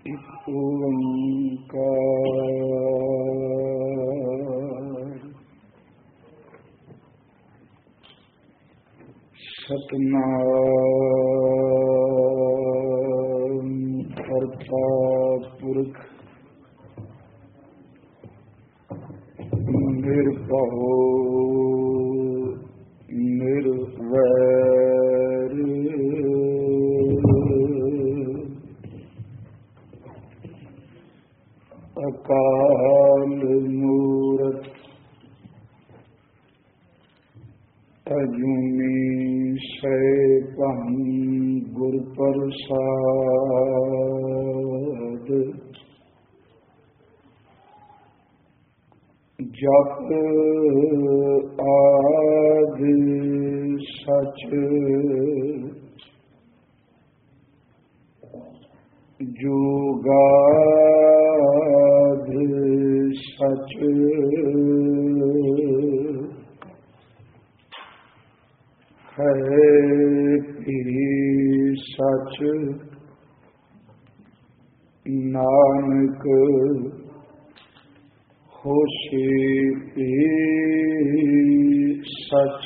ਇੱਕ ਓੰਕਾਰ ਸਤਿਨਾਮ ਕਰਤਾ ਪੁਰਖ ਨਿਰਭਉ ਨਿਰਵੈਰ ਅਕਾਲ ਮੂਰਤ ਅਜੂਨੀ ਸੈਭੰ ਗੁਰ ਪ੍ਰਸਾਦ ਜਪ ਆਦਿ ਸਚ ਜੁਗਾਦਿ ਸਚ ਹੈ ਭੀ ਸਚ ਨਾਨਕ ਹੋਸੀ ਭੀ ਸਚ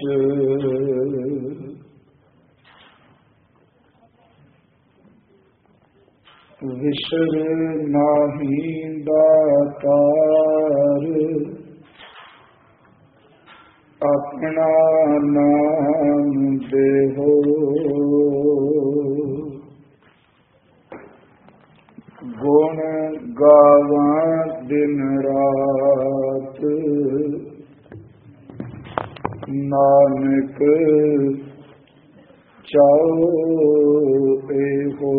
ਵਿਸਰ ਨਾਹੀ ਦਾਤਾਰ ਆਪਣਾ ਨਾਮ ਦੇਹੋ ਗੁਣ ਗਾਵਾਂ ਦਿਨ ਰਾਤ ਨਾਨਕ ਚਾਉ ਇਹੋ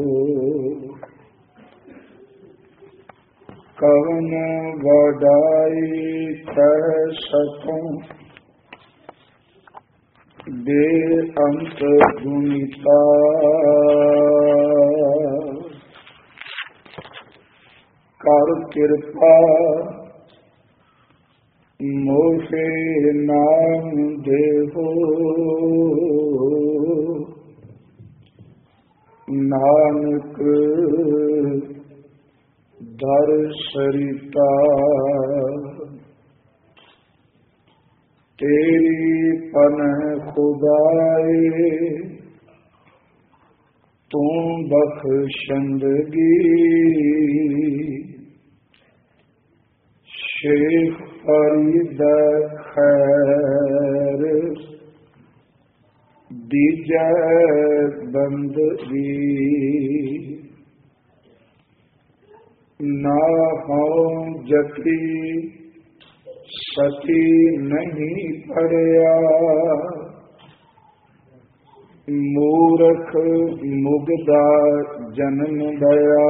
ਕਵਨ ਵਡਾਈ ਕਹਿ ਸਕੂੰ ਬੇਅੰਤ ਗੁਣੀਤਾ ਕਰ ਕਿਰਪਾ ਮੋਹਿ ਨਾਮ ਦੇਹੋ ਨਾਨਕ ਦਰ ਸਰਿਤਾ ਤੇਰੀ ਪਨਹ ਖੁਦਾਏ ਤੂੰ ਬਖਸ਼ੰਦਗੀ ਸ਼ੇਖ ਫਰੀਦ ਖੈਰ ਦੀਜੈ ਬੰਦਗੀ ਨਾ ਹਉ ਜਤੀ ਸਤੀ ਨਹੀਂ ਪੜਿਆ ਮੂਰਖ ਮੁਗਦਾ ਜਨਮ ਦਇਆ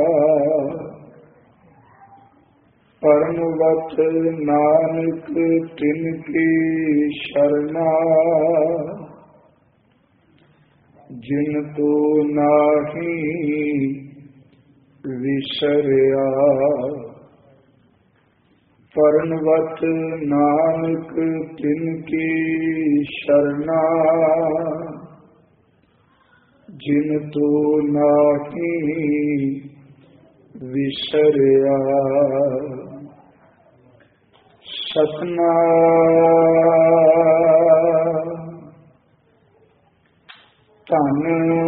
ਪਰਮਵਤ ਨਾਨਕ ਤਿਨ ਕੀ ਸ਼ਰਨਾ ਜਿਨ ਤੋ ਨਾਹੀ ਵਿਸਰਿਆ ਪਰਮਵਤ ਨਾਨਕ ਤਿਨ ਕੀ ਸ਼ਰਨਾ ਜਿਨ ਤੋ ਨਾਹੀ ਵਿਸਰਿਆ ਸਤਿਨਾਮ ਧੰਨ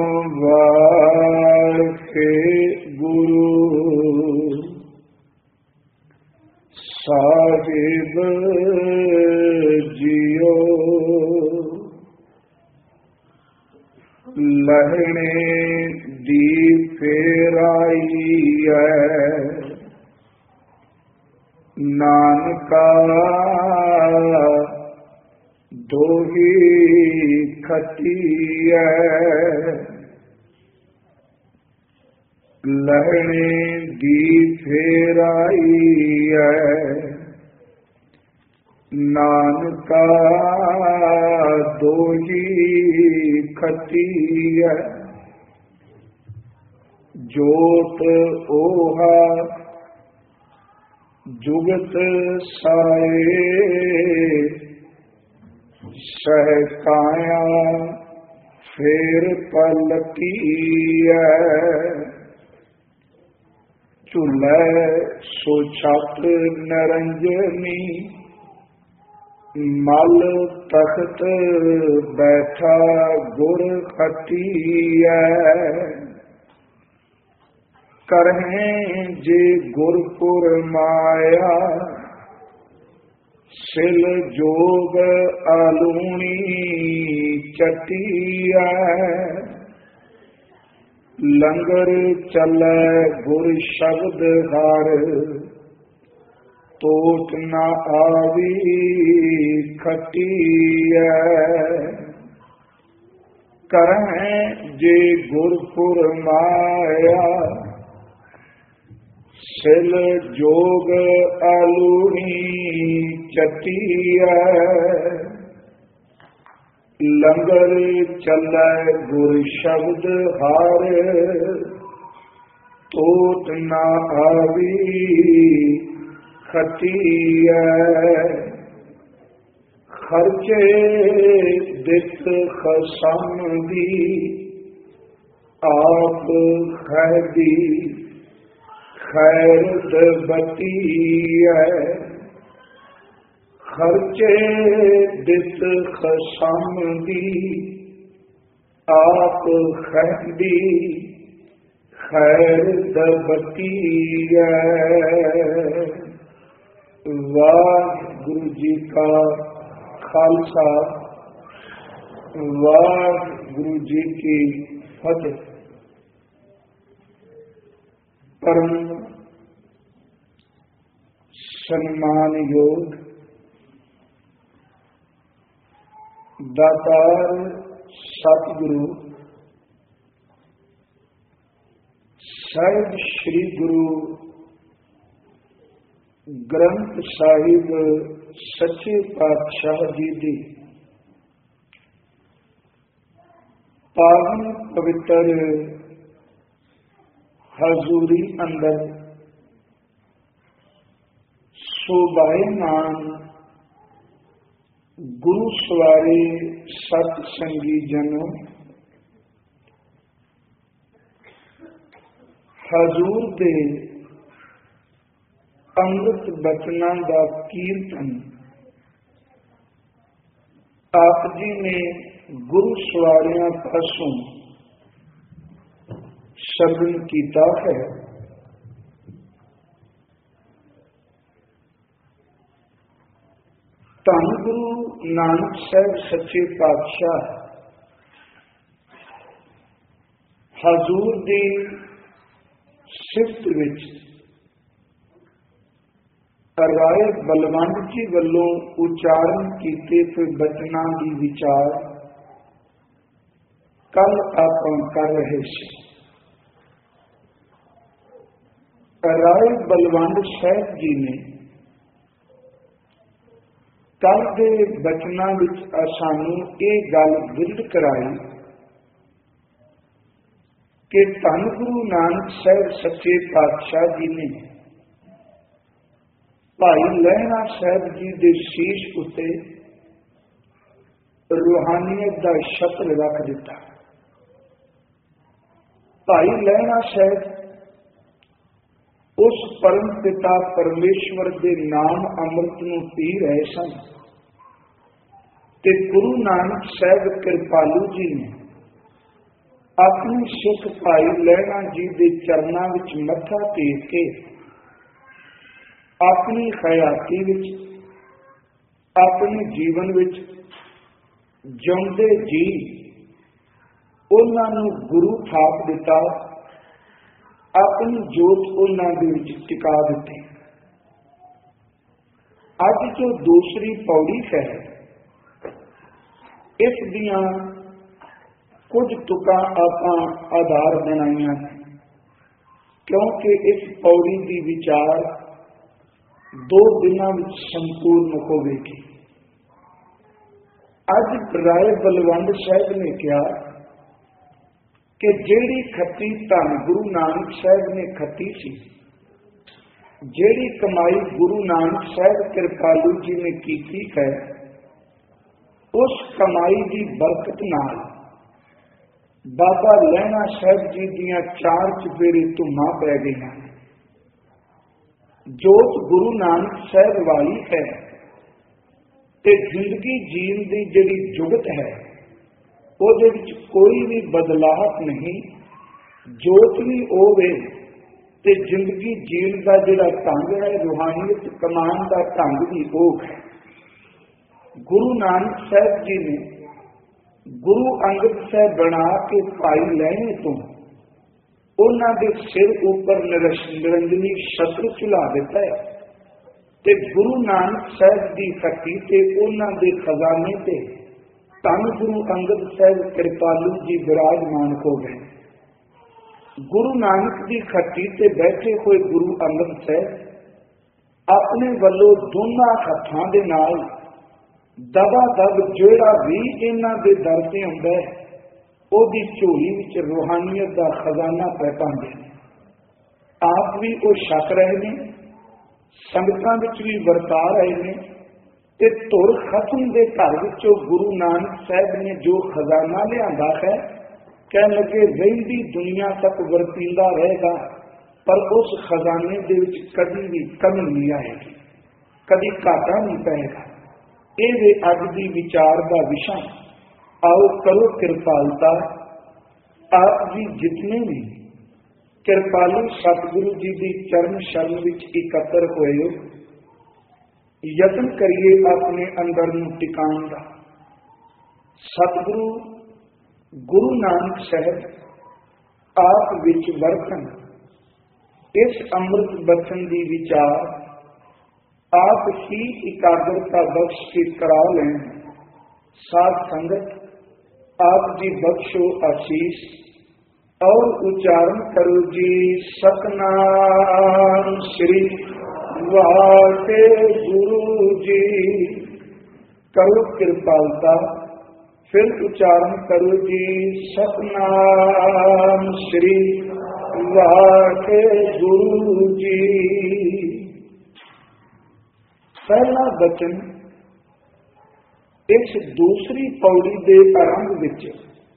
ਵਾਹਿ ਗੁਰੂ ਸਾਹਿਬ ਜੀਓ ਲਹਿਣੇ ਦੀ ਫੇਰਾਈ ਹੈ ਨਾਨਕਾ ਦੋਹੀ ਖਤੀ ਹੈ ਲਹਿਣੇ ਦੀ ਫੇਰਾਈ ਹੈ ਨਾਨਕਾ ਦੋਹੀ ਖਤੀ ਹੈ ਜੋਤ ਓਹਾ ਜੁਗਤ ਸਾਏ ਸਹਿਕਾਇਆ ਫੇਰ ਪਲਕੀ ਝੁੱਲੈ ਸੋ ਛਤ ਨਰੰਜਨੀ, ਮਲ ਤਖਤ ਬੈਠਾ ਗੁਰ ਖਟੀਐ। ਕਰਹਿ ਜੇ ਗੁਰਪੁਰ ਮਾਇਆ, ਸਿਲ ਜੋਗ ਆਲੂਣੀ ਚਟੀਐ। ਲੰਗਰ ਚੱਲੈ ਗੁਰ ਸ਼ਬਦ ਹਰ, ਤੋਟ ਨਾ ਆਵੀ ਖਟੀਐ। ਕਰਹਿ ਜੇ ਗੁਰਪੁਰ ਮਾਇਆ, ਸਿਲ ਜੋਗ ਆਲੂਣੀ ਚਟੀਐ। ਲੰਗਰ ਚੱਲੈ ਗੁਰ ਸ਼ਬਦ ਹਰ, ਤੋਟ ਨਾ ਆਵੀ ਖਟੀਐ। ਖਰਚੇ ਦਿੱਤ ਖਸਮ ਦੀ, ਆਪ ਖੈਦੀ ਖੈਰਤ ਬਤੀਐ। ਖਰਚੇ ਦਿੱਤ ਖਸਮ ਦੀ, ਆਪ ਖੈਦੀ ਖੈਰਤ ਬਤੀਐ। ਵਾਹਿਗੁਰੂ ਜੀ ਕਾ ਖਾਲਸਾ, ਵਾਹਿਗੁਰੂ ਜੀ ਕੀ ਫਤਿਹ। ਪਰਮ ਸਨਮਾਨਯੋਗ ਦਾਤਾਰ ਸਤਿਗੁਰੂ ਸਾਹਿਬ ਸ੍ਰੀ ਗੁਰੂ ਗ੍ਰੰਥ ਸਾਹਿਬ ਸੱਚੇ ਪਾਤਸ਼ਾਹ ਜੀ ਦੀ ਪਾਵਨ ਪਵਿੱਤਰ ਹਜ਼ੂਰੀ ਅੰਦਰ ਸੋਭਾਇਮਾਨ ਗੁਰੂ ਸਵਾਰੇ ਸਤ ਸੰਗੀ ਜਨੋ, ਹਜ਼ੂਰ ਦੇ ਅੰਮ੍ਰਿਤ ਬਚਨਾਂ ਦਾ ਕੀਰਤਨ ਆਪ ਜੀ ਨੇ ਗੁਰੂ ਸਵਾਰਿਆਂ ਪਾਸੋਂ ਸ਼ਰਵਣ ਕੀਤਾ ਹੈ। ਧੰਨ ਗੁਰੂ ਨਾਨਕ ਸਾਹਿਬ ਸੱਚੇ ਪਾਤਸ਼ਾਹ ਹਜ਼ੂਰ ਦੀ ਸਿਫਤ ਵਿੱਚ ਰਾਏ ਬਲਵੰਡ ਜੀ ਵੱਲੋਂ ਉਚਾਰਨ ਕੀਤੇ ਹੋਏ ਬਚਨਾਂ ਦੀ ਵਿਚਾਰ ਕੱਲ ਆਪਾਂ ਕਰ ਰਹੇ ਸੀ। ਰਾਏ ਬਲਵੰਡ ਸਾਹਿਬ ਜੀ ਨੇ ਕੱਲ ਦੇ ਬਚਨਾਂ ਵਿੱਚ ਸਾਨੂੰ ਇਹ ਗੱਲ ਬਿਰਧ ਕਰਾਈ ਕਿ ਧੰਨ ਗੁਰੂ ਨਾਨਕ ਸਾਹਿਬ ਸੱਚੇ ਪਾਤਸ਼ਾਹ ਜੀ ਨੇ ਭਾਈ ਲਹਿਣਾ ਸਾਹਿਬ ਜੀ ਦੇ ਸ਼ੀਸ਼ ਉੱਤੇ ਰੂਹਾਨੀਅਤ ਦਾ ਛਤਰ ਰੱਖ ਦਿੱਤਾ। ਭਾਈ ਲਹਿਣਾ ਸਾਹਿਬ ਉਸ ਪਰਮ ਪਿਤਾ ਪਰਮੇਸ਼ਵਰ ਦੇ ਨਾਮ ਅੰਮ੍ਰਿਤ ਨੂੰ ਪੀ ਰਹੇ ਸਨ ਤੇ ਗੁਰੂ ਨਾਨਕ ਸਾਹਿਬ ਕਿਰਪਾਲੂ ਜੀ ਨੇ ਆਪਣੇ ਸਿੱਖ ਭਾਈ ਲਹਿਣਾ ਜੀ ਦੇ ਚਰਨਾਂ ਵਿੱਚ ਮੱਥਾ ਟੇਕ ਕੇ ਆਪਣੀ ਹਯਾਤੀ ਵਿੱਚ, ਆਪਣੇ ਜੀਵਨ ਵਿੱਚ ਜਿਉਂਦੇ ਜੀ ਉਹਨਾਂ ਨੂੰ ਗੁਰੂ ਥਾਪ ਦਿੱਤਾ, ਆਪਣੀ ਜੋਤ ਉਹਨਾਂ ਦੇ ਵਿੱਚ ਟਿਕਾ ਦਿੱਤੀ। ਅੱਜ ਜੋ ਦੂਸਰੀ ਪੌੜੀ ਹੈ, ਇਸ ਦੀਆਂ ਕੁਝ ਤੁਕਾਂ ਆਪਾਂ ਆਧਾਰ ਬਣਾਈਆਂ ਕਿਉਂਕਿ ਇਸ ਪੌੜੀ ਦੀ ਵਿਚਾਰ 2 ਦਿਨਾਂ ਵਿੱਚ ਸੰਪੂਰਨ ਹੋਵੇਗੀ। ਅੱਜ ਰਾਏ ਬਲਵੰਡ ਸਾਹਿਬ ਨੇ ਕਿਹਾ ਕਿ ਜਿਹੜੀ ਖੱਤੀ ਧੰਨ ਗੁਰੂ ਨਾਨਕ ਸਾਹਿਬ ਨੇ ਖੱਤੀ ਸੀ, ਜਿਹੜੀ ਕਮਾਈ ਗੁਰੂ ਨਾਨਕ ਸਾਹਿਬ ਕਿਰਪਾਲੂ ਜੀ ਨੇ ਕੀਤੀ ਹੈ, ਉਸ ਕਮਾਈ ਦੀ ਬਰਕਤ ਨਾਲ ਬਾਬਾ ਲਹਿਣਾ ਸਾਹਿਬ ਜੀ ਦੀਆਂ 4 ਚੁਫੇਰੇ ਧੁੰਮਾਂ ਪੈ ਗਈਆਂ। ਜੋਤ ਗੁਰੂ ਨਾਨਕ ਸਾਹਿਬ ਵਾਲੀ ਹੈ ਤੇ ਜ਼ਿੰਦਗੀ ਜੀਣ ਦੀ ਜਿਹੜੀ ਜੁਗਤ ਹੈ ਉਹਦੇ ਵਿੱਚ ਕੋਈ ਵੀ ਬਦਲਾਅ ਨਹੀਂ। ਜੋਤ ਵੀ ਹੋਵੇ ਤੇ ਜ਼ਿੰਦਗੀ ਜੀਣ ਦਾ ਜਿਹੜਾ ਢੰਗ ਹੈ, ਰੂਹਾਨੀਅਤ ਕਮਾਉਣ ਦਾ ਢੰਗ ਵੀ ਉਹ ਹੈ। ਗੁਰੂ ਨਾਨਕ ਸਾਹਿਬ ਜੀ ਨੇ ਗੁਰੂ ਅੰਗਦ ਸਾਹਿਬ ਬਣਾ ਕੇ ਭਾਈ ਲਹਿਣੇ ਤੋਂ ਉਹਨਾਂ ਦੇ ਸਿਰ ਉੱਪਰ ਨਿਰੰਜਨੀ ਛਤਰ ਝੁਲਾ ਦਿੱਤਾ ਹੈ ਤੇ ਗੁਰੂ ਨਾਨਕ ਸਾਹਿਬ ਦੀ ਖੱਟੀ ਤੇ ਉਹਨਾਂ ਦੇ ਖਜ਼ਾਨੇ ਤੇ ਧੰਨ ਗੁਰੂ ਅੰਗਦ ਸਾਹਿਬ ਕਿਰਪਾਲੂ ਜੀ ਵਿਰਾਜਮਾਨ ਹੋ ਗਏ। ਗੁਰੂ ਨਾਨਕ ਦੀ ਖੱਟੀ ਤੇ ਬੈਠੇ ਹੋਏ ਗੁਰੂ ਅੰਗਦ ਸਾਹਿਬ ਆਪਣੇ ਵੱਲੋਂ ਦੋਨਾਂ ਹੱਥਾਂ ਦੇ ਨਾਲ ਦਬਾ ਦਬ ਜਿਹੜਾ ਵੀ ਇਹਨਾਂ ਦੇ ਦਰ ਤੇ ਆਉਂਦਾ ਹੈ ਉਹਦੀ ਝੋਲੀ ਵਿੱਚ ਰੂਹਾਨੀਅਤ ਦਾ ਖਜ਼ਾਨਾ ਪੈ ਪਾਉਂਦੇ ਨੇ। ਆਪ ਵੀ ਉਹ ਛਕ ਰਹੇ ਨੇ, ਸੰਗਤਾਂ ਵਿੱਚ ਵੀ ਵਰਤਾ ਰਹੇ ਨੇ ਤੇ ਧੁਰ ਖਤਮ ਦੇ ਘਰ ਵਿੱਚੋਂ ਗੁਰੂ ਨਾਨਕ ਸਾਹਿਬ ਨੇ ਜੋ ਖਜ਼ਾਨਾ ਲਿਆਂਦਾ ਹੈ, ਕਹਿਣ ਲੱਗੇ ਰਹਿੰਦੀ ਦੁਨੀਆ ਤੱਕ ਵਰਤੀਂਦਾ ਰਹੇਗਾ, ਪਰ ਉਸ ਖਜ਼ਾਨੇ ਦੇ ਵਿੱਚ ਕਦੀ ਵੀ ਕਮੀ ਨਹੀਂ ਆਏਗੀ, ਕਦੀ ਘਾਟਾ ਨਹੀਂ ਪਏਗਾ। ਇਹ ਵੇ ਅੱਜ ਦੀ ਵਿਚਾਰ ਦਾ ਵਿਸ਼ਾ। ਆਓ ਕਰੋ ਕਿਰਪਾਲਤਾ। ਆਪ ਜੀ ਜਿਤਨੇ ਵੀ ਕਿਰਪਾਲੂ ਸਤਿਗੁਰੂ ਜੀ ਦੀ ਚਰਨ ਸ਼ਰਨ ਵਿੱਚ ਇਕੱਤਰ ਹੋਏ ਹੋ, ਯਤਨ ਕਰੀਏ ਆਪਣੇ ਅੰਦਰ ਨੂੰ ਟਿਕਾਉਣ ਦਾ। ਸਤਿਗੁਰੂ ਗੁਰੂ ਨਾਨਕ ਸਾਹਿਬ ਆਪ ਵਿੱਚ ਵਰਤਨ, ਇਸ ਅੰਮ੍ਰਿਤ ਬਚਨ ਦੀ ਵਿਚਾਰ ਆਪ ਹੀ ਇਕਾਗਰਤਾ ਬਖਸ਼ ਕੇ ਕਰਾ ਲੈਣ। ਸਾਧ ਸੰਗਤ ਆਪ ਜੀ ਬਖਸ਼ੋ ਆਸ਼ੀष और उच्चारण करो जी सतनाम श्री वाहेगुरु जी। करो कृपालता, फिर उच्चारण करो जी सतनाम श्री वाहेगुरु जी। पहला बचन इस दूसरी पौड़ी के आरंभ विच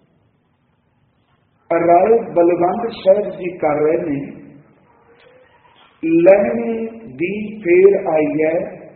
राय बलवंत साहब जी कर रहे ने। लहनी दी फेर आई है,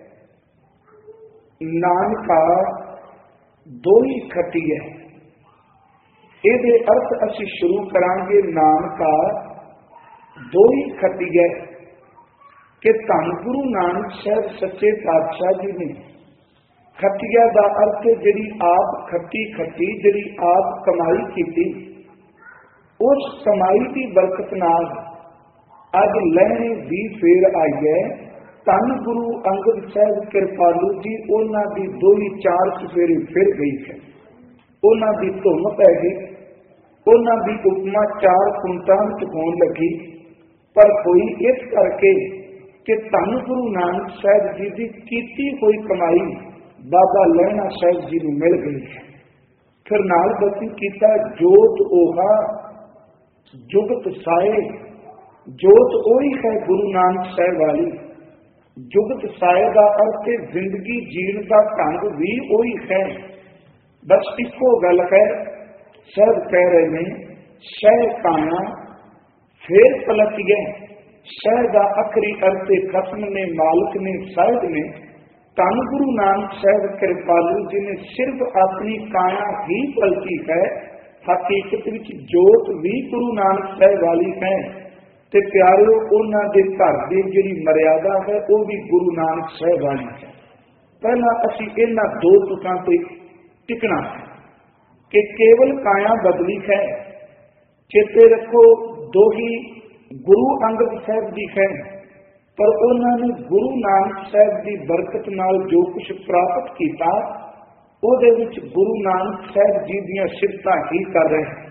नानका दो ही खटी है। ये अर्थ असी शुरू करांगे, नानका दो ही खटी है कि धन गुरु नानक साहब सच्चे पातशाह जी ने खटिया का अर्थ जिहड़ी आप खट्टी खट्टी जिहड़ी आप कमाई की, उस कमाई की बरकत नाल अज लहने दी फेर आई है। धन गुरु अंगद साहब कृपालू जी उन्हां दी दो ही चार चफेरे फिर गई है, उन्हां दी धुन पै गई, उन्हां दी उपमा चार कुंटां विच होण लगी। पर होई इस करके कि धन गुरु नानक साहब जी की कीती हुई कमाई बाबा लहना साहब जी नूं मिल गई है। फिर नाल बची कीता जोत ओहा जुगत साए। जोत ओही है गुरु नानक साहब वाली। जुगत साए का अर्थ जिंदगी जीण का ढंग भी ओही है। बस इको गल है, सब कह रहे ने शह काना फिर पलटिए। शह का अखरी अर्थ खत्म ने, मालिक ने, साहिब ने। धन गुरु नानक साहब कृपालू जी ने सिर्फ अपनी काया ही पलटी है। हकीकत विच जोत भी गुरु नानक साहब वाली है ते प्यारिओ उन्हां दे घर दी जिहड़ी मर्यादा है वो भी गुरु नानक साहब वाली है। पहला असीं इन्हां दो तुकां ते टिकना है कि केवल काया बदली है। चेते रखो दो ही गुरु अंगद साहब दी है, पर उन्होंने गुरु नानक साहब की बरकत नाल जो कुछ प्राप्त किया ਉਹਦੇ ਵਿੱਚ गुरु नानक साहब जी ਦੀਆਂ ਸਿਫਤਾਂ ही कर रहे हैं।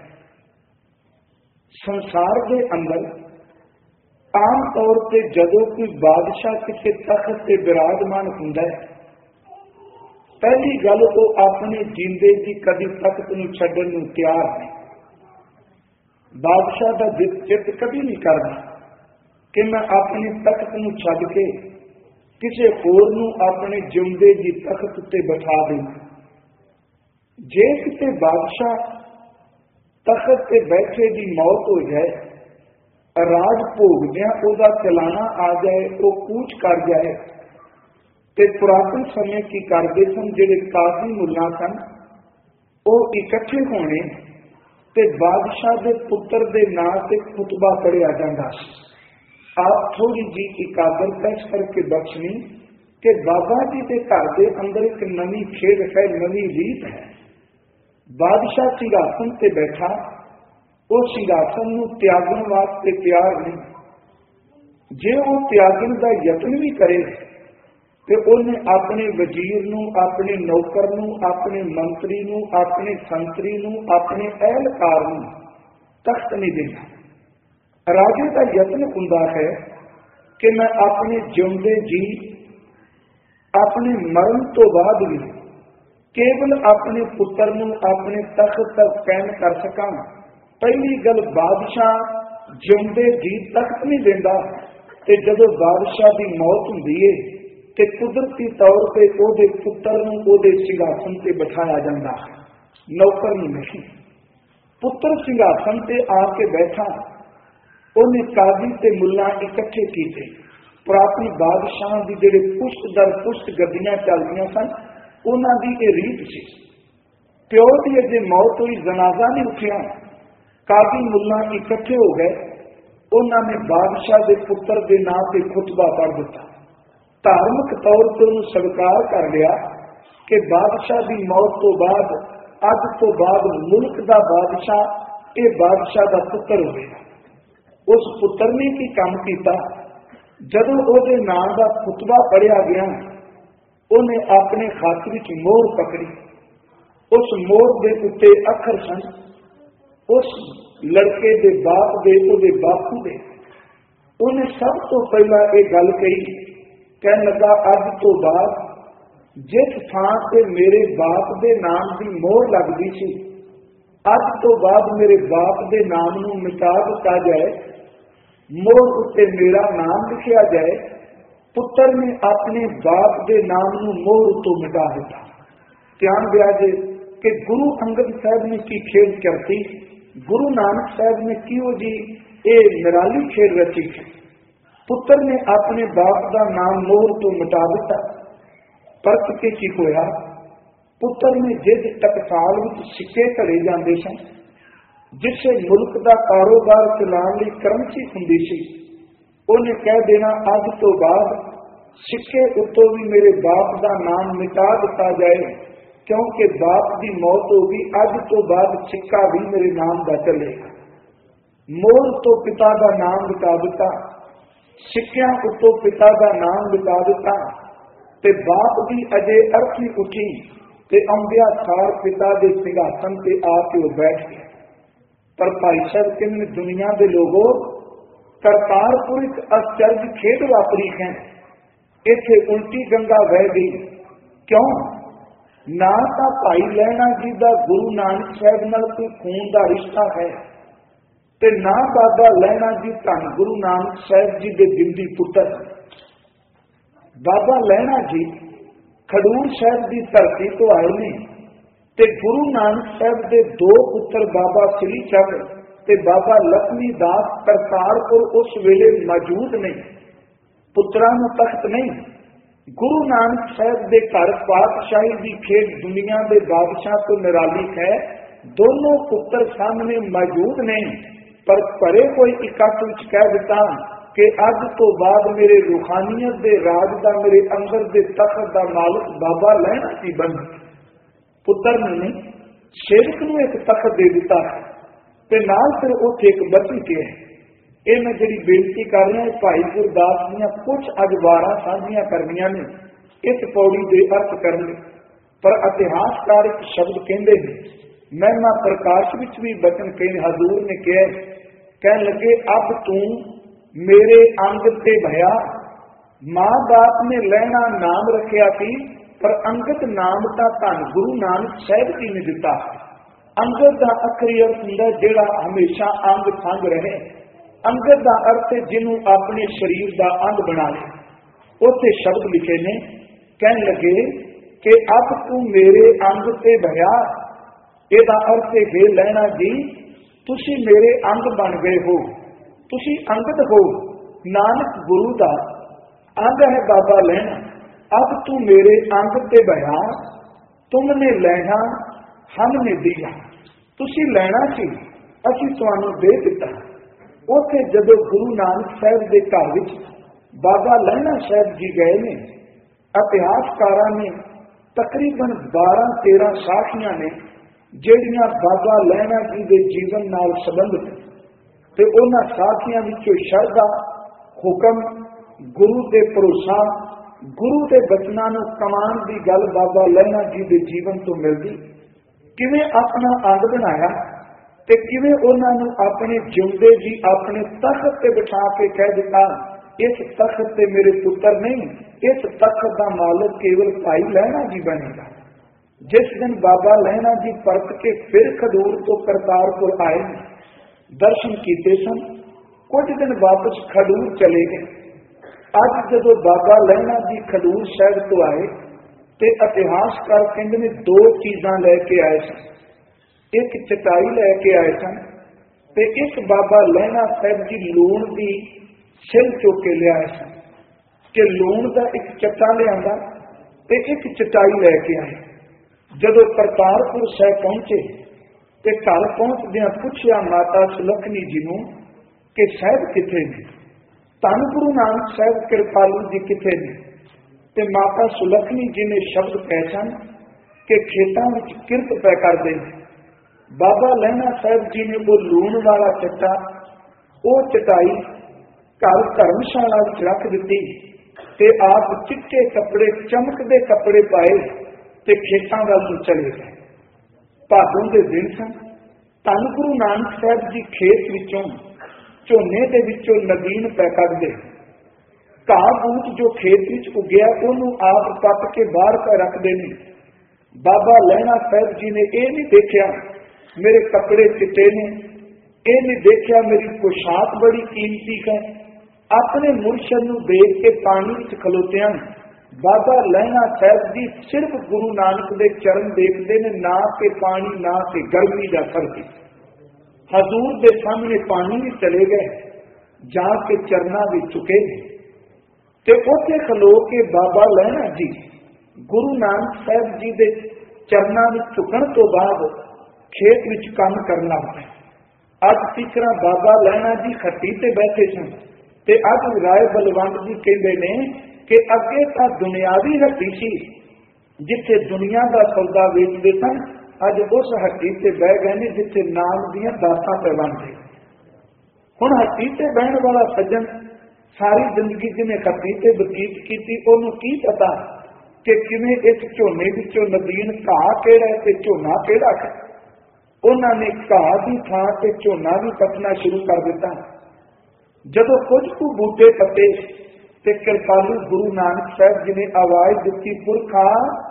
संसार के अंदर आम तौर पर जदों कोई बादशाह किसी तख्त से विराजमान हुंदा है, पहली गल तो अपने जींदे की कभी तख्त नूं छड्डण नूं तैयार नहीं। बादशाह का चित कभी नहीं करदा कि मैं अपने तख्त नूं छड्ड के किसी होर नूं अपने जिंदे की तख्त उत्ते बिठा दें। जे किसी बादशाह तख्त पे बैठे की मौत हो जाए ਰਾਜ ਭੋਗਦਿਆਂ ਉਹਦਾ ਚਲਾਣਾ ਆ ਜਾਏ, ਉਹ ਕੂਚ ਕਰ ਜਾਏ। ਤੇ ਪੁਰਾਤਨ ਸਮੇਂ ਕੀ ਕਰਦੇ ਸਨ, ਜਿਹੜੇ ਕਾਜ਼ੀ ਮੁੱਲਾ ਸਨ ਉਹ ਇਕੱਠੇ ਹੋਣੇ ਤੇ ਬਾਦਸ਼ਾਹ ਦੇ ਪੁੱਤਰ ਦੇ ਨਾਂ ਤੇ ਖੁਤਬਾ ਪੜਿਆ ਜਾਂਦਾ ਸੀ। ਆਪ ਥੋੜੀ ਜੀ ਇਕਾਗਰਤਾ ਇਸ ਕਰਕੇ ਬਖਸ਼ਣੀ ਕਿ ਬਾਬਾ ਜੀ ਦੇ ਘਰ ਦੇ ਅੰਦਰ ਇੱਕ ਨਵੀਂ ਖੇਡ ਹੈ, ਨਵੀਂ ਰੀਤ ਹੈ। ਬਾਦਸ਼ਾਹ ਸਿੰਘਾਸਨ ਤੇ ਬੈਠਾ, ਉਹ ਸਿੰਘਾਸਨ ਨੂੰ ਤਿਆਗਣ ਵਾਸਤੇ ਤਿਆਰ ਨਹੀਂ। ਜੇ ਉਹ ਤਿਆਗਣ ਦਾ ਯਤਨ ਵੀ ਕਰੇ ਤੇ ਉਹਨੇ ਆਪਣੇ ਵਜ਼ੀਰ ਨੂੰ, ਆਪਣੇ ਨੌਕਰ ਨੂੰ, ਆਪਣੇ ਮੰਤਰੀ ਨੂੰ, ਆਪਣੇ ਸੰਤਰੀ ਨੂੰ, ਆਪਣੇ ਅਹਿਲਕਾਰ ਨੂੰ ਤਖਤ ਨਹੀਂ ਦੇਣਾ। ਰਾਜੇ ਦਾ ਯਤਨ ਹੁੰਦਾ ਹੈ ਕਿ ਮੈਂ ਆਪਣੇ ਜਿਉਂਦੇ ਜੀ, ਆਪਣੇ ਮਰਨ ਤੋਂ ਬਾਅਦ ਵੀ ਕੇਵਲ ਆਪਣੇ ਪੁੱਤਰ ਨੂੰ ਆਪਣੇ ਤਖਤ ਤੱਕ ਕਾਇਮ ਕਰ ਸਕਾਂ। ਪਹਿਲੀ ਗੱਲ, ਬਾਦਸ਼ਾਹ ਜਿਉਂਦੇ ਜੀ ਤਖਤ ਨਹੀਂ ਦਿੰਦਾ, ਤੇ ਜਦੋਂ ਬਾਦਸ਼ਾਹ ਦੀ ਮੌਤ ਹੁੰਦੀ ਹੈ ਤੇ ਕੁਦਰਤੀ ਤੌਰ ਤੇ ਉਹਦੇ ਪੁੱਤਰ ਨੂੰ ਉਹਦੇ ਸਿੰਘਾਸਨ ਤੇ ਬਿਠਾਇਆ ਜਾਂਦਾ, ਨੌਕਰ ਨੂੰ ਨਹੀਂ। ਪੁੱਤਰ ਸਿੰਘਾਸਨ ਤੇ ਆ ਕੇ ਬੈਠਾ, ਉਹਨੇ ਕਾਜ਼ੀ ਤੇ ਮੁੱਲਾ ਇਕੱਠੇ ਕੀਤੇ। ਪੁਰਾਤਨ ਬਾਦਸ਼ਾਹਾਂ ਦੀ ਜਿਹੜੇ ਪੁਸ਼ਤ ਦਰ ਪੁਸ਼ਤ ਗੱਦੀਆਂ ਚੱਲਦੀਆਂ ਸਨ, ਉਹਨਾਂ ਦੀ ਇਹ ਰੀਤ ਸੀ। ਪਿਓ ਦੀ ਅਜੇ ਮੌਤ ਹੋਈ, ਜਨਾਜ਼ਾ ਨਹੀਂ ਉੱਠਿਆ, ਕਾਜ਼ੀ ਮੁੱਲਾ ਇਕੱਠੇ ਹੋ ਗਏ। ਉਹਨਾਂ ਨੇ ਬਾਦਸ਼ਾਹ ਦੇ ਪੁੱਤਰ ਦੇ ਨਾਂ ਤੇ ਖੁਤਬਾ ਪੜ੍ਹ ਦਿੱਤਾ। ਧਾਰਮਿਕ ਤੌਰ ਤੇ ਉਹਨੂੰ ਸਵੀਕਾਰ ਕਰ ਲਿਆ ਕਿ ਬਾਦਸ਼ਾਹ ਦੀ ਮੌਤ ਤੋਂ ਬਾਅਦ, ਅੱਜ ਤੋਂ ਬਾਅਦ ਮੁਲਕ ਦਾ ਬਾਦਸ਼ਾਹ ਇਹ ਬਾਦਸ਼ਾਹ ਦਾ ਪੁੱਤਰ ਹੋਵੇਗਾ। ਉਸ ਪੁੱਤਰ ਨੇ ਕੀ ਕੰਮ ਕੀਤਾ, ਜਦੋਂ ਉਹਦੇ ਨਾਂ ਦਾ ਖੁਤਬਾ ਪੜ੍ਹਿਆ ਗਿਆ, ਉਹਨੇ ਆਪਣੇ ਹੱਥ ਵਿੱਚ ਮੋਹਰ ਪਕੜੀ। ਉਸ ਮੋਹਰ ਦੇ ਉੱਤੇ ਅੱਖਰ ਸਨ ਉਸ ਲੜਕੇ ਦੇ ਬਾਪ ਦੇ, ਉਹਦੇ ਬਾਪੂ ਦੇ। ਉਹਨੇ ਸਭ ਤੋਂ ਪਹਿਲਾਂ ਇਹ ਗੱਲ ਕਹੀ, ਕਹਿਣ ਲੱਗਾ, ਅੱਜ ਤੋਂ ਬਾਅਦ ਜਿਸ ਥਾਂ ਤੇ ਮੇਰੇ ਬਾਪ ਦੇ ਨਾਮ ਦੀ ਮੋਹਰ ਲੱਗਦੀ ਸੀ, ਅੱਜ ਤੋਂ ਬਾਅਦ ਮੇਰੇ ਬਾਪ ਦੇ ਨਾਮ ਨੂੰ ਮਿਟਾ ਦਿੱਤਾ ਜਾਏ, ਮੋਹਰ ਉੱਤੇ ਮੇਰਾ ਨਾਮ ਲਿਖਿਆ ਜਾਏ। ਪੁੱਤਰ ਨੇ ਆਪਣੇ ਬਾਪ ਦੇ ਨਾਮ ਨੂੰ ਮੋਹਰ ਉੱਤੋਂ ਮਿਟਾ ਦਿੱਤਾ। ਧਿਆਨ ਦਿਆ ਜੇ ਕਿ ਗੁਰੂ ਅੰਗਦ ਸਾਹਿਬ ਨੇ ਕੀ ਖੇਡ ਕਰਤੀ, ਗੁਰੂ ਨਾਨਕ ਸਾਹਿਬ ਨੇ ਕਿਉਂ ਜੀ ਇਹ ਨਿਰਾਲੀ ਖੇਡ ਰਚੀ। ਪੁੱਤਰ ਨੇ ਆਪਣੇ ਬਾਪ ਦਾ ਨਾਮ ਮੋਹਰ ਤੋਂ ਮਿਟਾ ਦਿੱਤਾ। ਪਰਤ ਕੇ ਕੀ ਹੋਇਆ, ਪੁੱਤਰ ਨੇ ਜਿਸ ਟਕਸਾਲ ਵਿੱਚ ਸਿੱਕੇ ਧਰੇ ਜਾਂਦੇ ਸਨ, ਜਿਸੇ ਮੁਲਕ ਦਾ ਕਾਰੋਬਾਰ ਚਲਾਉਣ ਲਈ ਕਰੰਸੀ ਹੁੰਦੀ ਸੀ, ਉਹਨੇ ਕਹਿ ਦੇਣਾ, ਅੱਜ ਤੋਂ ਬਾਅਦ ਸਿੱਕੇ ਉੱਤੋਂ ਵੀ ਮੇਰੇ ਬਾਪ ਦਾ ਨਾਮ ਮਿਟਾ ਦਿੱਤਾ ਜਾਏ, ਕਿਉਂਕਿ ਬਾਪ ਦੀ ਮੌਤ ਹੋ ਗਈ। ਅੱਜ ਤੋਂ ਬਾਅਦ ਸਿੱਕਾ ਵੀ ਮੇਰੇ ਨਾਮ ਦਾ ਚੱਲੇਗਾ। ਮੋਹਰ ਤੋਂ ਪਿਤਾ ਦਾ ਨਾਮ ਮਿਟਾ ਦਿੱਤਾ, ਸਿੱਕਿਆਂ ਉੱਤੋਂ ਪਿਤਾ ਦਾ ਨਾਮ ਮਿਟਾ ਦਿੱਤਾ, ਤੇ ਬਾਪ ਦੀ ਅਜੇ ਅਰਥੀ ਉੱਠੀ ਤੇ ਅੰਬਿਆ ਸਾਰ ਪਿਤਾ ਦੇ ਸਿੰਘਾਸਨ ਤੇ ਆ ਕੇ ਉਹ ਬੈਠ ਗਿਆ। ਪਰ ਭਾਈ ਸਾਹਿਬ ਕਹਿੰਦੇ, ਦੁਨੀਆ ਦੇ ਲੋਗੋ, ਕਰਤਾਰਪੁਰ ਇੱਕ ਅਚਰਜ ਖੇਡ ਵਾਪਰੀ ਹੈ। ਇੱਥੇ ਉਲਟੀ ਗੰਗਾ ਵਹਿ ਗਈ। ਕਿਉਂ? ਨਾ ਤਾਂ ਭਾਈ ਲਹਿਣਾ ਜੀ ਦਾ ਗੁਰੂ ਨਾਨਕ ਸਾਹਿਬ ਨਾਲ ਕੋਈ ਖੂਨ ਦਾ ਰਿਸ਼ਤਾ ਹੈ, ਤੇ ਨਾ ਬਾਬਾ ਲਹਿਣਾ ਜੀ ਧੰਨ ਗੁਰੂ ਨਾਨਕ ਸਾਹਿਬ ਜੀ ਦੇ ਦਿਲ ਦੀ ਪੁੱਤਰ। ਬਾਬਾ ਲਹਿਣਾ ਜੀ ਖਡੂਰ ਸਾਹਿਬ ਦੀ ਧਰਤੀ ਤੋਂ ਆਏ ਨੇ, ਤੇ ਗੁਰੂ ਨਾਨਕ ਸਾਹਿਬ ਦੇ ਦੋ ਪੁੱਤਰ ਬਾਬਾ ਸ੍ਰੀ ਚੰਦ ਤੇ ਬਾਬਾ ਲਖਮੀ ਦਾਸ ਕਰਤਾਰਪੁਰ ਉਸ ਵੇਲੇ ਮੌਜੂਦ ਨਹੀਂ। ਪੁੱਤਰਾਂ ਨੂੰ ਤਖਤ ਨਹੀਂ। ਗੁਰੂ ਨਾਨਕ ਸਾਹਿਬ ਦੇ ਘਰ ਪਾਤਸ਼ਾਹੀ ਦੀ ਖੇਡ ਦੁਨੀਆ ਦੇ ਬਾਦਸ਼ਾਹ ਤੋਂ ਨਿਰਾਲੀ ਹੈ। ਦੋਨੋਂ ਪੁੱਤਰ ਸਾਹਮਣੇ ਮੌਜੂਦ ਨਹੀਂ, ਪਰ ਭਰੇ ਕੋਈ ਇਕੱਠ ਵਿੱਚ ਕਹਿ ਦਿੱਤਾ ਕਿ ਅੱਜ ਤੋਂ ਬਾਅਦ ਮੇਰੇ ਰੂਹਾਨੀਅਤ ਦੇ ਰਾਜ ਦਾ, ਮੇਰੇ ਅੰਦਰ ਦੇ ਤਖਤ ਦਾ ਮਾਲਕ ਬਾਬਾ ਲਹਿਣਾ ਜੀ ਬਣ। ਪੁੱਤਰ ਨੇ ਨਹੀਂ, ਸੇਵਕ ਨੂੰ ਇੱਕ ਤਖਤ ਦੇ ਦਿੱਤਾ ਤੇ ਨਾਲ ਫਿਰ ਉੱਥੇ ਇੱਕ ਬੱਚੀ ਕੇ ਹੈ। ਇਹ ਮੈਂ ਜਿਹੜੀ ਬੇਨਤੀ ਕਰ ਰਿਹਾ, ਭਾਈ ਗੁਰਦਾਸ ਦੀਆਂ ਕੁਝ ਅੱਜ ਵਾਰਾਂ ਸਾਂਝੀਆਂ ਕਰਨੀਆਂ ਨੇ, ਇਸ ਪੌੜੀ ਦੇ ਅਰਥ ਕਰਨੇ। ਪਰ ਇਤਿਹਾਸਕਾਰ ਇੱਕ ਸ਼ਬਦ ਕਹਿੰਦੇ ਨੇ, ਮਹਿਮਾ ਪ੍ਰਕਾਸ਼ ਵਿੱਚ ਵੀ ਬਚਨ ਕਹੇ ਹਜ਼ੂਰ ਨੇ ਕਿਹਾ, ਕਹਿਣ ਲੱਗੇ, ਅਬ ਤੂੰ ਮੇਰੇ ਅੰਗ ਤੇ ਭਇਆ। ਮਾਂ ਬਾਪ ਨੇ ਲੈਣਾ ਨਾਮ ਰੱਖਿਆ ਸੀ, ਪਰ ਅੰਗਤ ਨਾਮ ਤਾਂ ਧੰਨ ਗੁਰੂ ਨਾਨਕ ਸਾਹਿਬ ਜੀ ਨੇ ਦਿੱਤਾ। ਅੰਗਤ ਦਾ ਅਖਰੀ ਅਰਥ ਹੁੰਦਾ ਜਿਹੜਾ ਹਮੇਸ਼ਾ ਅੰਗ ਸੰਗ ਰਹੇ। ਅੰਗਤ ਦਾ ਅਰਥ ਜਿਹਨੂੰ ਆਪਣੇ ਸਰੀਰ ਦਾ ਅੰਗ ਬਣਾ ਲੇ। ਉੱਥੇ ਸ਼ਬਦ ਲਿਖੇ ਨੇ, ਕਹਿਣ ਲੱਗੇ ਕਿ ਅਬ ਤੂੰ ਮੇਰੇ ਅੰਗ ਤੇ ਭਇਆ। ਇਹਦਾ ਅਰਥ ਇਹ ਲੈਣਾ ਜੀ, ਤੁਸੀਂ ਮੇਰੇ ਅੰਗ ਬਣ ਗਏ ਹੋ, तुसी अंगत हो, नानक गुरु दा अंग है बाबा लैना। अब तू मेरे अंग ते बया, तुमने लैना हमने दिया। तुसी लैना सी, असी तुहानू दे दिता। उत्थे जदों गुरु नानक साहब के घर विच बाबा लैना साहब जी गए ने, इतिहासकारां ने तकरीबन 12-13 साखियां ने ਜਿਹੜੀਆਂ बाबा लैना जी के जीवन नाल संबंधित, ते उन्हां साखियां विचों शरधा, हुक्म, गुरु ते भरोसा, गुरु के बचनां नूं कमान की गल बाबा लैना जी के जीवन तो मिलती। किवें अपना अंग बनाया ते किवें उन्हां नूं अपने जिउंदे जी अपने तख्त ते बिठा के कह दिता, इस तख्त ते मेरे पुत्र नहीं, इस तख्त का मालिक केवल भाई लैना जी बनेगा। जिस दिन बाबा लैना जी परत के फिर खडूर तो करतारपुर आए, दर्शन किए सन, कुछ दिन वापस खडूर चले गए। अज जदों बाबा लैना जी खडूर शहर तो आए तो इतिहासकार कहते ने 2 चीज़ां लैके आए सन। एक चटाई लैके आए सन ते एक बाबा लैना साहब जी लूण की सिल चुक के लिया सन, कि लूण का एक चट्टा लिया ते एक चटाई लैके आए। जदों करतारपुर साहब पहुंचे ते घर पहुंचदियां पुछया माता सुलखनी जी नूं कि साहब किथे ने, धन गुरु नानक साहब कृपालू जी किथे ने। ते माता सुलखनी जी ने शब्द कहे सन कि खेतां विच किरत पै करदे ने। बाबा लैना साहब जी ने वो लूण वाला चट्टा, वो चटाई घर धर्मशाला विच रख दी ते आप चिट्टे कपड़े, चमकदे कपड़े पाए ते खेतां वल नूं चले गए। भादों दे दिन सन। धन गुरु नानक साहब जी खेत विचों झोने दे विचों नदीन पै कढदे। घाह बूट जो खेत विच उगया उहनूं आप पट के बाहर पै रखदे ने। बाबा लैना साहब जी ने यह नहीं देखिया मेरे कपड़े चिट्टे ने, यह नहीं देखिया मेरी पोशाक बड़ी कीमती है। अपने मुर्शद नूं देख के पानी विच खलोतियां बाबा लैना साहब जी सिर्फ गुरु नानक दे चरण देखते ने, ना के पानी ना के गर्मी का सर्दी। हजूर के सामने पानी भी चले गए, जाके चरना भी चुके ते उत्थे खलो के बाबा लैना जी गुरु नानक साहब जी के चरना में झुकण तो बाद खेत विच काम करना है। अज तीसरा बाबा लैना जी खट्टी ते बैठे सन ते अज राय बलवंत जी कहते ने कि अगे तो दुनियावी हट्टी सी, जिथे दुनिया का सौदा वेचते सन, अज उस हट्टी से बह गए ने जिथे नाम दियां दातां पे बनते। हुण हट्टी से बहन वाला सज्जन सारी जिंदगी जिन्हें हट्टी से बतीत की, उन्होंने की पता कि किवें इस झोने विचों नदीन घाह किहड़ा ते झोना किहड़ा है। उन्होंने घाह की थां ते झोना भी पटना शुरू कर दिता। जदों कुछ कु बूटे पते ते कृपालू गुरु नानक साहब जी ने आवाज दी, पुरखा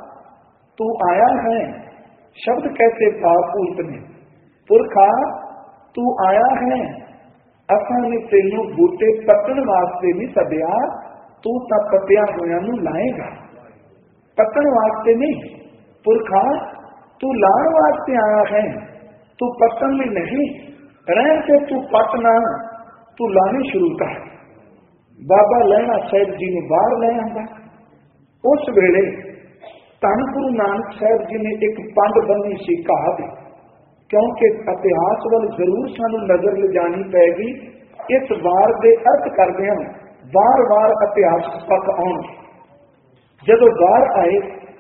तू आया है। शब्द कैसे भावपूर्त ने, पुरखा तू आया है, असां ने तेनों बूटे पत्तण वास्ते नहीं सदिया, तू तां पत्तियां होयां नूं लाएगा, पत्तण वास्ते नहीं। पुरखा तू लाण वास्ते आया है, तू पत्तण में नहीं। रहन से तू पटना, तू लाने शुरू कर। बाबा लैना साहब जी ने बाहर लै आंदा। उस वेले धन गुरु नानक साहब जी ने एक पंड बन्नी सी घाह दी, क्योंकि इतिहास वाल जरूर सानू नजर ले जानी पैगी। इस वार के अर्थ करदे हां वार वार इतिहास पक आउणगे। जदों बाहर आए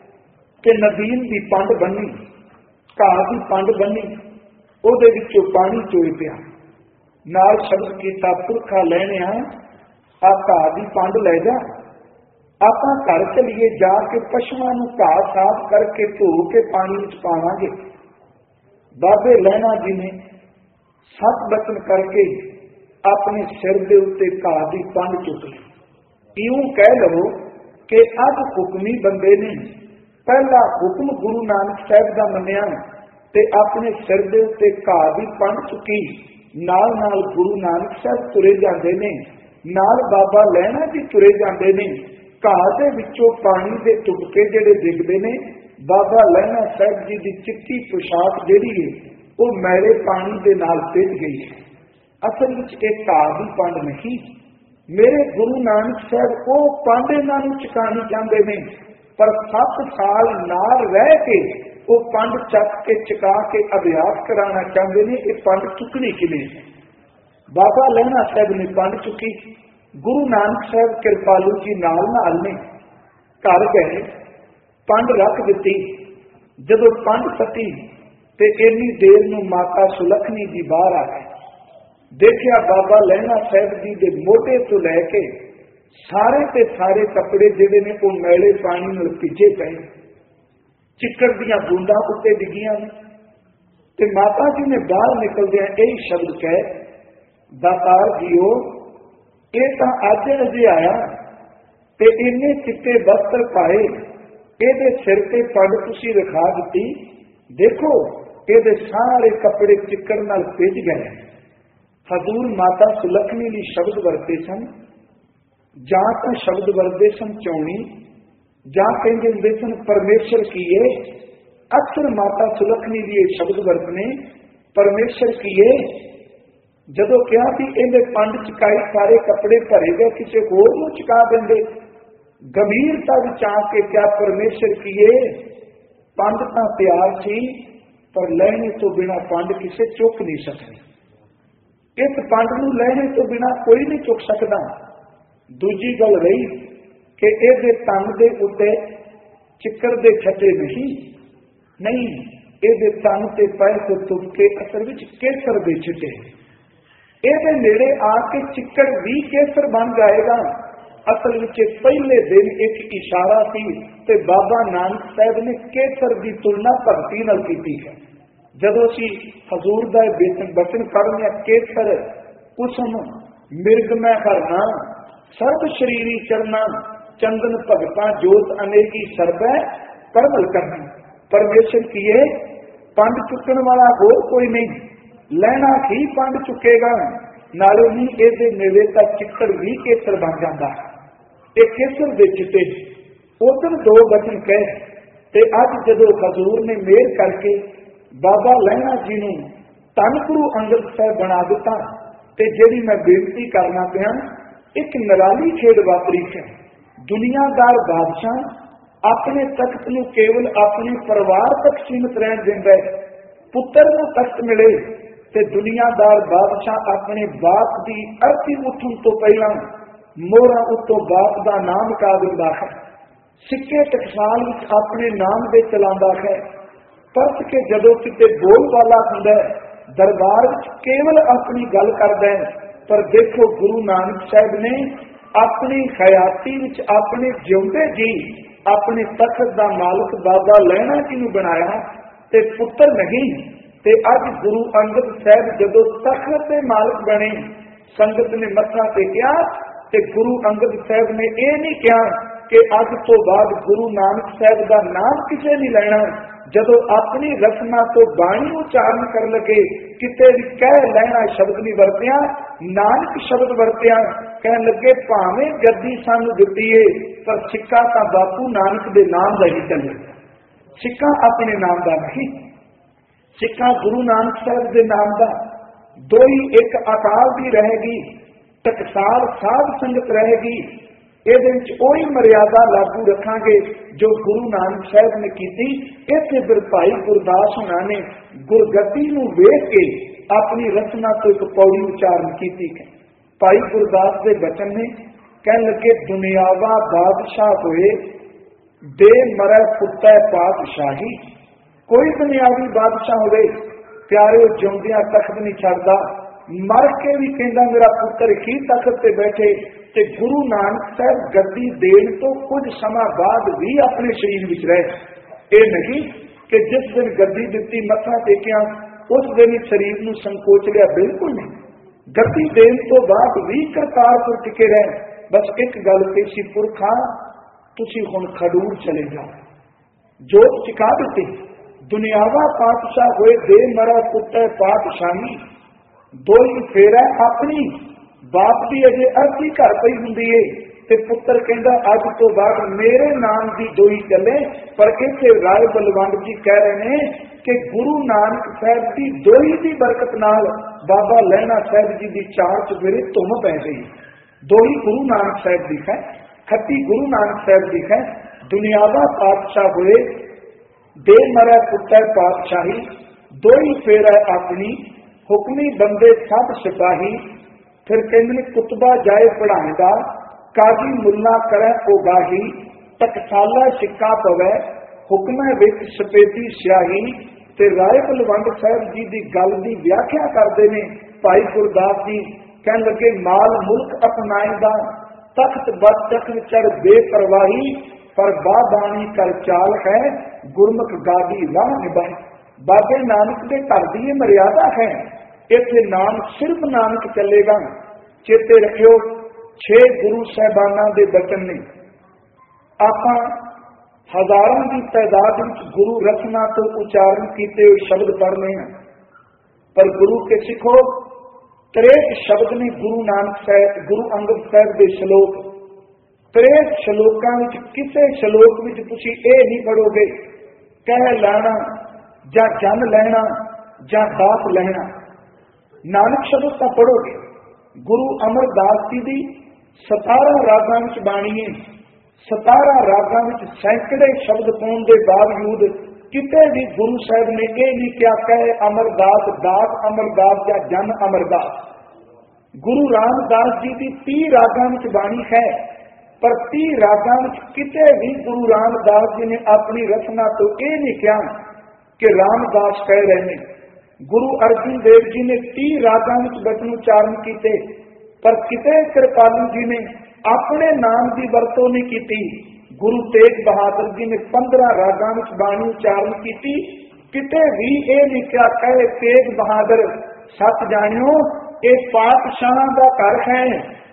कि नदीन की पंड बन्नी, घाह की पंड बन्नी, उहदे विचों पानी चोई पिया, नाल शब्द कीता, पुरखा लैणे आ घाह की पंड लै जा, आपां घर चलीए, जाके पशुआं नूं घाह साफ करके धो के पानी विच पावांगे। बाबे लैना जी ने सत बचन करके अपने सिर के उत्ते घाह की पंड चुक ली। इउं कह लो कि अज हुक्मी बंदे ने पहला हुक्म गुरु नानक साहब का मन्निया ते अपने सिर के उत्ते घाह की पंड चुकी, नाल नाल गुरु नानक साहब तुरे जाते ने, नाल बाबा लैना जी तुरे जाते ने। घाह के विचों पानी के तुपके जिहड़े दिखते ने, बाबा लैना साहब जी की चिट्टी पोशाक जिहड़ी है वो मैले पानी के नाल भिज गई है। ਅਸਲ ਵਿੱਚ ਇਹ ਧਾਰਮਿਕ ਪੰਡ ਨਹੀਂ। ਮੇਰੇ ਗੁਰੂ ਨਾਨਕ ਸਾਹਿਬ ਉਹ ਪੰਡ ਇਹਨਾਂ ਨੂੰ ਚੁਕਾਉਣੀ ਚਾਹੁੰਦੇ ਨੇ, ਪਰ 7 ਸਾਲ ਨਾਲ ਰਹਿ ਕੇ ਉਹ ਪੰਡ ਚੱਕ ਕੇ ਚੁਕਾ ਕੇ ਅਭਿਆਸ ਕਰਾਉਣਾ ਚਾਹੁੰਦੇ ਨੇ। ਇਹ ਪੰਡ ਚੁੱਕਣੀ ਕਿਵੇਂ? ਬਾਬਾ ਲਹਿਣਾ ਸਾਹਿਬ ਨੇ ਪੰਡ ਚੁੱਕੀ, ਗੁਰੂ ਨਾਨਕ ਸਾਹਿਬ ਕਿਰਪਾਲੂ ਜੀ ਨਾਲ ਨੇ ਘਰ ਗਏ, ਪੰਡ ਰੱਖ ਦਿੱਤੀ। ਜਦੋਂ ਪੰਡ ਸੱਟੀ ਤੇ ਇੰਨੀ ਦੇਰ ਨੂੰ ਮਾਤਾ ਸੁਲੱਖਣੀ ਜੀ ਬਾਹਰ ਆ ਗਏ। ਦੇਖਿਆ ਬਾਬਾ ਲਹਿਣਾ ਸਾਹਿਬ ਜੀ ਦੇ ਮੋਢੇ ਤੋਂ ਲੈ ਕੇ ਸਾਰੇ ਤੇ ਸਾਰੇ ਕੱਪੜੇ ਜਿਹੜੇ ਨੇ ਉਹ ਮੈਲੇ ਪਾਣੀ ਨਾਲ ਭਿੱਜੇ ਪਏ, ਚਿੱਕੜ ਦੀਆਂ ਬੂੰਦਾਂ ਉੱਤੇ ਡਿੱਗੀਆਂ ਨੇ। ਤੇ ਮਾਤਾ ਜੀ ਨੇ ਬਾਹਰ ਨਿਕਲਦਿਆਂ ਇਹ ਸ਼ਬਦ ਕਹੇ, ਦਾਤਾਰ ਜੀਓ, ਇਹ ਤਾਂ ਅੱਜ ਅਜੇ ਆਇਆ ਤੇ ਇੰਨੇ ਚਿੱਟੇ ਵਸਤਰ ਪਾਏ, ਇਹਦੇ ਸਿਰ ਤੇ ਪੱਗ ਤੁਸੀਂ ਰਖਾ ਦਿੱਤੀ, ਦੇਖੋ ਇਹਦੇ ਸਾਰੇ ਕੱਪੜੇ ਚਿੱਕੜ ਨਾਲ ਭਿੱਜ ਗਏ। ਹਜ਼ੂਰ ਮਾਤਾ ਸੁਲੱਖਣੀ ਲਈ ਸ਼ਬਦ ਵਰਤੇ ਸਨ, ਜਾਂ ਤਾਂ ਸ਼ਬਦ ਵਰਤੇ ਸਨ ਚੌਣੀ, ਜਾਂ ਕਹਿੰਦੇ ਹੁੰਦੇ ਸਨ ਪਰਮੇਸ਼ਰ ਕੀਏ। ਅਕਸਰ ਮਾਤਾ ਸੁਲੱਖਣੀ ਲਈ ਇਹ ਸ਼ਬਦ ਵਰਤਨੇ, ਪਰਮੇਸ਼ਰ ਕੀਏ। ਜਦੋਂ ਕਿਹਾ ਵੀ ਇਹਦੇ ਪੰਡ ਚੁਕਾਈ, ਸਾਰੇ ਕੱਪੜੇ ਭਰੇ ਗਏ, ਕਿਸੇ ਹੋਰ ਨੂੰ ਚੁਕਾ ਦਿੰਦੇ। ਗੰਭੀਰਤਾ ਵਿੱਚ ਆ ਕੇ ਕਿਹਾ, ਪਰਮੇਸ਼ਰ ਕੀਏ, ਪੰਡ ਤਾਂ ਤਿਆਰ ਸੀ, ਪਰ ਲੈਣੇ ਤੋਂ ਬਿਨਾਂ ਪੰਡ ਕਿਸੇ ਚੁੱਕ ਨਹੀਂ ਸਕਦੇ। ਇਸ ਪੰਡ ਨੂੰ ਲੈਣੇ ਤੋਂ ਬਿਨਾਂ ਕੋਈ ਨਹੀਂ ਚੁੱਕ ਸਕਦਾ। ਦੂਜੀ ਗੱਲ ਰਹੀ ਕਿ ਇਹਦੇ ਤਨ ਦੇ ਉੱਤੇ ਚਿੱਕੜ ਦੇ ਛੱਟੇ ਨਹੀਂ, ਇਹਦੇ ਤਨ ਤੇ ਪੈਰ ਤੋਂ ਤੁੱਕ ਕੇ ਅਸਲ ਵਿੱਚ ਕੇਸਰ ਦੇ ਛਿੱਟੇ। ਇਹਦੇ ਨੇੜੇ ਆ ਕੇ ਚਿੱਕੜ ਵੀ ਕੇਸਰ ਬਣ ਜਾਏਗਾ। ਅਸਲ ਵਿੱਚ ਪਹਿਲੇ ਦਿਨ ਇੱਕ ਇਸ਼ਾਰਾ ਸੀ ਤੇ ਬਾਬਾ ਨਾਨਕ ਸਾਹਿਬ ਨੇ ਕੇਸਰ ਦੀ ਤੁਲਨਾ ਭਗਤੀ ਨਾਲ ਕੀਤੀ ਹੈ। ਜਦੋਂ ਅਸੀਂ ਹਜ਼ੂਰ ਦਾ ਬਚਨ ਪੜ੍ਹਦੇ ਹਾਂ, ਕੇਸਰ ਕੁਸਮ ਮਿਰਗ ਮੈਂ ਭਰਨਾ, ਸਰਬ ਸ਼ਰੀਰੀ ਚਰਨਾ, ਚੰਦਨ ਭਗਤਾਂ ਜੋਤ ਅਨੇਕੀ ਸਰਬੈ ਪਰਮਲ ਕਰਨੀ। ਪਰਮੇਸ਼ਰ ਕੀਏ, ਪੰਡ ਚੁੱਕਣ ਵਾਲਾ ਹੋਰ ਕੋਈ ਨਹੀਂ, ਲੈਣਾ ਹੀ ਪੰਡ ਚੁੱਕੇਗਾ। ਨਾਲੇ ਹੀ ਇਹਦੇ ਨੇੜੇ ਤਾਂ ਚਿੱਕੜ ਵੀ ਕੇਸਰ ਬਣ ਜਾਂਦਾ। ਇਹ ਕੇਸਰ ਦੇ ਚਿੱਟੇ ਉਧਰ 2 ਬਚਨ ਕਹੇ ਤੇ ਅੱਜ ਜਦੋਂ ਹਜ਼ੂਰ ਨੇ ਮਿਹਰ ਕਰਕੇ ਬਾਬਾ ਲਹਿਣਾ ਜੀ ਨੂੰ ਧੰਨ ਗੁਰੂ ਅੰਗਦ ਸਾਹਿਬ ਬਣਾ ਦਿੱਤਾ, ਤੇ ਜਿਹੜੀ ਮੈਂ ਬੇਨਤੀ ਕਰਨਾ ਪਿਆ, ਇੱਕ ਨਿਰਾਲੀ ਖੇਡ ਵਾਪਰੀ ਹੈ। ਦੁਨੀਆਦਾਰ ਬਾਦਸ਼ਾਹ ਆਪਣੇ ਤਖਤ ਨੂੰ ਕੇਵਲ ਆਪਣੇ ਪਰਿਵਾਰ ਤੱਕ ਸੀਮਿਤ ਰਹਿਣ ਦਿੰਦਾ ਹੈ। ਪੁੱਤਰ ਨੂੰ ਤਖਤ ਮਿਲੇ ਤੇ ਦੁਨੀਆਦਾਰ ਬਾਦਸ਼ਾਹ ਆਪਣੇ ਬਾਪ ਦੀ ਅਰਥੀ ਉੱਠਣ ਤੋਂ ਪਹਿਲਾਂ ਮੋਹਰਾਂ ਉੱਤੋਂ ਬਾਪ ਦਾ ਨਾਮ ਕਾ ਦਿੰਦਾ ਹੈ। ਸਿੱਕੇ ਟਕਸਾਲ ਵਿੱਚ ਆਪਣੇ ਨਾਮ ਦੇ ਚਲਾਉਂਦਾ ਹੈ। ਪਰਤ ਕੇ ਜਦੋਂ ਕਿਤੇ ਬੋਲ ਵਾਲਾ ਹੁੰਦਾ ਹੈ, ਦਰਬਾਰ ਵਿੱਚ ਕੇਵਲ ਆਪਣੀ ਗੱਲ ਕਰਦਾ ਹੈ। ਪਰ ਦੇਖੋ ਗੁਰੂ ਨਾਨਕ ਸਾਹਿਬ ਨੇ ਆਪਣੀ ਹਯਾਤੀ ਵਿੱਚ ਆਪਣੇ ਜਿਉਂਦੇ ਜੀ ਆਪਣੇ ਤਖਤ ਦਾ ਮਾਲਕ ਬਾਬਾ ਲਹਿਣਾ ਜੀ ਨੂੰ ਬਣਾਇਆ ਤੇ ਪੁੱਤਰ ਨਹੀਂ। ਤੇ ਅੱਜ ਗੁਰੂ ਅੰਗਦ ਸਾਹਿਬ ਜਦੋਂ ਤਖਤ ਦੇ ਮਾਲਕ ਬਣੇ, ਸੰਗਤ ਨੇ ਮੱਥਾ ਟੇਕਿਆ ਤੇ ਗੁਰੂ ਅੰਗਦ ਸਾਹਿਬ ਨੇ ਇਹ ਨਹੀਂ ਕਿਹਾ ਕਿ ਅੱਜ ਤੋਂ ਬਾਅਦ ਗੁਰੂ ਨਾਨਕ ਸਾਹਿਬ ਦਾ ਨਾਮ ਕਿਸੇ ਨਹੀਂ ਲੈਣਾ। ਜਦੋਂ ਆਪਣੀ ਰਸਮਾਂ ਤੋਂ ਬਾਣੀ ਉਚਾਰਨ ਕਰਨ ਲੱਗੇ, ਕਿਤੇ ਵੀ ਕਹਿ ਲੈਣਾ ਸ਼ਬਦ ਨਹੀਂ ਵਰਤਿਆ, ਨਾਨਕ ਸ਼ਬਦ ਵਰਤਿਆ। ਕਹਿਣ ਲੱਗੇ ਭਾਵੇਂ ਗੱਦੀ ਸਾਨੂੰ ਦਿੱਤੀ ਏ, ਪਰ ਸਿੱਕਾ ਤਾਂ ਬਾਪੂ ਨਾਨਕ ਦੇ ਨਾਮ ਦਾ ਹੀ ਚੱਲੇ। ਸਿੱਕਾ ਆਪਣੇ ਨਾਮ ਦਾ ਨਹੀਂ, ਸਿੱਕਾ ਗੁਰੂ ਨਾਨਕ ਸਾਹਿਬ ਦੇ ਨਾਮ ਦਾ। ਦੋ ਹੀ, ਇੱਕ ਅਕਾਲ ਦੀ ਰਹੇਗੀ, ਟਕਸਾਲ ਸਾਧ ਸੰਗਤ ਰਹੇਗੀ। ਇਹਦੇ ਵਿੱਚ ਉਹੀ ਮਰਿਆਦਾ ਲਾਗੂ ਰੱਖਾਂਗੇ ਜੋ ਗੁਰੂ ਨਾਨਕ ਸਾਹਿਬ ਨੇ ਕੀਤੀ। ਇੱਥੇ ਫਿਰ ਭਾਈ ਗੁਰਦਾਸ ਹੋਣਾ ਨੇ ਗੁਰਗੱਦੀ ਨੂੰ ਵੇਖ ਕੇ ਆਪਣੀ ਰਚਨਾ ਤੋਂ ਇੱਕ ਪੌੜੀ ਉਚਾਰਨ ਕੀਤੀ। ਭਾਈ ਗੁਰਦਾਸ ਦੇ ਬਚਨ ਨੇ, ਕਹਿਣ ਲੱਗੇ ਦੁਨਿਆਵਾ ਬਾਦਸ਼ਾਹ ਹੋਏ, ਦੇ ਮਰੈ ਪੁੱਤੈ ਪਾਤਸ਼ਾਹੀ। ਕੋਈ ਦੁਨਿਆਵੀ ਬਾਦਸ਼ਾਹ ਹੋਵੇ ਪਿਆਰੇ, ਜਿਉਂਦਿਆਂ ਤਖਤ ਨਹੀਂ ਛੱਡਦਾ, ਮਰ ਕੇ ਵੀ ਕਹਿੰਦਾ ਮੇਰਾ ਪੁੱਤਰ ਹੀ ਤਖਤ ਤੇ ਬੈਠੇ। ਤੇ ਗੁਰੂ ਨਾਨਕ ਸਾਹਿਬ ਗੱਦੀ ਦੇਣ ਤੋਂ ਕੁਝ ਸਮਾਂ ਬਾਅਦ ਵੀ ਆਪਣੇ ਸਰੀਰ ਵਿੱਚ ਰਹੇ। ਇਹ ਨਹੀਂ ਕਿ ਜਿਸ ਦਿਨ ਗੱਦੀ ਦਿੱਤੀ ਮੱਥਾ ਟੇਕਿਆ ਉਸ ਦਿਨ ਹੀ ਸਰੀਰ ਨੂੰ ਸੰਕੋਚ ਲਿਆ, ਬਿਲਕੁਲ ਨਹੀਂ। ਗੱਦੀ ਦੇਣ ਤੋਂ ਬਾਅਦ ਵੀ ਕਰਤਾਰਪੁਰ ਟਿਕੇ ਰਹੇ। ਬਸ ਇੱਕ ਗੱਲ ਕਹੀ, ਪੁਰਖਾ ਤੁਸੀਂ ਹੁਣ ਖਡੂਰ ਚਲੇ ਜਾਓ। ਜੋਤ ਚਿਕਾ ਦਿੱਤੀ। ਦੁਨਿਆਵਾ ਪਾਤਸ਼ਾਹ ਹੋਏ, ਦੇ ਮਰਾ ਪੁੱਤਰ ਪਾਤਸ਼ਾਹੀ। ਦੋ ਹੀ ਫੇਰਾ ਆਪਣੀ ਬਾਪ ਦੀ ਅਜੇ ਅਰਥੀ ਘਰ ਪਈ ਹੁੰਦੀ ਏ ਤੇ ਪੁੱਤਰ ਕਹਿੰਦਾ ਅੱਜ ਤੋਂ ਬਾਅਦ ਮੇਰੇ ਨਾਮ ਦੀ ਦੋਈ ਚੱਲੇ। ਪਰ ਇੱਥੇ ਰਾਏ ਬਲਵੰਡ ਜੀ ਕਹਿ ਰਹੇ ਨੇ कि गुरु नानक साहब की दोही की बरकत नाल बाबा लहणा साहब जी की चार चुफेरे धुम पै गई। दोही गुरु नानक साहब की है, खत्ती गुरु नानक साहब की है। दुनियावा पातशाह हुए, दे मरै पुत्तर पातशाही, दोही फेर है अपनी, हुक्मी बंदे सब सिपाही। फिर कहते कुतबा जाए पढ़ाएगा, काजी मुल्ला करे उगाही, टकसाला सिक्का पवै, हुक्म विच सफेदी स्याही। ते राय बलवंत साहब जी की गल की व्याख्या करते हैं भाई गुरदास जी, कहने लगे माल मुल्क अपनाएगा, तख्त बद तख्त चढ़ बेपरवाही, पर बाबाणी कर चाल है, गुरमुख गादी राह निभाए। बाबे नानक के घर की ये मर्यादा है, इत्थे नाम सिर्फ नानक चलेगा। चेते रखियो 6 गुरु साहबाना के बचन ने, आपां हजारों की तादाद में गुरु रचना तो उच्चारण किए हुए शब्द पढ़ने हैं, पर गुरु के सिखो 63 शब्द ने गुरु नानक साहब, गुरु अंगद साहब के श्लोक। 63 श्लोकों में किसी श्लोक में तुसी ये नहीं पढ़ोगे कह लैना या जन लैना या दात लैना, नानक शब्द तो पढ़ोगे। गुरु अमरदास जी की 17 रागां में बाणी है, 17 रागां में सैकड़े शब्द पाने के बावजूद किते भी गुरु साहब ने यह नहीं क्या कहे अमरदास दास अमरदास या जन अमरदास। गुरु रामदास जी की 30 रागां में बाणी है, पर 30 रागां में किते भी गुरु रामदास जी ने अपनी रचना तो यह नहीं क्या कि रामदास कह रहे हैं। गुरु अर्जुन देव जी ने 30 रागां में वचन उच्चारण किए, पर किते कृपालु जी ने अपने नाम की वरतों नहीं की। गुरु तेग बहादुर जी ने 15 रागां में बाणी उच्चारण की, किते भी ये नहीं क्या कहे तेग बहादुर सच जानियो ये पातशाह का घर है,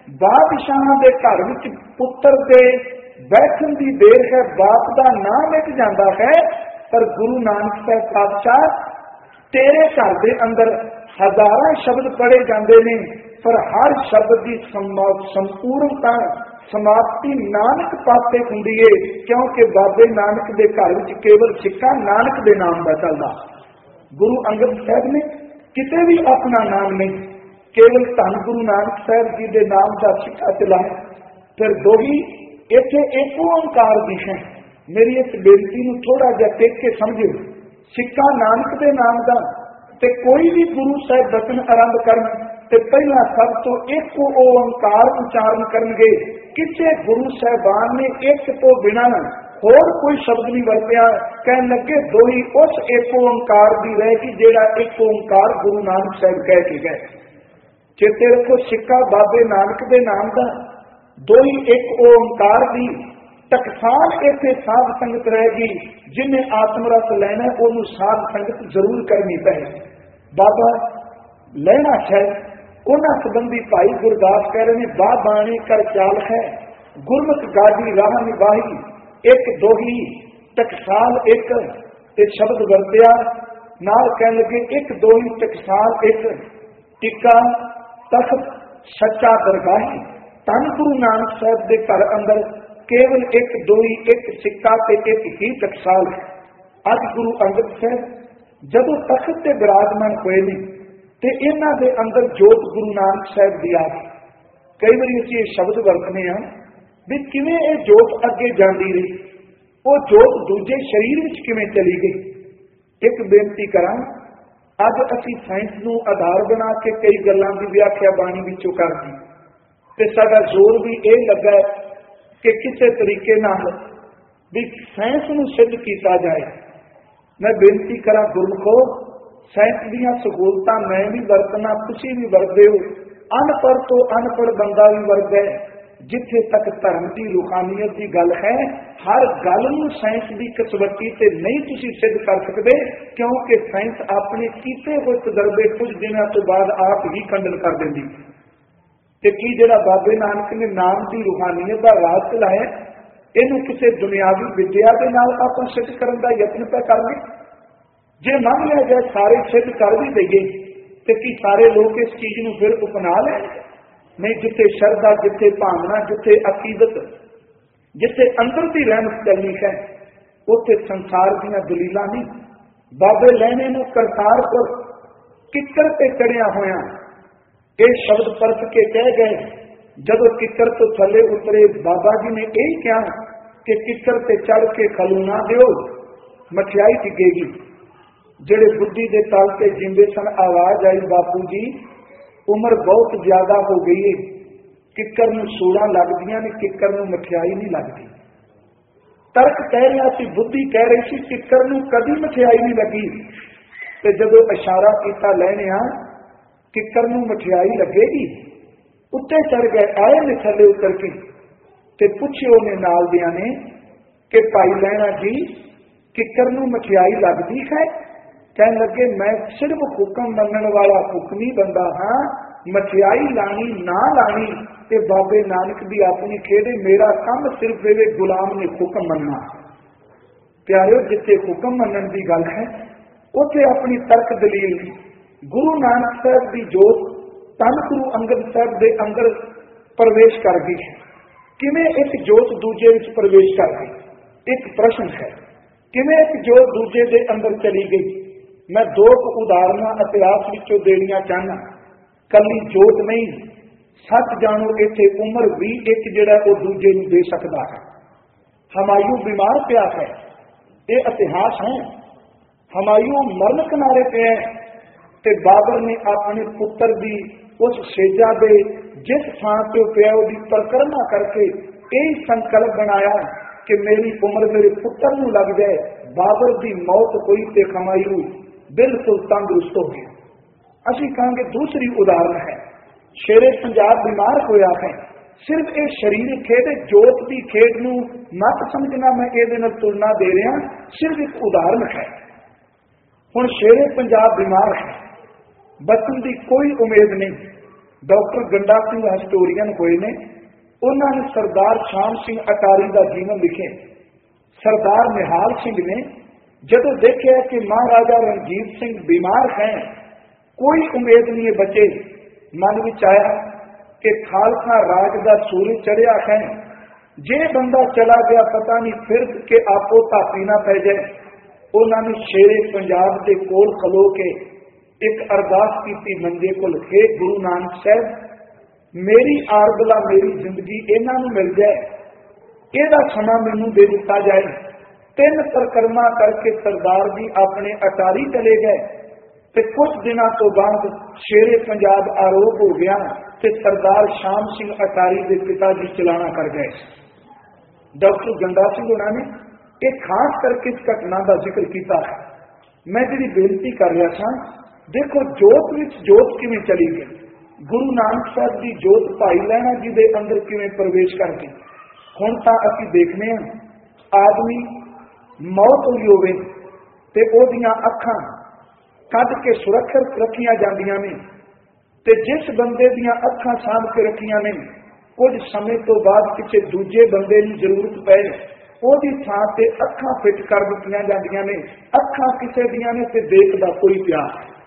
बादशाह के घर में पुत्र के बैठन की देर है, बाप का नाम मिट जाता है। पर गुरु नानक साहब पातशाह तेरे घर के अंदर हजारों शब्द पढ़े जाते हैं, पर हर शब्द की संपूर्णता समाप्ति नानक पासे होंदी है, क्योंकि बाबे नानक के घर में केवल सिक्का नानक के नाम का चलता। गुरु अंगद साहब ने किते भी अपना नाम नहीं, केवल धन गुरु नानक साहब जी के नाम का सिक्का चलाया। फिर दोही इत्थे एक ओंकार की है। मेरी इस बेनती को थोड़ा जिहा टेक के समझो, सिक्का नानक के नाम का, ते कोई भी गुरु साहब बचन आरंभ करन ते पहला सब तो एक ओंकार उच्चारण करनगे। किसी गुरु साहबान ने एक तो बिना होर कोई शब्द नहीं वरत्या, कह लगे दोही उस एक ओंकार की रहेगी जेड़ा एक ओंकार गुरु नानक साहब कह के गए। चेते रखो सिक्का बाबे नानक के नाम का, दोही एक ओंकार की टकसाल इत्थे साध संगत रहेगी। जिन्हें आत्मरस लेना उन्होंने साध संगत जरूर करनी पड़ेगी। बाबा लहणा साहब उन्होंने संबंधी भाई गुरदास कह रहे हैं, बा बाणी कर चाल है, गुरमुख गादी राह निभाही, एक दोही टकसाल एक शब्द वरत्या, नाल कह लगे एक दोही टकसाल एक, टिक्का तख्त सच्चा दरगाही। धन गुरु नानक साहब के घर अंदर केवल एक दोही एक सिक्का ते एक ही टकसाल है। अज गुरु अंगद साहब जदों तख्त ते विराजमान हुए ने ते इन्हां दे अंदर जोत गुरु नानक साहब दी आ गई। कई बार असीं ये शब्द वरतने हैं भी किवें ये जोत अगे जांदी रही, वो जोत दूजे शरीर विच किवें चली गई। एक बेनती करां, अज असीं साइंस नूं आधार बना के कई गल्लां दी व्याख्या बाणी विचों करदी ते साडा जोर भी ये लगा कि किसी तरीके नाल भी साइंस नूं सिद्ध किया जाए। मैं बेनती करा गुरमुखो, साइंस दीयां सहूलतां मैं भी वरतना, तुसीं भी वरदे हो, अनपढ़ तो अनपढ़ बंदा भी वरदा है। जिथे तक धर्म की रूहानीयत की गल है, हर गल नूं साइंस की कसवटी ते नहीं तुसीं सिद्ध कर सकते, क्योंकि साइंस अपने कीते हुए तजर्बे कुछ दिनों तो बाद आप ही खंडन कर देंदी। ते की जिहड़ा बाबे नानक ने नाम की रूहानीयत का राज चलाया, इनू किसी दुनियावी विद्या के नाल आपां सिद्ध करने का यत्न पे कर ले। जे मान लिया जाए सारे सिद्ध कर भी देंगे तो कि सारे लोग इस चीज को फिर अपना लें? नहीं, जिथे श्रद्धा, जिथे भावना, जिथे अकीदत, जिथे अंदर की रहमत चलनी है, उत्थे संसार दीयां दलीलां नहीं, बाबे लैने नूं करतारपुर किक्कर ते चढ़िया होया ये शब्द परत के कह गए। जदों किक्कर तो थले उतरे बाबा जी ने यही कहा कि किक्कर ते चढ़ के खलू ना दिओ, मठियाई डिगेगी। जेड़े बुद्धि के तल से जिंदे सन आवाज आई, बापू जी उम्र बहुत ज्यादा हो गई है, किक्कर नूं सूड़ा लगदियां ने, किक्कर नूं मठियाई नहीं लगती। तर्क कह रहा सी, बुद्धि कह रही सी किक्कर नूं कदी मठियाई नहीं लगी। ते जदों इशारा किया लैणिया किक्कर नूं मठियाई लगेगी, उत्ते चढ़ गए, आए ने थले उतर के ते पुछियो ने नाल दियां ने कि भाई लैणा जी किक्कर नूं मठियाई लगदी है? कह लगे मैं सिर्फ हुक्म मनण वाला हुक्मी बंदा हाँ, मठियाई लानी ना लानी ते बाबे नानक दी अपनी खेड़े, मेरा काम सिर्फ ये गुलाम ने हुक्म मनना। प्यारे जिथे हुक्म मनण की गल है उथे अपनी तर्क दलील गुरु नानक साहब की जोत धन गुरु अंगद साहब के अंदर प्रवेश कर गई है। किवें एक जोत दूजे विच प्रवेश कर गई, एक प्रश्न है। किवें एक जोत दूजे के अंदर चली गई? मैं दो उदाहरणा इतिहास विचों देनियां चाहना। कली जोत नहीं, सच जानो इत्थे उम्र भी एक जिहड़ा वो दूजे नूं दे सकता है। हमायूं बीमार पिया है, ये इतिहास है। हमायूं मरण किनारे पे है ते बाबर ने अपने पुत्र की उस सेजा दे जिस थां पे पिया उसकी परिक्रमा करके यही संकल्प बनाया कि मेरी उम्र मेरे पुत्र नूं लग जाए। बाबर की मौत हुई ते हमायूं बिल्कुल तंदुरुस्त हो गया। असीं कहांगे दूसरी उदाहरण है, शेरे पंजाब बीमार होया है। सिर्फ ये शरीर खेड जोत की खेड नूं मत समझना मैं इहदे नाल तुलना दे रहा, सिर्फ एक उदाहरण है। हुण शेरे पंजाब बीमार है, बचन की कोई उम्मीद नहीं। डॉक्टर गंडा सिंह हिस्टोरीयन होए ने, उन्होंने सरदार शाम सिंह अटारी का जीवन लिखे। सरदार निहाल सिंह ने जदों देखा कि महाराजा रणजीत सिंह बीमार हैं, कोई उम्मीद नहीं बचे, मन विच आया कि खालसा राज का सूरज चढ़िया है, जे बंदा चला गया पता नहीं फिर के आपो धापी ना पै जाए। उन्होंने शेरे पंजाब के कोल खलो के एक अरदास की मंजे को, हे गुरु नानक साहब मेरी आरबला मेरी जिंदगी इन्हां नूं मिल जाए, इहदा समा मैनूं दे दिता जाए। 3 परिक्रमा करके सरदार जी अपने अटारी चले गए ते कुछ दिनों तो बाद शेरे पंजाब आरोप हो गया ते सरदार शाम सिंह अटारी के पिता जी चलाना कर गए। डॉक्टर गंडा सिंह उन्होंने एक खास करके इस घटना का जिक्र किया है। मैं जी बेनती कर रहा था, देखो जोत विच जोत किवें चली गई, गुरु नानक साहब की जोत भाई लैणा जी के अंदर किवें प्रवेश कर गई। हुण तां असीं देखने आदमी मौत हुई होवे ते ओदियां अखां कढ के सुरक्षित रखियां जांदियां ने ते जिस बंदे दियां अखां साध के रखियां ने कुछ समय तो बाद किसी दूजे बंदे की जरूरत पै ओदी थां ते अखां फिट कर दित्तियां जांदियां ने। अखां किसे दियां ने ते देखदा कोई पिया।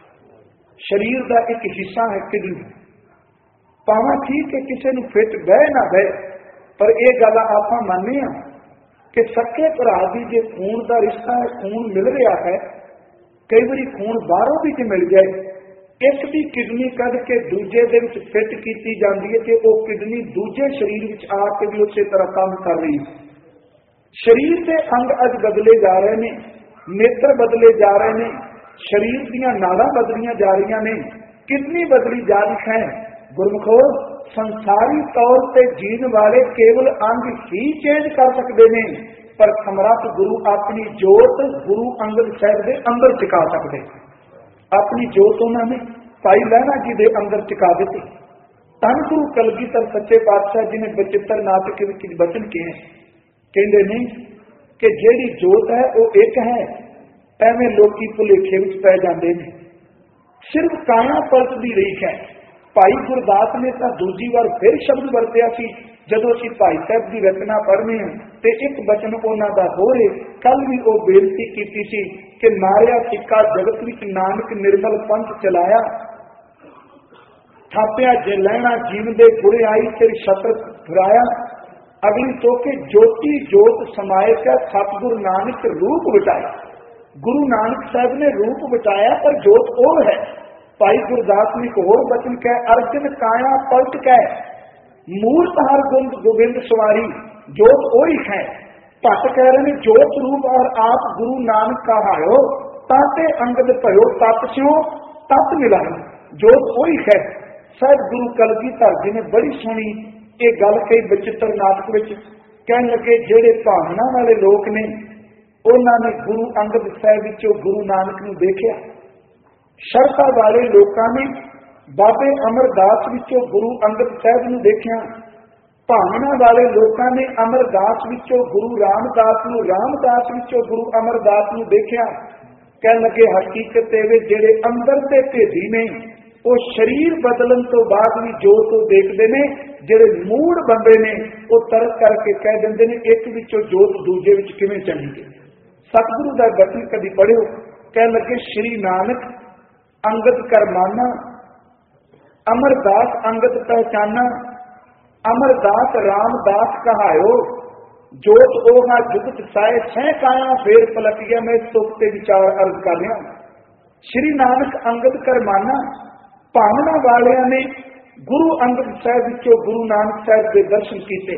शरीर का एक हिस्सा है किडनी, भावें ठीक है किसी नूं फिट बह ना बह, पर यह गल आपां मानने आ कि सके भरा की जो खून का रिश्ता है, खून मिल रहा है, कई बार खून बाहरों भी जो मिल जाए, एक भी किडनी कढ़ के दूजे दे विच फिट की जाती है कि वह किडनी दूजे शरीर विच आके भी उस तरह काम कर रही है। शरीर के अंग अज बदले जा रहे हैं, नेत्र बदले जा रहे हैं, शरीर दीयां नाड़ां बदलियां जा रही ने, किडनी बदली जा रही है। गुरमुखो संसारी तौर पर जीण वाले केवल अंग ही चेंज कर सकते हैं, पर समर्थ गुरु अपनी जोत गुरु अंगद साहब के अंदर टिका सकते। अपनी जोत उन्होंने भाई लहणा जी के अंदर टिका दी। धन गुरु कलगीधर सच्चे पातशाह जी ने बचित्र नाटक विच वचन कहे, कहते नहीं कि जिहड़ी जोत है वो एक है, एवें लोकी भुलेखे विच पै जाते हैं। सिर्फ काया पलट दी रीख है। भाई गुरदास ने तो दूजी बार फिर शब्द वरत्या सी जदों असीं भाई साहब की रचना पढ़ने हैं तो एक वचन उन्हां दा होर है। कल भी वो बेनती की सी कि मारिया सिक्का जगत विच नानक निर्मल पंथ चलाया, थापिया जे लहणा जीवन दे बुरे आई तेरी छत्र फुराया, अगली तो के ज्योति जोत समाए का सतगुरु नानक रूप विटाया। गुरु नानक साहब ने रूप बचाया पर जोत वो है। भाई गुरदास ने एक होर बचन कह, अर्जन काया पलट कह मूर्त हर गुंद गोबिंद सवारी, जोत वही है। भट्ट कह रहे ने जोत रूप और आप गुरु नानक कहायो, ताते अंगद भयो तत् स्यों तत् मिलायो, जोत वही है। साहब गुरु कलगीधर जी ने बड़ी सोहनी ये गल कही बचित्र नाटक विच, कहन लगे जेड़े भावना वाले लोग ने उन्होंने गुरु अंगद साहब विचों गुरु नानक नूं देखिया, शरता वाले लोगों ने बाबे अमरदास विचों गुरु अंगद साहब नूं देखिया, भावना वाले लोगों ने अमरदास विचों गुरु रामदास नूं, रामदास विचों गुरु अमरदास नूं देखिया। कहन लगे हकीकत ये जेड़े अंदर दे भेदी ने वो शरीर बदलन तो बाद भी जोत देखते हैं, जेड़े मूड बंदे ने वो तरक करके कह देंगे ने एक विचों जोत दूजे विच किवें चली गई। सतगुरु दा बचन कदी पढ़ियो, कहन लगे श्री नानक अंगद करमाना, अमरदास अंगद पहचाना, अमरदास रामदास कहायो, जोत ओहा जुगत साए सह काया फेर पलटिया। मैं इस तुक ते विचार अर्ज कर रहा। श्री नानक अंगद करमाना, भावना वालिया ने गुरु अंगद साहब विचों गुरु नानक साहब के दर्शन किए।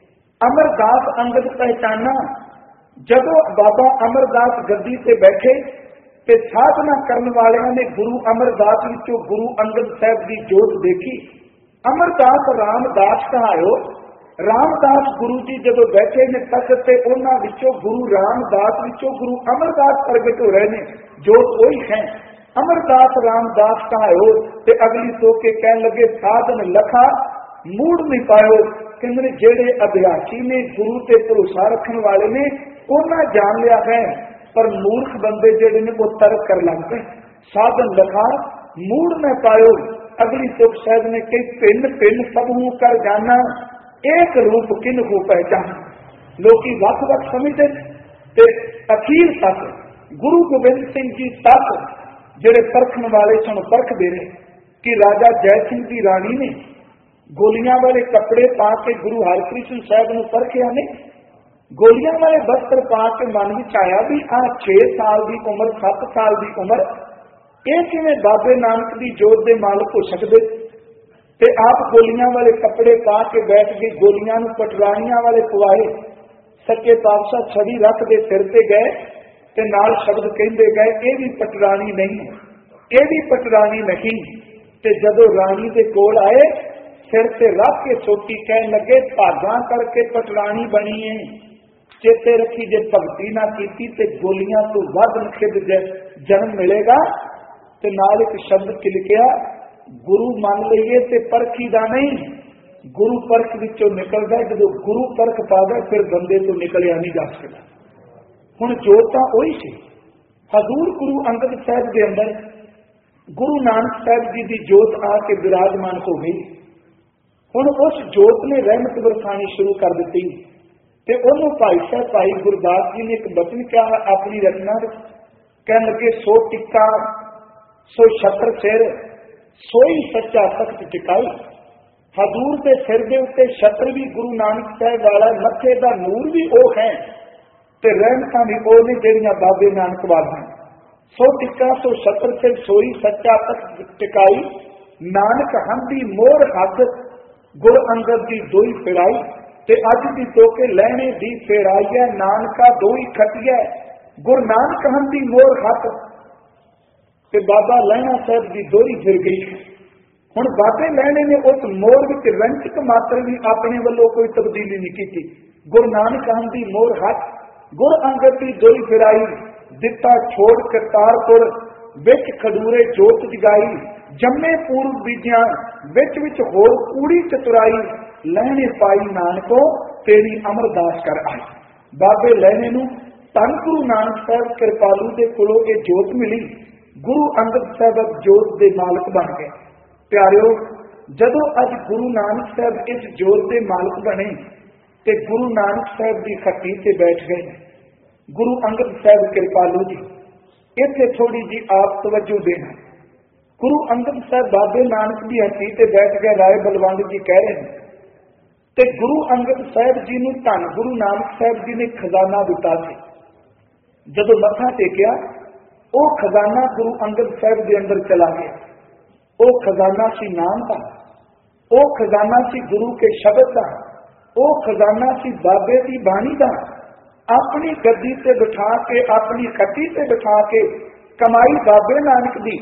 अमरदास अंगद पहचाना, जदों बाबा अमरदास गद्दी ते बैठे ते साधना करन वालिया ने गुरु अमरदास विचों गुरु अंगद साहब की जोत देखी। अमरदास रामदास कहायो, रामदास गुरु जी जदों बैठे ने तख्त ते उन्हां विचों गुरु रामदास विचों गुरु अमरदास प्रगट हो रहे ने, जोत वही है। अमरदास रामदास कहायो ते अगली तो के कहन लगे साधन लखा मूड नहीं पायो। कहंदे जेड़े अभ्यासी ने गुरु ते भरोसा रखने वाले ने उन्हां जान लिया है, पर मूर्ख बंदे जेड़े ने वो तर्क कर लग पे। साधन लखा मूड न पायो। अगली तुक साहब ने कई पिंड पिंड सब हूं कर जाना, एक रूप किन को पहचान। लोकी वख वख समझते ते अखीर तक गुरु गोबिंद सिंह जी तक जेड़े परखण वाले सन परख दे रहे कि राजा जय सिंह की रानी ने गोलियां वाले कपड़े पा के गुरु हरकृष्ण साहब ने परखिया ने, गोलियां वाले वस्त्र पा के मन विच आया भी आ 6 साल की उम्र 7 साल की उम्र ये किवें बाबे नानक की जोत दे मालक हो सकते। ते आप गोलियां वाले कपड़े पा के बैठ के गोलियां नूं पटरानियां वाले पवाए। सच्चे पातशाह छड़ी रख दे सिर ते गए ते नाल शब्द कहंदे गए ये भी पटरानी नहीं, ये भी पटरानी नहीं। ते जदों रानी दे कोल आए सिर ते रख के सोटी कहन लगे भागां करके पटरानी बनी है। चेते रखी जे भगती ना कीती ते गोलियां तो वध निखिद जन्म मिलेगा। ते नाल एक शब्द लिखिया गुरु मान लईए ते परखी दा नहीं, गुरु परख विचों निकलदा। जदों गुरु परख पावे फिर बंदे तो निकलिया नहीं जा सकता। हुण जोत तां ओही सी। हजूर गुरु अंगद साहब के अंदर गुरु नानक साहब जी की जोत आके विराजमान हो गई। हुण उस जोत ने रहमत बरसानी शुरू कर दी ते उन्होंने भाई साहब भाई गुरदास जी ने एक बचन कहा अपनी रचना कहन लगे सो टिक्का सो छत्र सिर सोई सच्चा तख्त टिकाई। हजूर के सिर के उत्ते छत्र भी गुरु नानक साहब वाला, मथे का नूर भी वो है ते रहमतां भी वो ने जिहड़ियां बाबे नानक वाल हैं। सो टिक्का सो छत्र सिर सोई सच्चा तख्त टिकाई, नानक हंदी मोर हद गुर अंगद की दोई फिराई। ते अज दी तोके लहने दी फेराई है, नानका दो ही खटिया गुर नानक हंदी मोर हथ ते बाबा लहना साहब की दोही फिर गई। हुण बाबे लहने ने उस मोर विच रंचक मात्र भी अपने वालों कोई तब्दीली नहीं की। गुर नानक हंदी मोर हथ गुर अंगद की दोही फिराई, दिता छोड़ करतारपुर विच खडूरे जोत जगाई। जम्मे पूर्व बीजिया विच विच होर कूड़ी चतुराई, लहने पाई नानको तेरी अमरदास कर आई। बाबे लहने नूं धन गुरु नानक साहब कृपालू के कोलों ये जोत मिली। गुरु अंगद साहब जोत के मालक बन गए। प्यारिओ जदों अज गुरु नानक साहब इस जोत के मालक बने ते गुरु नानक साहब की खट्टी से बैठ गए। गुरु अंगद साहब कृपालू जी इत्थे थोड़ी जी आप तवज्जो देना। गुरु अंगद साहब बाबे नानक की हट्टी से बैठ गए। राय बलवंत जी कह रहे हैं ते गुरु अंगद साहब जी ने धन गुरु नानक साहब जी ने खजाना दिता सी। ਜਦੋਂ ਮੱਥਾ ਟੇਕਿਆ ਉਹ ਖਜ਼ਾਨਾ ਗੁਰੂ ਅੰਗਦ ਸਾਹਿਬ ਦੇ ਅੰਦਰ ਚਲਾ ਗਿਆ। ਉਹ ਖਜ਼ਾਨਾ ਸੀ ਨਾਮ ਦਾ, ਉਹ ਖਜ਼ਾਨਾ ਸੀ ਗੁਰੂ ਕੇ ਸ਼ਬਦ ਦਾ, ਉਹ ਖਜ਼ਾਨਾ ਸੀ ਬਾਬੇ ਦੀ ਬਾਣੀ ਦਾ। ਆਪਣੀ ਗੱਦੀ ਤੇ ਬਿਠਾ ਕੇ, ਆਪਣੀ ਖੱਟੀ ਤੇ ਬਿਠਾ ਕੇ ਕਮਾਈ ਬਾਬੇ ਨਾਨਕ ਦੀ,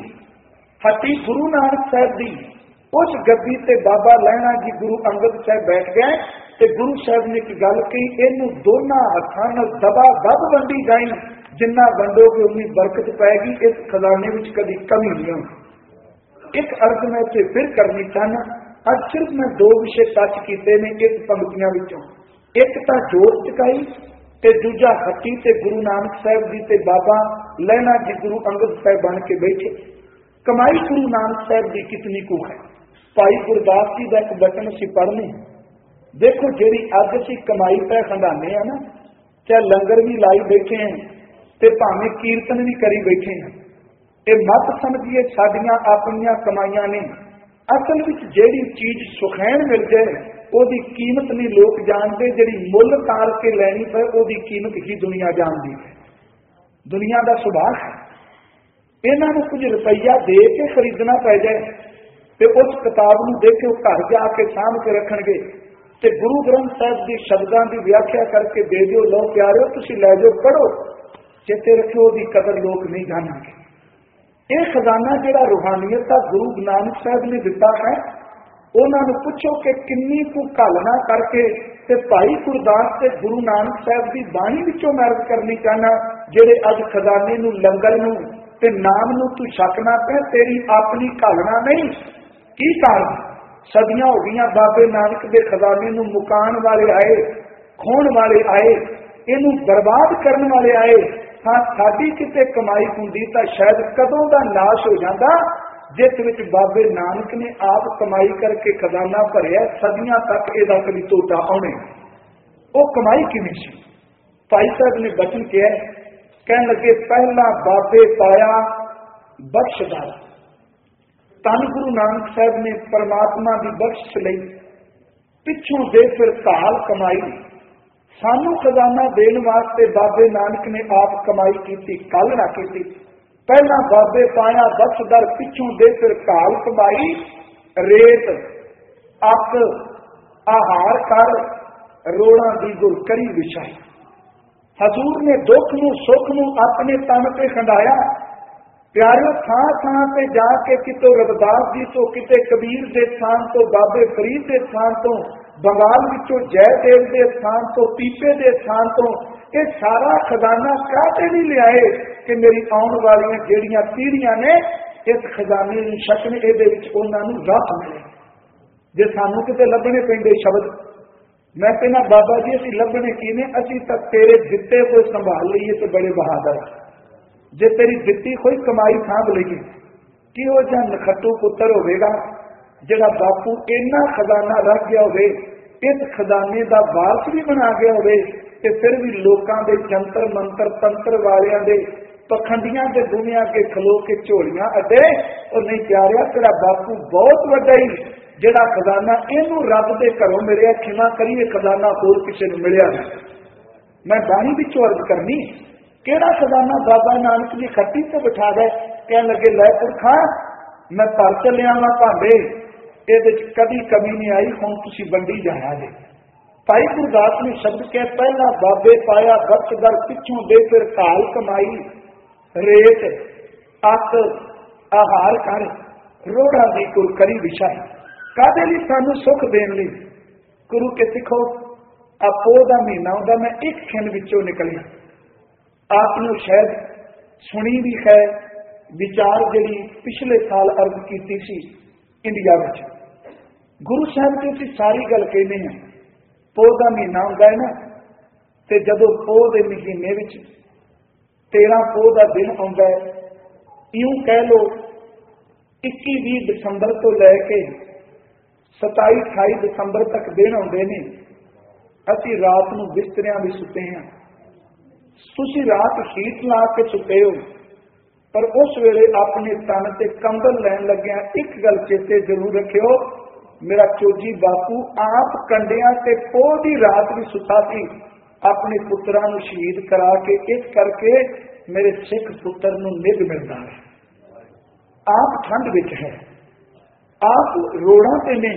ਹੱਟੀ ਗੁਰੂ ਨਾਨਕ ਸਾਹਿਬ ਦੀ। ਉਸ ਗੱਦੀ ਤੇ ਬਾਬਾ ਲਹਿਣਾ ਜੀ ਗੁਰੂ ਅੰਗਦ ਸਾਹਿਬ ਬੈਠ ਗਏ ਤੇ ਗੁਰੂ ਸਾਹਿਬ ਨੇ ਇੱਕ ਗੱਲ ਕਹੀ, ਇਹਨੂੰ ਦੋਨਾਂ ਹੱਥਾਂ ਨਾਲ ਦਬਾ ਦਬ ਵੰਡੀ ਜਾਈ, ਜਿੰਨਾ ਵੰਡੋਗੇ ਉਨੀ ਬਰਕਤ ਪਾਏਗੀ, ਇਸ ਖਜ਼ਾਨੇ ਵਿੱਚ ਕਦੀ ਕਮੀ ਨਹੀਂ ਹੋਣੀ। ਇੱਕ ਅਰਜ਼ ਮੈਂ ਇੱਥੇ ਫਿਰ ਕਰਨੀ ਚਾਹਨਾ। ਅੱਜ ਸਿਰਫ ਮੈਂ ਦੋ ਵਿਸ਼ੇ ਟੱਚ ਕੀਤੇ ਨੇ ਇਸ ਪੰਕਤੀਆਂ ਵਿੱਚੋਂ। ਇੱਕ ਤਾਂ ਜੋਤ ਚੁਕਾਈ ਤੇ ਦੂਜਾ ਹੱਟੀ ਤੇ ਗੁਰੂ ਨਾਨਕ ਸਾਹਿਬ ਜੀ ਤੇ ਬਾਬਾ ਲਹਿਣਾ ਜੀ ਗੁਰੂ ਅੰਗਦ ਸਾਹਿਬ ਬਣ ਕੇ ਬੈਠੇ। ਕਮਾਈ ਗੁਰੂ ਨਾਨਕ ਸਾਹਿਬ ਦੀ ਕਿਤਨੀ ਕੁ ਹੈ। ਭਾਈ ਗੁਰਦਾਸ ਜੀ ਦਾ ਇੱਕ ਬਚਨ ਅਸੀਂ ਪੜ੍ਹਨੇ। ਦੇਖੋ, ਜਿਹੜੀ ਅੱਜ ਅਸੀਂ ਕਮਾਈ ਪੈ ਖੰਡਾਨੇ ਆ ਨਾ, ਚਾਹੇ ਲੰਗਰ ਵੀ ਲਾਈ ਬੈਠੇ ਹਾਂ ਤੇ ਭਾਵੇਂ ਕੀਰਤਨ ਵੀ ਕਰੀ ਬੈਠੇ ਹਾਂ, ਇਹ ਮਤ ਸਮਝੀਏ ਸਾਡੀਆਂ ਆਪਣੀਆਂ ਕਮਾਈਆਂ ਨੇ। ਅਸਲ ਵਿੱਚ ਜਿਹੜੀ ਚੀਜ਼ ਸੁਖੈਣ ਮਿਲ ਜਾਏ ਉਹਦੀ ਕੀਮਤ ਨਹੀਂ ਲੋਕ ਜਾਣਦੇ, ਜਿਹੜੀ ਮੁੱਲ ਤਾਰ ਕੇ ਲੈਣੀ ਪਏ ਉਹਦੀ ਕੀਮਤ ਹੀ ਦੁਨੀਆ ਜਾਣਦੀ ਹੈ। ਦੁਨੀਆ ਦਾ ਸੁਭਾਅ ਹੈ, ਇਹਨਾਂ ਨੂੰ ਕੁਝ ਰੁਪਈਆ ਦੇ ਕੇ ਖਰੀਦਣਾ ਪੈ ਜਾਏ ਤੇ ਉਸ ਕਿਤਾਬ ਨੂੰ ਦੇ ਕੇ ਉਹ ਘਰ ਜਾ ਕੇ ਸਾਂਭ ਕੇ ਰੱਖਣਗੇ ਤੇ ਗੁਰੂ ਗ੍ਰੰਥ ਸਾਹਿਬ ਦੀ ਸ਼ਬਦਾਂ ਦੀ ਵਿਆਖਿਆ ਕਰਕੇ ਦੇ ਦਿਓ, ਲਓ ਪਿਆਰਿਓ ਤੁਸੀਂ ਲੈ ਜਾਓ, ਪੜ੍ਹੋ, ਚੇਤੇ ਰੱਖਿਓ ਉਹਦੀ ਕਦਰ ਲੋਕ ਨਹੀਂ ਜਾਣਾਂਗੇ। ਇਹ ਖਜ਼ਾਨਾ ਜਿਹੜਾ ਰੂਹਾਨੀਅਤ ਦਾ ਗੁਰੂ ਨਾਨਕ ਸਾਹਿਬ ਨੇ ਦਿੱਤਾ ਹੈ, ਉਹਨਾਂ ਨੂੰ ਪੁੱਛੋ ਕਿ ਕਿੰਨੀ ਕੁ ਘਾਲਣਾ ਕਰਕੇ ਤੇ ਭਾਈ ਗੁਰਦਾਸ ਤੇ ਗੁਰੂ ਨਾਨਕ ਸਾਹਿਬ ਦੀ ਬਾਣੀ ਵਿੱਚੋਂ ਮੈਰਿਜ ਕਰਨੀ ਚਾਹਨਾ, ਜਿਹੜੇ ਅੱਜ ਖਜ਼ਾਨੇ ਨੂੰ, ਲੰਗਰ ਨੂੰ ਤੇ ਨਾਮ ਨੂੰ ਤੂੰ ਛਕਣਾ ਪਿਆ, ਤੇਰੀ ਆਪਣੀ ਘਾਲਣਾ ਨਹੀਂ। ਕੀ ਕਾਰਨ? ਸਦੀਆਂ ਹੋ ਗਈਆਂ ਬਾਬੇ ਨਾਨਕ ਦੇ ਖਜ਼ਾਨੇ ਨੂੰ ਮੁਕਾਉਣ ਵਾਲੇ ਆਏ, ਖੋਹਣ ਵਾਲੇ ਆਏ, ਇਹਨੂੰ ਬਰਬਾਦ ਕਰਨ ਵਾਲੇ ਆਏ। ਹਾਂ, ਸਾਡੀ ਕਿਤੇ ਕਮਾਈ ਹੁੰਦੀ ਤਾਂ ਸ਼ਾਇਦ ਕਦੋਂ ਦਾ ਨਾਸ਼ ਹੋ ਜਾਂਦਾ, ਜਿਸ ਵਿੱਚ ਬਾਬੇ ਨਾਨਕ ਨੇ ਆਪ ਕਮਾਈ ਕਰਕੇ ਖਜ਼ਾਨਾ ਭਰਿਆ, ਸਦੀਆਂ ਤੱਕ ਇਹਦਾ ਕਦੀ ਟੋਟਾ ਆਉਣੇ। ਉਹ ਕਮਾਈ ਕਿਵੇਂ ਸੀ? ਭਾਈ ਸਾਹਿਬ ਨੇ ਬਚਨ ਕਿਹਾ, ਕਹਿਣ ਲੱਗੇ, ਪਹਿਲਾ ਬਾਬੇ ਪਾਇਆ ਬਖਸ਼ਦਾਰ। ਧੰਨ ਗੁਰੂ ਨਾਨਕ ਸਾਹਿਬ ਨੇ ਪਰਮਾਤਮਾ ਦੀ ਬਖਸ਼ ਲਈ ਪਿੱਛੋਂ ਦੇ ਫਿਰ ਕਾਲ ਕਮਾਈ। ਸਾਨੂੰ ਖਜ਼ਾਨਾ ਦੇਣ ਵਾਸਤੇ ਬਾਬੇ ਨਾਨਕ ਨੇ ਆਪ ਕਮਾਈ ਕੀਤੀ, ਕੱਲ ਨਾ ਕੀਤੀ। ਪਹਿਲਾਂ ਬਾਬੇ ਪਾਇਆ ਬਖਸ਼ਦਾਰ, ਪਿੱਛੋਂ ਦੇ ਫਿਰ ਕਾਲ ਕਮਾਈ। ਰੇਤ ਅੱਕ ਆਹਾਰ ਕਰ, ਰੋੜਾਂ ਦੀ ਗੁਰ ਕਰੀ ਵਿਛਾਈ। ਹਜ਼ੂਰ ਨੇ ਦੁੱਖ ਨੂੰ ਸੁੱਖ ਨੂੰ ਆਪਣੇ ਤਨ ਤੇ ਖੰਡਾਇਆ। ਪਿਆਰਿਓ, ਥਾਂ ਥਾਂ ਤੇ ਜਾ ਕੇ ਕਿਤੋਂ ਰਵਿਦਾਸ ਜੀ ਤੋਂ, ਕਿਤੇ ਕਬੀਰ ਦੇ ਸਥਾਨ ਤੋਂ, ਬਾਬੇ ਫਰੀਦ ਦੇ ਸਥਾਨ ਤੋਂ, ਬੰਗਾਲ ਵਿੱਚੋਂ ਜੈਦੇਵ ਦੇ ਸਥਾਨ ਤੋਂ, ਪੀਪੇ ਦੇ ਸਥਾਨ ਤੋਂ, ਇਹ ਸਾਰਾ ਖਜ਼ਾਨਾ ਕਾਹਤੇ ਨਹੀਂ ਲਿਆਏ ਕਿ ਮੇਰੀ ਆਉਣ ਵਾਲੀਆਂ ਜਿਹੜੀਆਂ ਪੀੜ੍ਹੀਆਂ ਨੇ ਇਸ ਖਜ਼ਾਨੇ ਨੂੰ ਛਕਣ, ਇਹਦੇ ਵਿੱਚ ਉਹਨਾਂ ਨੂੰ ਰਾਹ ਮਿਲੇ। ਜੇ ਸਾਨੂੰ ਕਿਤੇ ਲੱਭਣੇ ਪੈਂਦੇ ਸ਼ਬਦ, ਮੈਂ ਕਹਿੰਦਾ ਬਾਬਾ ਜੀ ਅਸੀਂ ਲੱਭਣੇ ਕੀ ਨੇ? ਅਸੀਂ ਤਾਂ ਤੇਰੇ ਦਿੱਤੇ ਕੋਈ ਸੰਭਾਲ ਲਈਏ ਤੇ ਬੜੇ ਬਹਾਦਰ। ਜੇ ਤੇਰੀ ਦਿੱਤੀ ਕੋਈ ਕਮਾਈ ਸਾਂਭ ਲਈਏ, ਕਿਹੋ ਜਿਹਾ ਨਖੱਟੂ ਪੁੱਤਰ ਹੋਵੇਗਾ ਜਿਹੜਾ ਬਾਪੂ ਇੰਨਾ ਖਜ਼ਾਨਾ ਰੱਖ ਗਿਆ ਹੋਵੇ, ਇਸ ਖਜ਼ਾਨੇ ਦਾ ਵਾਰਸ ਵੀ ਬਣਾ ਗਿਆ ਹੋਵੇ ਤੇ ਫਿਰ ਵੀ ਲੋਕਾਂ ਦੇ ਜੰਤਰ ਮੰਤਰ ਤੰਤਰ ਵਾਲਿਆਂ ਦੇ ਪਖੰਡੀਆਂ ਦੇ ਦੁਨੀਆ ਕੇ ਖਲੋ ਕੇ ਝੋਲੀਆਂ ਅੱਡੇ। ਉਹ ਨਹੀਂ ਪਿਆਰਿਆ, ਤੇਰਾ ਬਾਪੂ ਬਹੁਤ ਵੱਡਾ ਹੀ, ਜਿਹੜਾ ਖਜ਼ਾਨਾ ਇਹਨੂੰ ਰੱਬ ਦੇ ਘਰੋਂ ਮਿਲਿਆ, ਖਿਮਾ ਕਰੀਏ ਖਜ਼ਾਨਾ ਹੋਰ ਕਿਸੇ ਨੂੰ ਮਿਲਿਆ ਨਹੀਂ। ਮੈਂ ਬਾਣੀ ਵਿੱਚੋਂ ਅਰਜ਼ ਕਰਨੀ, ਕਿਹੜਾ ਖਜ਼ਾਨਾ ਬਾਬਾ ਨਾਨਕ ਦੀ ਖੱਟੀ ਤੇ ਬਿਠਾ ਗਏ, ਕਹਿਣ ਲੱਗੇ ਲੈ ਪੁਰਖਾ ਮੈਂ ਭਰ ਚੱਲਿਆ ਵਾਂ ਭਾਂਡੇ, ਇਹਦੇ ਚ ਕਦੀ ਕਮੀ ਨਹੀਂ ਆਈ, ਹੁਣ ਤੁਸੀਂ ਵੰਡੀ ਜਾਇਆ ਜੇ। ਭਾਈ ਗੁਰਦਾਸ ਨੇ ਸ਼ਬਦ ਕਿਹਾ, ਪਹਿਲਾਂ ਬਾਬੇ ਪਾਇਆ ਬਖਸ਼ਦਾਰ, ਪਿੱਛੋਂ ਦੇ ਫਿਰ ਕਾਲ ਕਮਾਈ। ਰੇਤ ਅੱਕ ਆਹਾਰ ਕਰ, ਰੋੜਾਂ ਦੀ ਕੁਰ ਕਰੀ ਵਿਛਾਈ। ਕਾਹਦੇ ਲਈ? ਸਾਨੂੰ ਸੁੱਖ ਦੇਣ ਲਈ। ਗੁਰੂ ਕੇ ਸਿੱਖੋ, ਆਪੋ ਦਾ ਮਹੀਨਾ ਹੁੰਦਾ, ਮੈਂ ਇੱਕ ਖਿੰਨ ਵਿੱਚੋਂ ਨਿਕਲਿਆ। ਆਪ ਨੂੰ ਸ਼ਾਇਦ ਸੁਣੀ ਵੀ ਹੈ ਵਿਚਾਰ ਜਿਹੜੀ ਪਿਛਲੇ ਸਾਲ ਅਰਜ਼ ਕੀਤੀ ਸੀ ਇੰਡੀਆ ਵਿੱਚ। ਗੁਰੂ ਸਾਹਿਬ ਤੇ ਅਸੀਂ ਸਾਰੀ ਗੱਲ ਕਹਿੰਦੇ ਹਾਂ। ਪੋਹ ਦਾ ਮਹੀਨਾ ਹੁੰਦਾ ਹੈ ਨਾ, ਤੇ ਜਦੋਂ ਪੋਹ ਦੇ ਮਹੀਨੇ ਵਿੱਚ 13 ਪੋਹ ਦਾ ਦਿਨ ਆਉਂਦਾ ਹੈ, ਇਉਂ ਕਹਿ ਲਓ 21-20 ਦਸੰਬਰ ਤੋਂ ਲੈ ਕੇ 27-28 ਦਸੰਬਰ ਤੱਕ ਦਿਨ ਆਉਂਦੇ ਨੇ। ਅਸੀਂ ਰਾਤ ਨੂੰ ਬਿਸਤਰਿਆਂ ਵਿੱਚ ਸੁੱਤੇ ਹਾਂ। ਤੁਸੀਂ ਰਾਤ ਹੀਟ ਲਾ ਕੇ ਸੁੱਤੇ ਹੋ, ਪਰ ਉਸ ਵੇਲੇ ਆਪਣੇ ਤਨ ਤੇ ਕੰਬਲ ਲੈਣ ਲੱਗਿਆ ਇੱਕ ਗੱਲ ਚੇਤੇ ਜ਼ਰੂਰ ਰੱਖਿਓ, ਮੇਰਾ ਚੋਜੀ ਬਾਪੂ ਆਪ ਕੰਡਿਆਂ ਤੇ ਪੋਹ ਦੀ ਰਾਤ ਵੀ ਸੁੱਤਾ ਸੀ ਆਪਣੇ ਪੁੱਤਰਾਂ ਨੂੰ ਸ਼ਹੀਦ ਕਰਾ ਕੇ ਇਸ ਕਰਕੇ ਮੇਰੇ ਸਿੱਖ ਪੁੱਤਰ ਨੂੰ ਨਿੱਘ ਮਿਲਦਾ ਹੈ। ਆਪ ਠੰਡ ਵਿੱਚ ਹੈ, ਆਪ ਰੋੜਾਂ ਤੇ ਨੇ,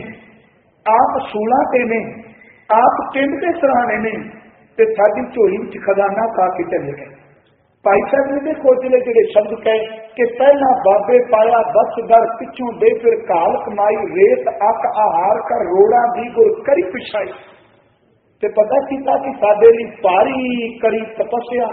ਆਪ ਸੂਲਾਂ ਤੇ ਨੇ, ਆਪ ਪਿੰਡ ਦੇ ਸਰਾਣੇ ਨੇ ਤੇ ਸਾਡੀ ਝੋਲੀ ਵਿੱਚ ਖਜ਼ਾਨਾ ਪਾ ਕੇ ਚਲੇ ਗਏ। ਭਾਈ ਸਾਹਿਬ ਜੀ ਦੇ ਕੋਜਲੇ ਜਿਹੜੇ ਸ਼ਬਦ ਕਹੇ ਕਿ ਪਹਿਲਾਂ ਬਾਬੇ ਪਾਇਆ ਬਸ ਦਰ, ਪਿੱਛੋਂ ਦੇ ਫਿਰ ਕਾਲ ਕਮਾਈ, ਰੇਤ ਅੱਕ ਆਹਾਰ ਕਰ ਰੋੜਾਂ ਦੀ ਗੁਰ ਕਰੀ ਪਿਛਾਈ। ਤੇ ਪਤਾ ਕੀਤਾ ਕਿ ਸਾਡੇ ਲਈ ਪਾਰੀ ਕਰੀ ਤਪੱਸਿਆ,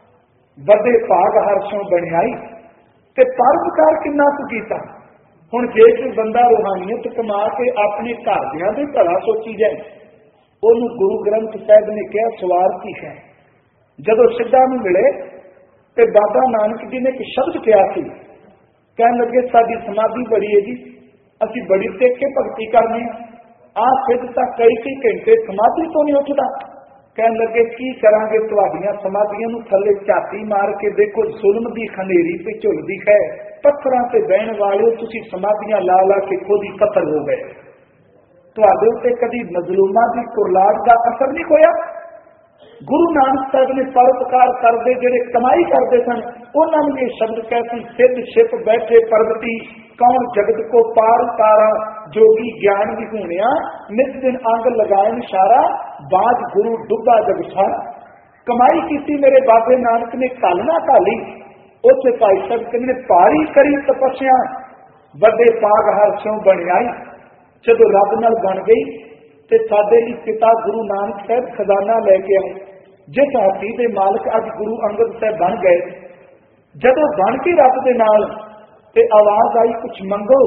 ਵੱਡੇ ਭਾਗ ਹਰਸ਼ੋਂ ਬਣਾਈ ਤੇ ਪਰਉਪਕਾਰ ਕਿੰਨਾ ਕੁ ਕੀਤਾ। ਹੁਣ ਜੇ ਕੋਈ ਬੰਦਾ ਰੂਹਾਨੀਅਤ ਕਮਾ ਕੇ ਆਪਣੇ ਘਰਦਿਆਂ ਦੇ ਭਲਾ ਸੋਚੀ ਜਾਏ, ਉਹਨੂੰ ਗੁਰੂ ਗ੍ਰੰਥ ਸਾਹਿਬ ਨੇ ਕਿਹਾ ਸਵਾਰਥੀ ਹੈ। ਜਦੋਂ ਸਿੱਧਾ ਨੂੰ ਮਿਲੇ ਤੇ ਬਾਬਾ ਨਾਨਕ ਜੀ ਨੇ ਇੱਕ ਸ਼ਬਦ ਕਿਹਾ ਸੀ, ਕਹਿਣ ਲੱਗੇ ਸਾਡੀ ਸਮਾਧੀ ਬੜੀ ਹੈ ਜੀ, ਅਸੀਂ ਬੜੀ ਟੇਕ ਕੇ ਭਗਤੀ ਕਰਨੀ ਆ ਸਿੱਧ ਤਾਂ ਕਈ ਘੰਟੇ ਸਮਾਧੀ ਤੋਂ ਨਹੀਂ ਉੱਠਦਾ। ਕਹਿਣ ਲੱਗੇ ਕੀ ਕਰਾਂਗੇ, ਤੁਹਾਡੀਆਂ ਸਮਾਧੀਆਂ ਨੂੰ ਥੱਲੇ ਝਾਤੀ ਮਾਰ ਕੇ ਦੇਖੋ, ਜ਼ੁਲਮ ਦੀ ਖਨੇਰੀ ਤੇ ਝੁਲਦੀ ਹੈ, ਪੱਥਰਾਂ ਤੇ ਬਹਿਣ ਵਾਲਿਓ ਤੁਸੀਂ ਸਮਾਧੀਆਂ ਲਾ ਲਾ ਕੇ ਖੁਦ ਹੀ ਪੱਥਰ ਹੋ ਗਏ। ਤੁਹਾਡੇ ਉੱਤੇ ਕਦੀ ਮਜ਼ਲੂਮਾਂ ਦੀ ਕੁਰਲਾਟ ਦਾ ਅਸਰ ਨਹੀਂ ਹੋਇਆ। ਗੁਰੂ ਨਾਨਕ ਸਾਹਿਬ ਨੇ ਪਰਉਪਕਾਰ ਕਰਦੇ ਜਿਹੜੇ ਕਮਾਈ ਕਰਦੇ ਸਨ, ਉਹਨਾਂ ਨੂੰ ਇਹ ਸ਼ਬਦ ਕਹਿ ਸਿੱਧ ਛਿਪ ਬੈਠੇ ਪਰਬਤੀ, ਕੌਣ ਜਗਤ ਕੋ ਪਾਰ ਉਤਾਰਾ, ਜੋਗੀ ਗਿਆਨ ਵਿਹੂਣਿਆ, ਨਿਤ ਦਿਨ ਅੰਗ ਲਗਾਏ ਇਸ਼ਾਰਾ, ਬਾਜ ਗੁਰੂ ਡੁੱਬਾ ਜਗ ਸਾਰਾ। ਕਮਾਈ ਕੀਤੀ ਮੇਰੇ ਬਾਬੇ ਨਾਨਕ ਨੇ ਘੱਲ ਨਾ ਘਾਲੀ। ਉੱਥੇ ਭਾਈ ਸਾਹਿਬ ਕਹਿੰਦੇ ਨੇ ਪਾਰੀ ਕਰੀ ਤਪੱਸਿਆ, ਵੱਡੇ ਪਾਗ ਹਰਸ਼ੋਂ ਬਣਾਈ। ਜਦੋਂ ਰੱਬ ਨਾਲ ਬਣ ਗਈ ਤੇ ਸਾਡੇ ਲਈ ਪਿਤਾ ਗੁਰੂ ਨਾਨਕ ਸਾਹਿਬ ਖਜ਼ਾਨਾ ਲੈ ਕੇ ਆਏ, ਜਿਸ ਹਾਥੀ ਦੇ ਮਾਲਕ ਅੱਜ ਗੁਰੂ ਅੰਗਦ ਸਾਹਿਬ ਬਣ ਗਏ। ਜਦੋਂ ਬਣ ਕੇ ਰੱਬ ਦੇ ਨਾਲ ਤੇ ਆਵਾਜ਼ ਆਈ ਕੁਛ ਮੰਗੋ,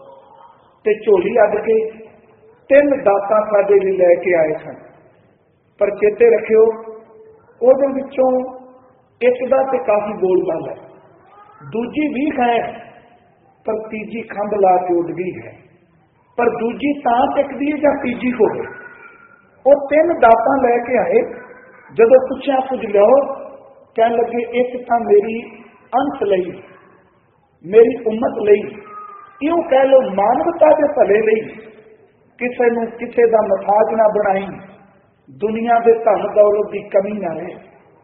ਤੇ ਝੋਲੀ ਅੱਡ ਕੇ 3 ਦਾਤਾਂ ਸਾਡੇ ਲਈ ਲੈ ਕੇ ਆਏ ਸਨ। ਪਰ ਚੇਤੇ ਰੱਖਿਓ, ਉਹਦੇ ਵਿੱਚੋਂ ਇੱਕ ਦਾ ਤੇ ਕਾਫੀ ਬੋਲਬਾਲ ਹੈ, ਦੂਜੀ ਵੀ ਹੈ ਪਰ ਤੀਜੀ ਖੰਭ ਲਾ ਕੇ ਉੱਡ ਗਈ ਹੈ। ਪਰ ਦੂਜੀ ਤਾਂ ਟਿਕਦੀ ਹੈ ਜਾਂ ਤੀਜੀ ਹੋਵੇ। ਉਹ 3 ਦਾਤਾਂ ਲੈ ਕੇ ਆਏ। ਜਦੋਂ ਪੁੱਛਿਆ ਕੁਝ ਲਿਓ, ਕਹਿਣ ਲੱਗੇ ਇੱਕ ਤਾਂ ਮੇਰੀ ਅੰਸ਼ ਲਈ, ਮੇਰੀ ਉਮਤ ਲਈ, ਇਉਂ ਕਹਿ ਲਓ ਮਾਨਵਤਾ ਦੇ ਭਲੇ ਲਈ, ਕਿਸੇ ਨੂੰ ਕਿਸੇ ਦਾ ਮਥਾਜ ਨਾ ਬਣਾਈ, ਦੁਨੀਆ ਦੇ ਧਨ ਦੌਲਤ ਦੀ ਕਮੀ ਨਾ ਰਹੇ।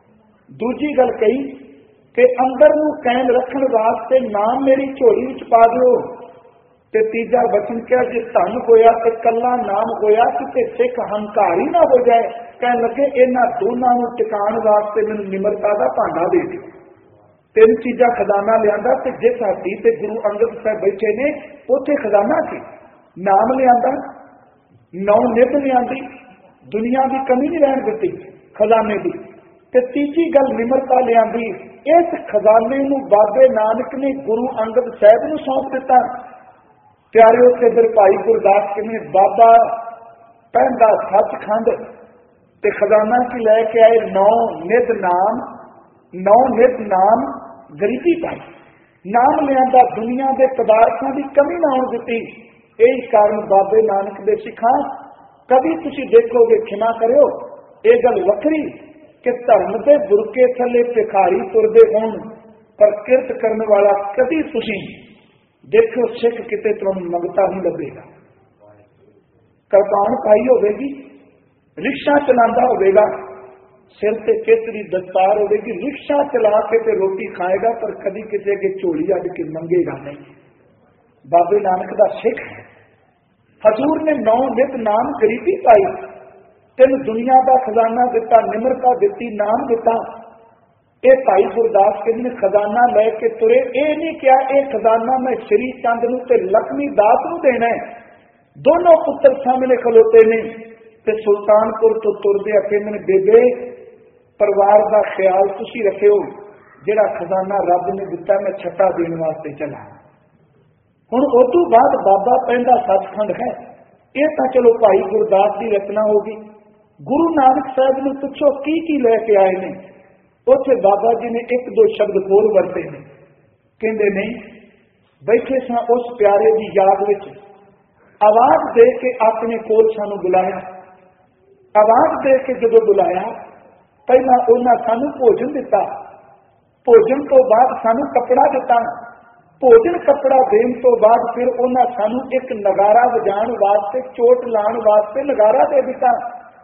ਦੂਜੀ ਗੱਲ ਕਹੀ ਕਿ ਅੰਦਰ ਨੂੰ ਕਾਇਮ ਰੱਖਣ ਵਾਸਤੇ ਨਾਮ ਮੇਰੀ ਝੋਲੀ ਵਿੱਚ ਪਾ ਦਿਓ। ਤੇ ਤੀਜਾ ਬਚਨ ਕਿਹਾ ਜੇ ਧਨ ਹੋਇਆ ਤੇ ਕੱਲਾ ਨਾਮ ਹੋਇਆ, ਕਿਤੇ ਸਿੱਖ ਹੰਕਾਰੀ ਨਾ ਹੋ ਜਾਏ। ਕਹਿਣ ਲੱਗੇ ਇਹਨਾਂ ਦੋਨਾਂ ਨੂੰ ਟਿਕਾਣ ਵਾਸਤੇ ਮੈਨੂੰ ਨਿਮਰਤਾ ਦਾ ਭਾਂਡਾ ਦੇ ਦਿਓ। 3 ਚੀਜ਼ਾਂ ਖਜ਼ਾਨਾ ਲਿਆਂਦਾ ਤੇ ਜਿਸ ਹਾਥੀ ਤੇ ਗੁਰੂ ਅੰਗਦ ਸਾਹਿਬ ਬੈਠੇ ਨੇ ਉੱਥੇ ਖਜ਼ਾਨਾ ਸੀ। ਨਾਮ ਲਿਆਂਦਾ, 9 ਨਿੱਧ ਲਿਆਂਦੀ, ਦੁਨੀਆ ਦੀ ਕਮੀ ਨਹੀਂ ਰਹਿਣ ਦਿੱਤੀ ਖਜ਼ਾਨੇ ਦੀ। ਤੇ ਤੀਜੀ ਗੱਲ ਨਿਮਰਤਾ ਲਿਆਂਦੀ। ਇਸ ਖਜ਼ਾਨੇ ਨੂੰ ਬਾਬੇ ਨਾਨਕ ਨੇ ਗੁਰੂ ਅੰਗਦ ਸਾਹਿਬ ਨੂੰ ਸੌਂਪ ਦਿੱਤਾ। ਪਿਆਰਿਓ ਤੇ ਫਿਰ ਭਾਈ ਗੁਰਦਾਸ ਕਹਿੰਦੇ ਬਾਬਾ ਪਹਿਲਾ ਸੱਚਖੰਡ ਤੇ ਖਜ਼ਾਨਾ ਕੀ ਲੈ ਕੇ ਆਏ 9 ਨਿੱਧ ਨਾਮ, 9 ਨਿੱਧ ਨਾਮ ਗਰੀਬੀ ਪਾਈ। ਨਾਮ ਲਿਆਂਦਾ, ਦੁਨੀਆ ਦੇ ਪਦਾਰਥਾਂ ਦੀ ਕਮੀ ਨਾ ਹੋਣ ਦਿੱਤੀ। ਇਹੀ ਕਾਰਨ ਬਾਬੇ ਨਾਨਕ ਦੇ ਸਿੱਖਾਂ ਕਦੀ ਤੁਸੀਂ ਦੇਖੋਗੇ, ਖਿਮਾ ਕਰਿਓ ਇਹ ਗੱਲ ਵੱਖਰੀ ਕਿ ਧਰਮ ਦੇ ਬੁਰਕੇ ਥੱਲੇ ਭਿਖਾਰੀ ਤੁਰਦੇ ਹੋਣ, ਪਰ ਕਿਰਤ ਕਰਨ ਵਾਲਾ ਕਦੀ ਤੁਸੀਂ ਦੇਖੋ ਸਿੱਖ ਕਿਤੇ ਤੁਹਾਨੂੰ ਮੰਗਤਾ ਨਹੀਂ ਲੱਭੇਗਾ। ਕਿਰਪਾਨ ਪਾਈ ਹੋਵੇਗੀ, ਰਿਕਸ਼ਾ ਚਲਾਉਂਦਾ ਹੋਵੇਗਾ, ਸਿਰ ਤੇ ਕੇਸਰੀ ਦਸਤਾਰ ਹੋਵੇਗੀ, ਰਿਕਸ਼ਾ ਚਲਾ ਕੇ ਤੇ ਰੋਟੀ ਖਾਏਗਾ, ਪਰ ਕਦੀ ਕਿਸੇ ਅੱਗੇ ਝੋਲੀ ਅੱਡ ਕੇ ਮੰਗੇਗਾ ਨਹੀਂ। ਬਾਬੇ ਨਾਨਕ ਦਾ ਸਿੱਖ ਹੈ। ਹਜ਼ੂਰ ਨੇ 9 ਨਿੱਤ ਨਾਮ ਗਰੀਬੀ ਪਾਈ, 3 ਦੁਨੀਆ ਦਾ ਖਜ਼ਾਨਾ ਦਿੱਤਾ, ਨਿਮਰਤਾ ਦਿੱਤੀ, ਨਾਮ ਦਿੱਤਾ। ਇਹ ਭਾਈ ਗੁਰਦਾਸ ਕਹਿੰਦੇ ਨੇ ਖਜ਼ਾਨਾ ਲੈ ਕੇ ਤੁਰੇ। ਇਹ ਨਹੀਂ ਕਿਹਾ ਇਹ ਖਜ਼ਾਨਾ ਮੈਂ ਸ਼੍ਰੀ ਚੰਦ ਨੂੰ ਤੇ ਲక్ష్ਮੀ ਦਾਸ ਨੂੰ ਦੇਣਾ ਹੈ। ਦੋਨੋਂ ਪੁੱਤਰ ਸਾਹਮਣੇ ਖਲੋਤੇ ਨੇ ਤੇ ਸੁਲਤਾਨਪੁਰ ਤੋਂ ਤੁਰਦੇ ਆ ਕਹਿੰਦੇ ਨੇ ਬੇਬੇ ਪਰਿਵਾਰ ਦਾ ਖਿਆਲ ਤੁਸੀਂ ਰੱਖਿਓ, ਜਿਹੜਾ ਖਜ਼ਾਨਾ ਰੱਬ ਨੇ ਦਿੱਤਾ ਮੈਂ ਛੱਟਾ ਦੇਣ ਵਾਸਤੇ ਚਲਾ। ਹੁਣ ਉਸ ਤੋਂ ਬਾਅਦ ਬਾਬਾ ਪੈਂਦਾ ਸੱਚਖੰਡ ਹੈ। ਇਹ ਤਾਂ ਚਲੋ ਭਾਈ ਗੁਰਦਾਸ ਦੀ ਰਚਨਾ ਹੋ ਗਈ। ਗੁਰੂ ਨਾਨਕ ਸਾਹਿਬ ਨੂੰ ਪੁੱਛੋ ਕੀ ਲੈ ਕੇ ਆਏ ਨੇ। ਉੱਥੇ ਬਾਬਾ ਜੀ ਨੇ 1-2 ਸ਼ਬਦ ਹੋਰ ਵਰਤੇ ਨੇ। ਕਹਿੰਦੇ ਨਹੀਂ ਬੈਠੇ ਸਾਂ ਉਸ ਪਿਆਰੇ ਦੀ ਯਾਦ ਵਿੱਚ, ਆਵਾਜ਼ ਦੇ ਕੇ ਆਪਣੇ ਕੋਲ ਸਾਨੂੰ ਬੁਲਾਇਆ। ਆਵਾਜ਼ ਦੇ ਕੇ ਜਦੋਂ ਬੁਲਾਇਆ, ਪਹਿਲਾਂ ਉਹਨਾਂ ਸਾਨੂੰ ਭੋਜਨ ਦਿੱਤਾ, ਭੋਜਨ ਤੋਂ ਬਾਅਦ ਸਾਨੂੰ ਕੱਪੜਾ ਦਿੱਤਾ, ਭੋਜਨ ਕੱਪੜਾ ਦੇਣ ਤੋਂ ਬਾਅਦ ਫਿਰ ਉਹਨਾਂ ਸਾਨੂੰ ਇੱਕ ਨਗਾਰਾ ਵਜਾਉਣ ਵਾਸਤੇ, ਚੋਟ ਲਾਉਣ ਵਾਸਤੇ ਨਗਾਰਾ ਦੇ ਦਿੱਤਾ।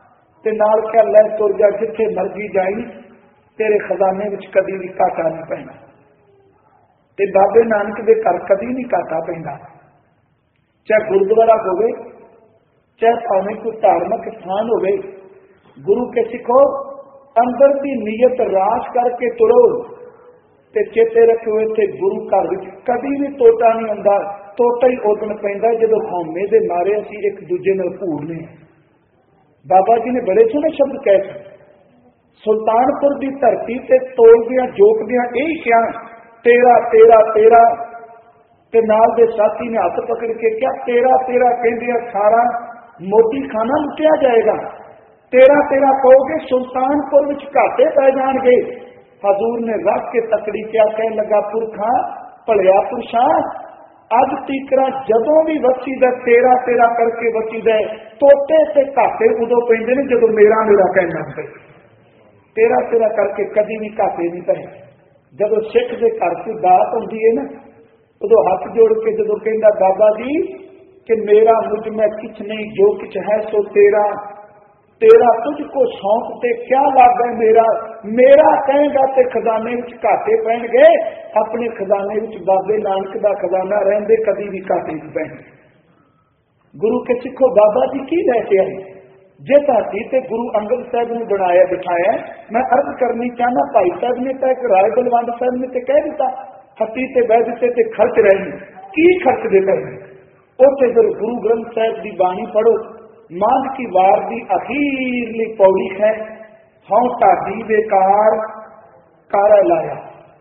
ते नाल क्या लै तुर जा जिथे मर्जी जाई, तेरे खजाने विच कदी भी घाटा नहीं पैना। ते बाबे नानक दे घर कदी नहीं घाटा पैंदा, चाहे गुरुद्वारा होवे, चाहे भावें कोई धार्मिक स्थान होवे। गुरु के सिखो अंदर की नीयत राश करके तुरो ते चेते रखो, इत्थे गुरु घर विच कदी भी तोटा नहीं आंदा। तोटा ही उदन पैंदा जदों हौमे दे मारे असीं एक दूजे नाल भूरने। बाबा जी ने बड़े सोहने शब्द कहे, सुल्तानपुर की धरती ते तोलदियां जोकदियां यही क्या, तेरा तेरा तेरा, ते नाल दे साथी ने हथ पकड़ के क्या तेरा तेरा कहंदियां सारा मोती खाना लुटिया जाएगा। तेरा तेरा कहोगे सुल्तानपुर विच घाटे पै जाणगे। हजूर ने रख के तकड़ी क्या कह लगा, पुरखा भलिया पुरशा, अज तीकरा जदों भी वसीदा तेरा तेरा करके वसीदा, तोटे ते घाटे उदों पैंदे ने जदों मेरा मेरा कहना पे। तेरा तेरा करके कदी भी घाटे नहीं पए। जदों सिख दे घर कोई बात होंदी है ना, उदों हाथ जोड़ के जदों कहंदा बाबा जी कि मेरा मुझ में कुछ नहीं, जो कुछ है सो तेरा, तेरा तुझको सौंप ते क्या लाभ है मेरा। मेरा कहेगा ते खजाने विच घाटे पैणगे, अपने खजाने विच बाबे नानक दा खजाना रहंदे कदी भी घाटे नहीं पैणगे। गुरु के सिखो बाबा जी की लैके आए, जे धरती ते गुरु अंगद साहब ने बनाया बिठाया। मैं अर्ज करनी चाहना, भाई साहब ने तो एक राय बलवंत साहब ने तो कह दिता, हत्ती ते बह दिते ते खर्च रहे, की खर्च दे पए। उत्थे फिर गुरु ग्रंथ साहब की बाणी पढ़ो, मांझ की वार की अखीरली पौड़ी है, हौं ढाडी बेकार कारा लाया।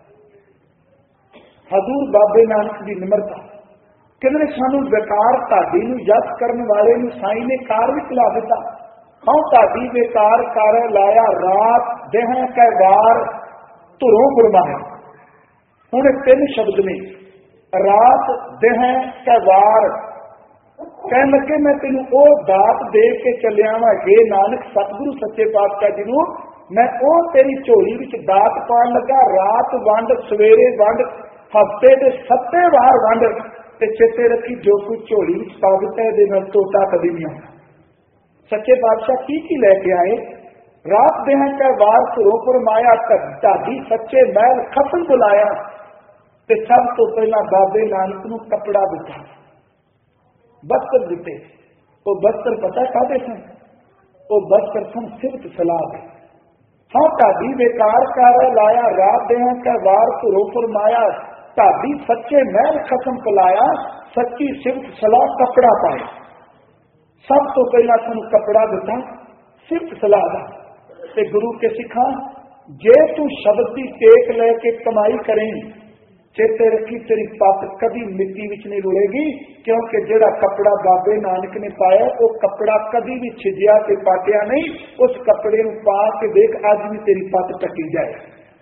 हजूर बाबे नानक की निमरता कहते सानू बेकार ढाडी नूं यस करने वाले नूं साईं ने कार भी चला दिता। हौं ढाडी बेकार कारा लाया, रात देह कै वार धुरों फरमाया। हुण तीन शब्द ने, रात देह कै वार। कह लगे मैं तेन ओ दात दे के चलिया वा, हे नानक सतगुरु सच्चे पातशाह जी नूं मैं ओ तेरी झोली विच दात पाण लगा। रात वंड, सवेरे वंड, हफ्ते दे 7 वार वंड, ते चेते रखी जो कुछ झोली विच पा दिता इहदे नाल तोता कदी नहीं आउंदा। सच्चे पातशाह की लैके आए, रात देह कै वार धुरों फरमाया, ढाडी सच्चे महल खसम बुलाया। ते सब तो पहला बाबे नानक नूं कपड़ा दिता, बस्तर दिते। वो बस्तर पता काहदे सन, वो बस्तर सन सिफत सलाह दे। हाँ ढाडी बेकार कारा लाया, रात देह कै वार धुरों फरमाया, ढाडी सच्चे महल खसम पलाया, सच्ची सिफत सलाह कपड़ा पाया। सब तो पहला तुम कपड़ा दिता सिफत सलाह दा। ते गुरु के सिखा, जे तू शब्द की टेक लैके कमाई करें, चेते रखी तेरी पत कभी मिट्टी विच नहीं रुड़ेगी, क्योंकि जेड़ा कपड़ा बाबे नानक ने पाया वो कपड़ा कभी भी छिजिया ते पाटिया नहीं। उस कपड़े नूं पा के देख, अज भी तेरी पत टकी जाए।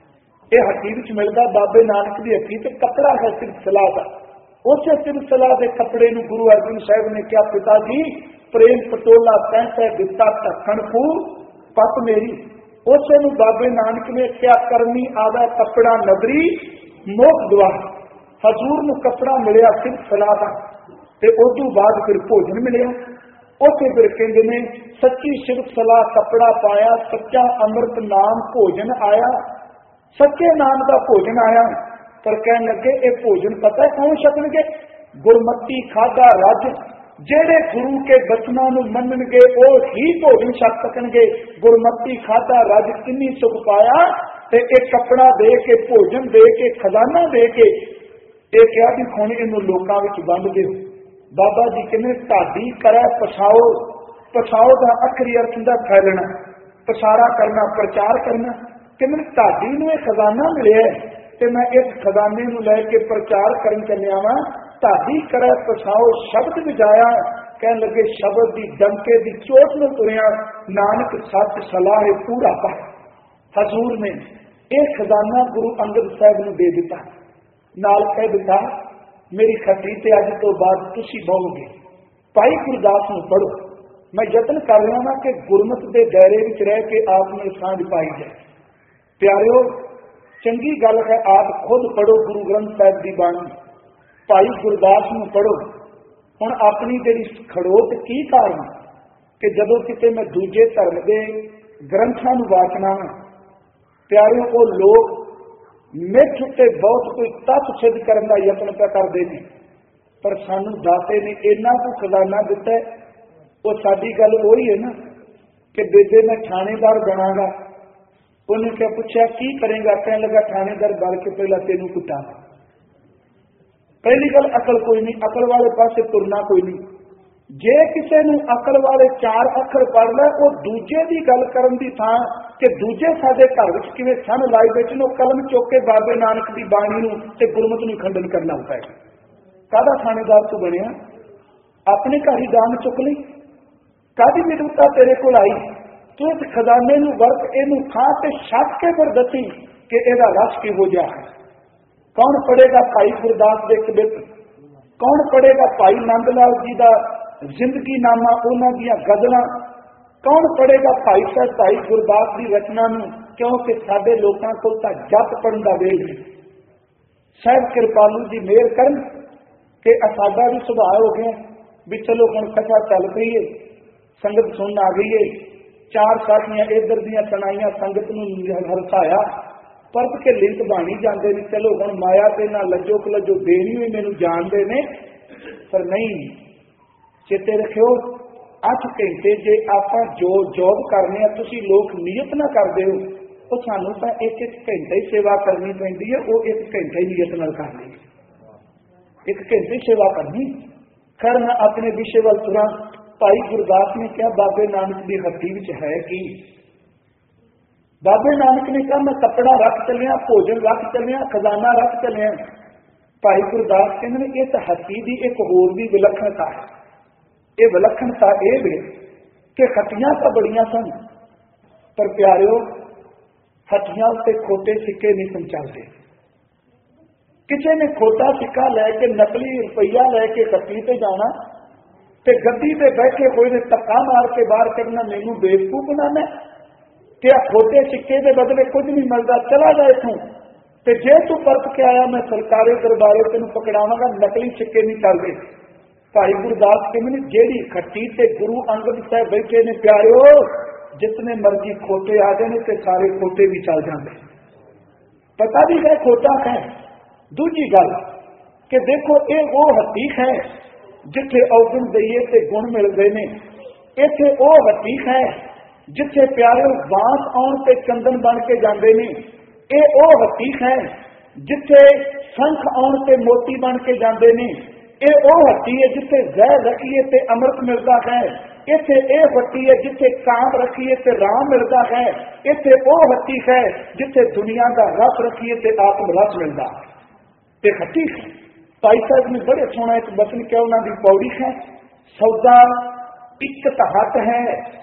यह हकीम विच मिलदा, बाबे नानक की हकीम ते कपड़ा है सिर्फ सलाह का। उस सिर्फ सलाह के कपड़े नूं गुरु अर्जन साहब ने क्या, पिता जी प्रेम पटोला पैंसै दिता ढक्कन फूल पत मेरी। उस नूं बाबे नानक ने क्या करनी आदा कपड़ा नबरी मोख द्वार। हजूर नूं कपड़ा मिलिया सिर्फ सलाह का, ते उस बाद फिर भोजन मिलिया। उसे फिर कहते ने सच्ची सिर्फ सलाह कपड़ा पाया, सच्चा अमृत नाम भोजन आया। सच्चे नाम का भोजन आया, पर कह लगे ये भोजन पता है कौन छकणगे, गुरमती खाधा रज। जेड़े गुरु के बचनों नूं मनणगे वो ही भोजन छक सकणगे। गुरमती खाधा रज किन्नी सुख पाया, ते एक कपड़ा दे के, भोजन दे के, खजाना दे के ये क्या भी हुण इहनूं लोकां विच वंड दिओ। बाबा जी कहने ढाडी करै पछाओ, पछाओ का अखरी अर्थ हुंदा फैलना, पसारा करना, प्रचार करना। कहने ढाडी नूं इह खजाना मिलिया ते मैं इस खजाने नूं लैके प्रचार करन चलिया वां। ढाडी करै पछाओ शब्द वजाया, कह लगे शब्द की डंके की चोट में तुरिया, नानक सच सलाह पूरा पाया। हजूर ने यह खजाना गुरु अंगद साहब नूं दे दिता, नाल कह दिता मेरी खती ते अज तो बाद तुसी बहोगे। भाई गुरदास नूं पढ़ो। मैं यतन कर रहा हां कि गुरमत के दायरे विच रह के आप में सांझ पाई जाए। प्यारिओ चंगी गल है, आप खुद पढ़ो गुरु ग्रंथ साहब की बाणी, भाई गुरदास नूं पढ़ो। हुण अपनी जिहड़ी खड़ोत की कारण, कि जदों किते मैं दूजे धर्म के ग्रंथां नूं वाचना प्यारियों को लोग मिथ उत्ते बहुत कोई तत्थ सिद्ध करने का यत्न करते हैं, पर सानू दाते ने इन्ना को खजाना दिता है। वो साडी गल वही है ना कि बेबे मैं थानेदार बनागा, उन्हें क्या पूछा की करेगा, कहने लगा थानेदार बन के पहला तेनू कुटा। पहली गल अकल कोई नहीं, अकल वाले पासे तुरना कोई नहीं। जे किसी नूं अकल वाले 4 अखर पढ़ लै, वो दूजे की गल करन दी थां कि दूजे साडे घर विच किवें सन लाई बैठे ने, कलम चुक के बाबे नानक की बाणी नूं ते गुरमत नूं खंडन करना होता है। काहदा थानेदार तू बनिया? अपने घर ही डांग चुक ली, काहदी विद्वता तेरे कोल आई? तू इस खजाने नूं वर्त, इहनूं खा ते छक के फिर दसी कि इहदा रस किहो जिहा है। कौन पढ़ेगा भाई गुरदास दे कवित, कौन पढ़ेगा भाई नंद लाल जी का जिंदगी नामा, उन्हां दीयां गज़लां, कौन पढ़ेगा भाई साहब भाई गुरदास की रचना नूं, क्योंकि साडे लोकां कोल तां जप पढ़न दा वेल है। साहिब कृपालू जी मेहर करन कि साडा भी सुभाव हो गया भी चलो हुण कथा चल पई है, संगत सुन आ गई है, 4 साखियां इधर दियां सुनाइयां, संगत नूं हरसाया, परत के लिंक बाणी जाते ने। चलो हुण माया ते ना लजो कलजो देनी हुई मैनू जानते ने, पर नहीं चेते रखियो 8 घंटे जे आप जो जॉब करने तुसी लोग नियत ना करते हो, तो सानू तो 1-1 घंटे ही सेवा करनी पैंदी है। वो 1 घंटे नियत नाल करनी, 1 घंटे सेवा करनी। खैर मैं अपने विषय वाल तुरा। भाई गुरदास ने कहा बाबे नानक की हड्डी विच है कि, बाबे नानक ने कहा मैं कपड़ा रख चलिया, भोजन रख चलिया, खजाना रख चलिया। भाई गुरदास कहते हैं इस हड्डी की एक होर भी विलक्षणता है। ये विलक्षणता यह है कि हट्टियां तो बड़ियां सन, पर प्यारिओ हट्टियां उत्ते खोटे सिक्के नहीं सन चलते। किसी ने खोटा सिक्का लैके नकली रुपया लैके हट्टी ते जाना ते गद्दी ते बैठे हुए ने धक्का मार के बाहर करना, मैनू बेवकूफ बनाना कि खोटे सिक्के के बदले कुछ नहीं मिलता, चला जा इथों। ते जे तू परत के आया मैं सरकारी दरबारे तेन पकड़ावांगा, नकली सिक्के नहीं चलते। भाई गुरदास कहते हैं जेड़ी खट्टी ते गुरु अंगद साहब बैठे ने प्यारिओ, जितने मर्जी खोटे आ जाने ते सारे खोटे भी चल जाते, पता भी है खोटा है। दूजी गल कि देखो ये वो हकीक है जिथे औगण दईए ते गुण मिलते हैं, इत्थे वो हकीक है जिथे प्यारिओ बांस आउण ते चंदन बन के जाते हैं। ये वो हकीक है जिथे शंख आउण ते मोती बन के जाते हैं। ये वो हट्टी है जिथे जहर रखिए ते अमृत मिलता है। इत्थे ये हट्टी है जिथे काम रखिए ते राम मिलता है। इत्थे वो हट्टी है जिथे दुनिया का रस रखिए ते आत्म रस मिलता है। हट्टी है। भाई साहब ने बड़े सोना एक बचन किया, उन्होंने पौड़ी है, सौदा एक तहत है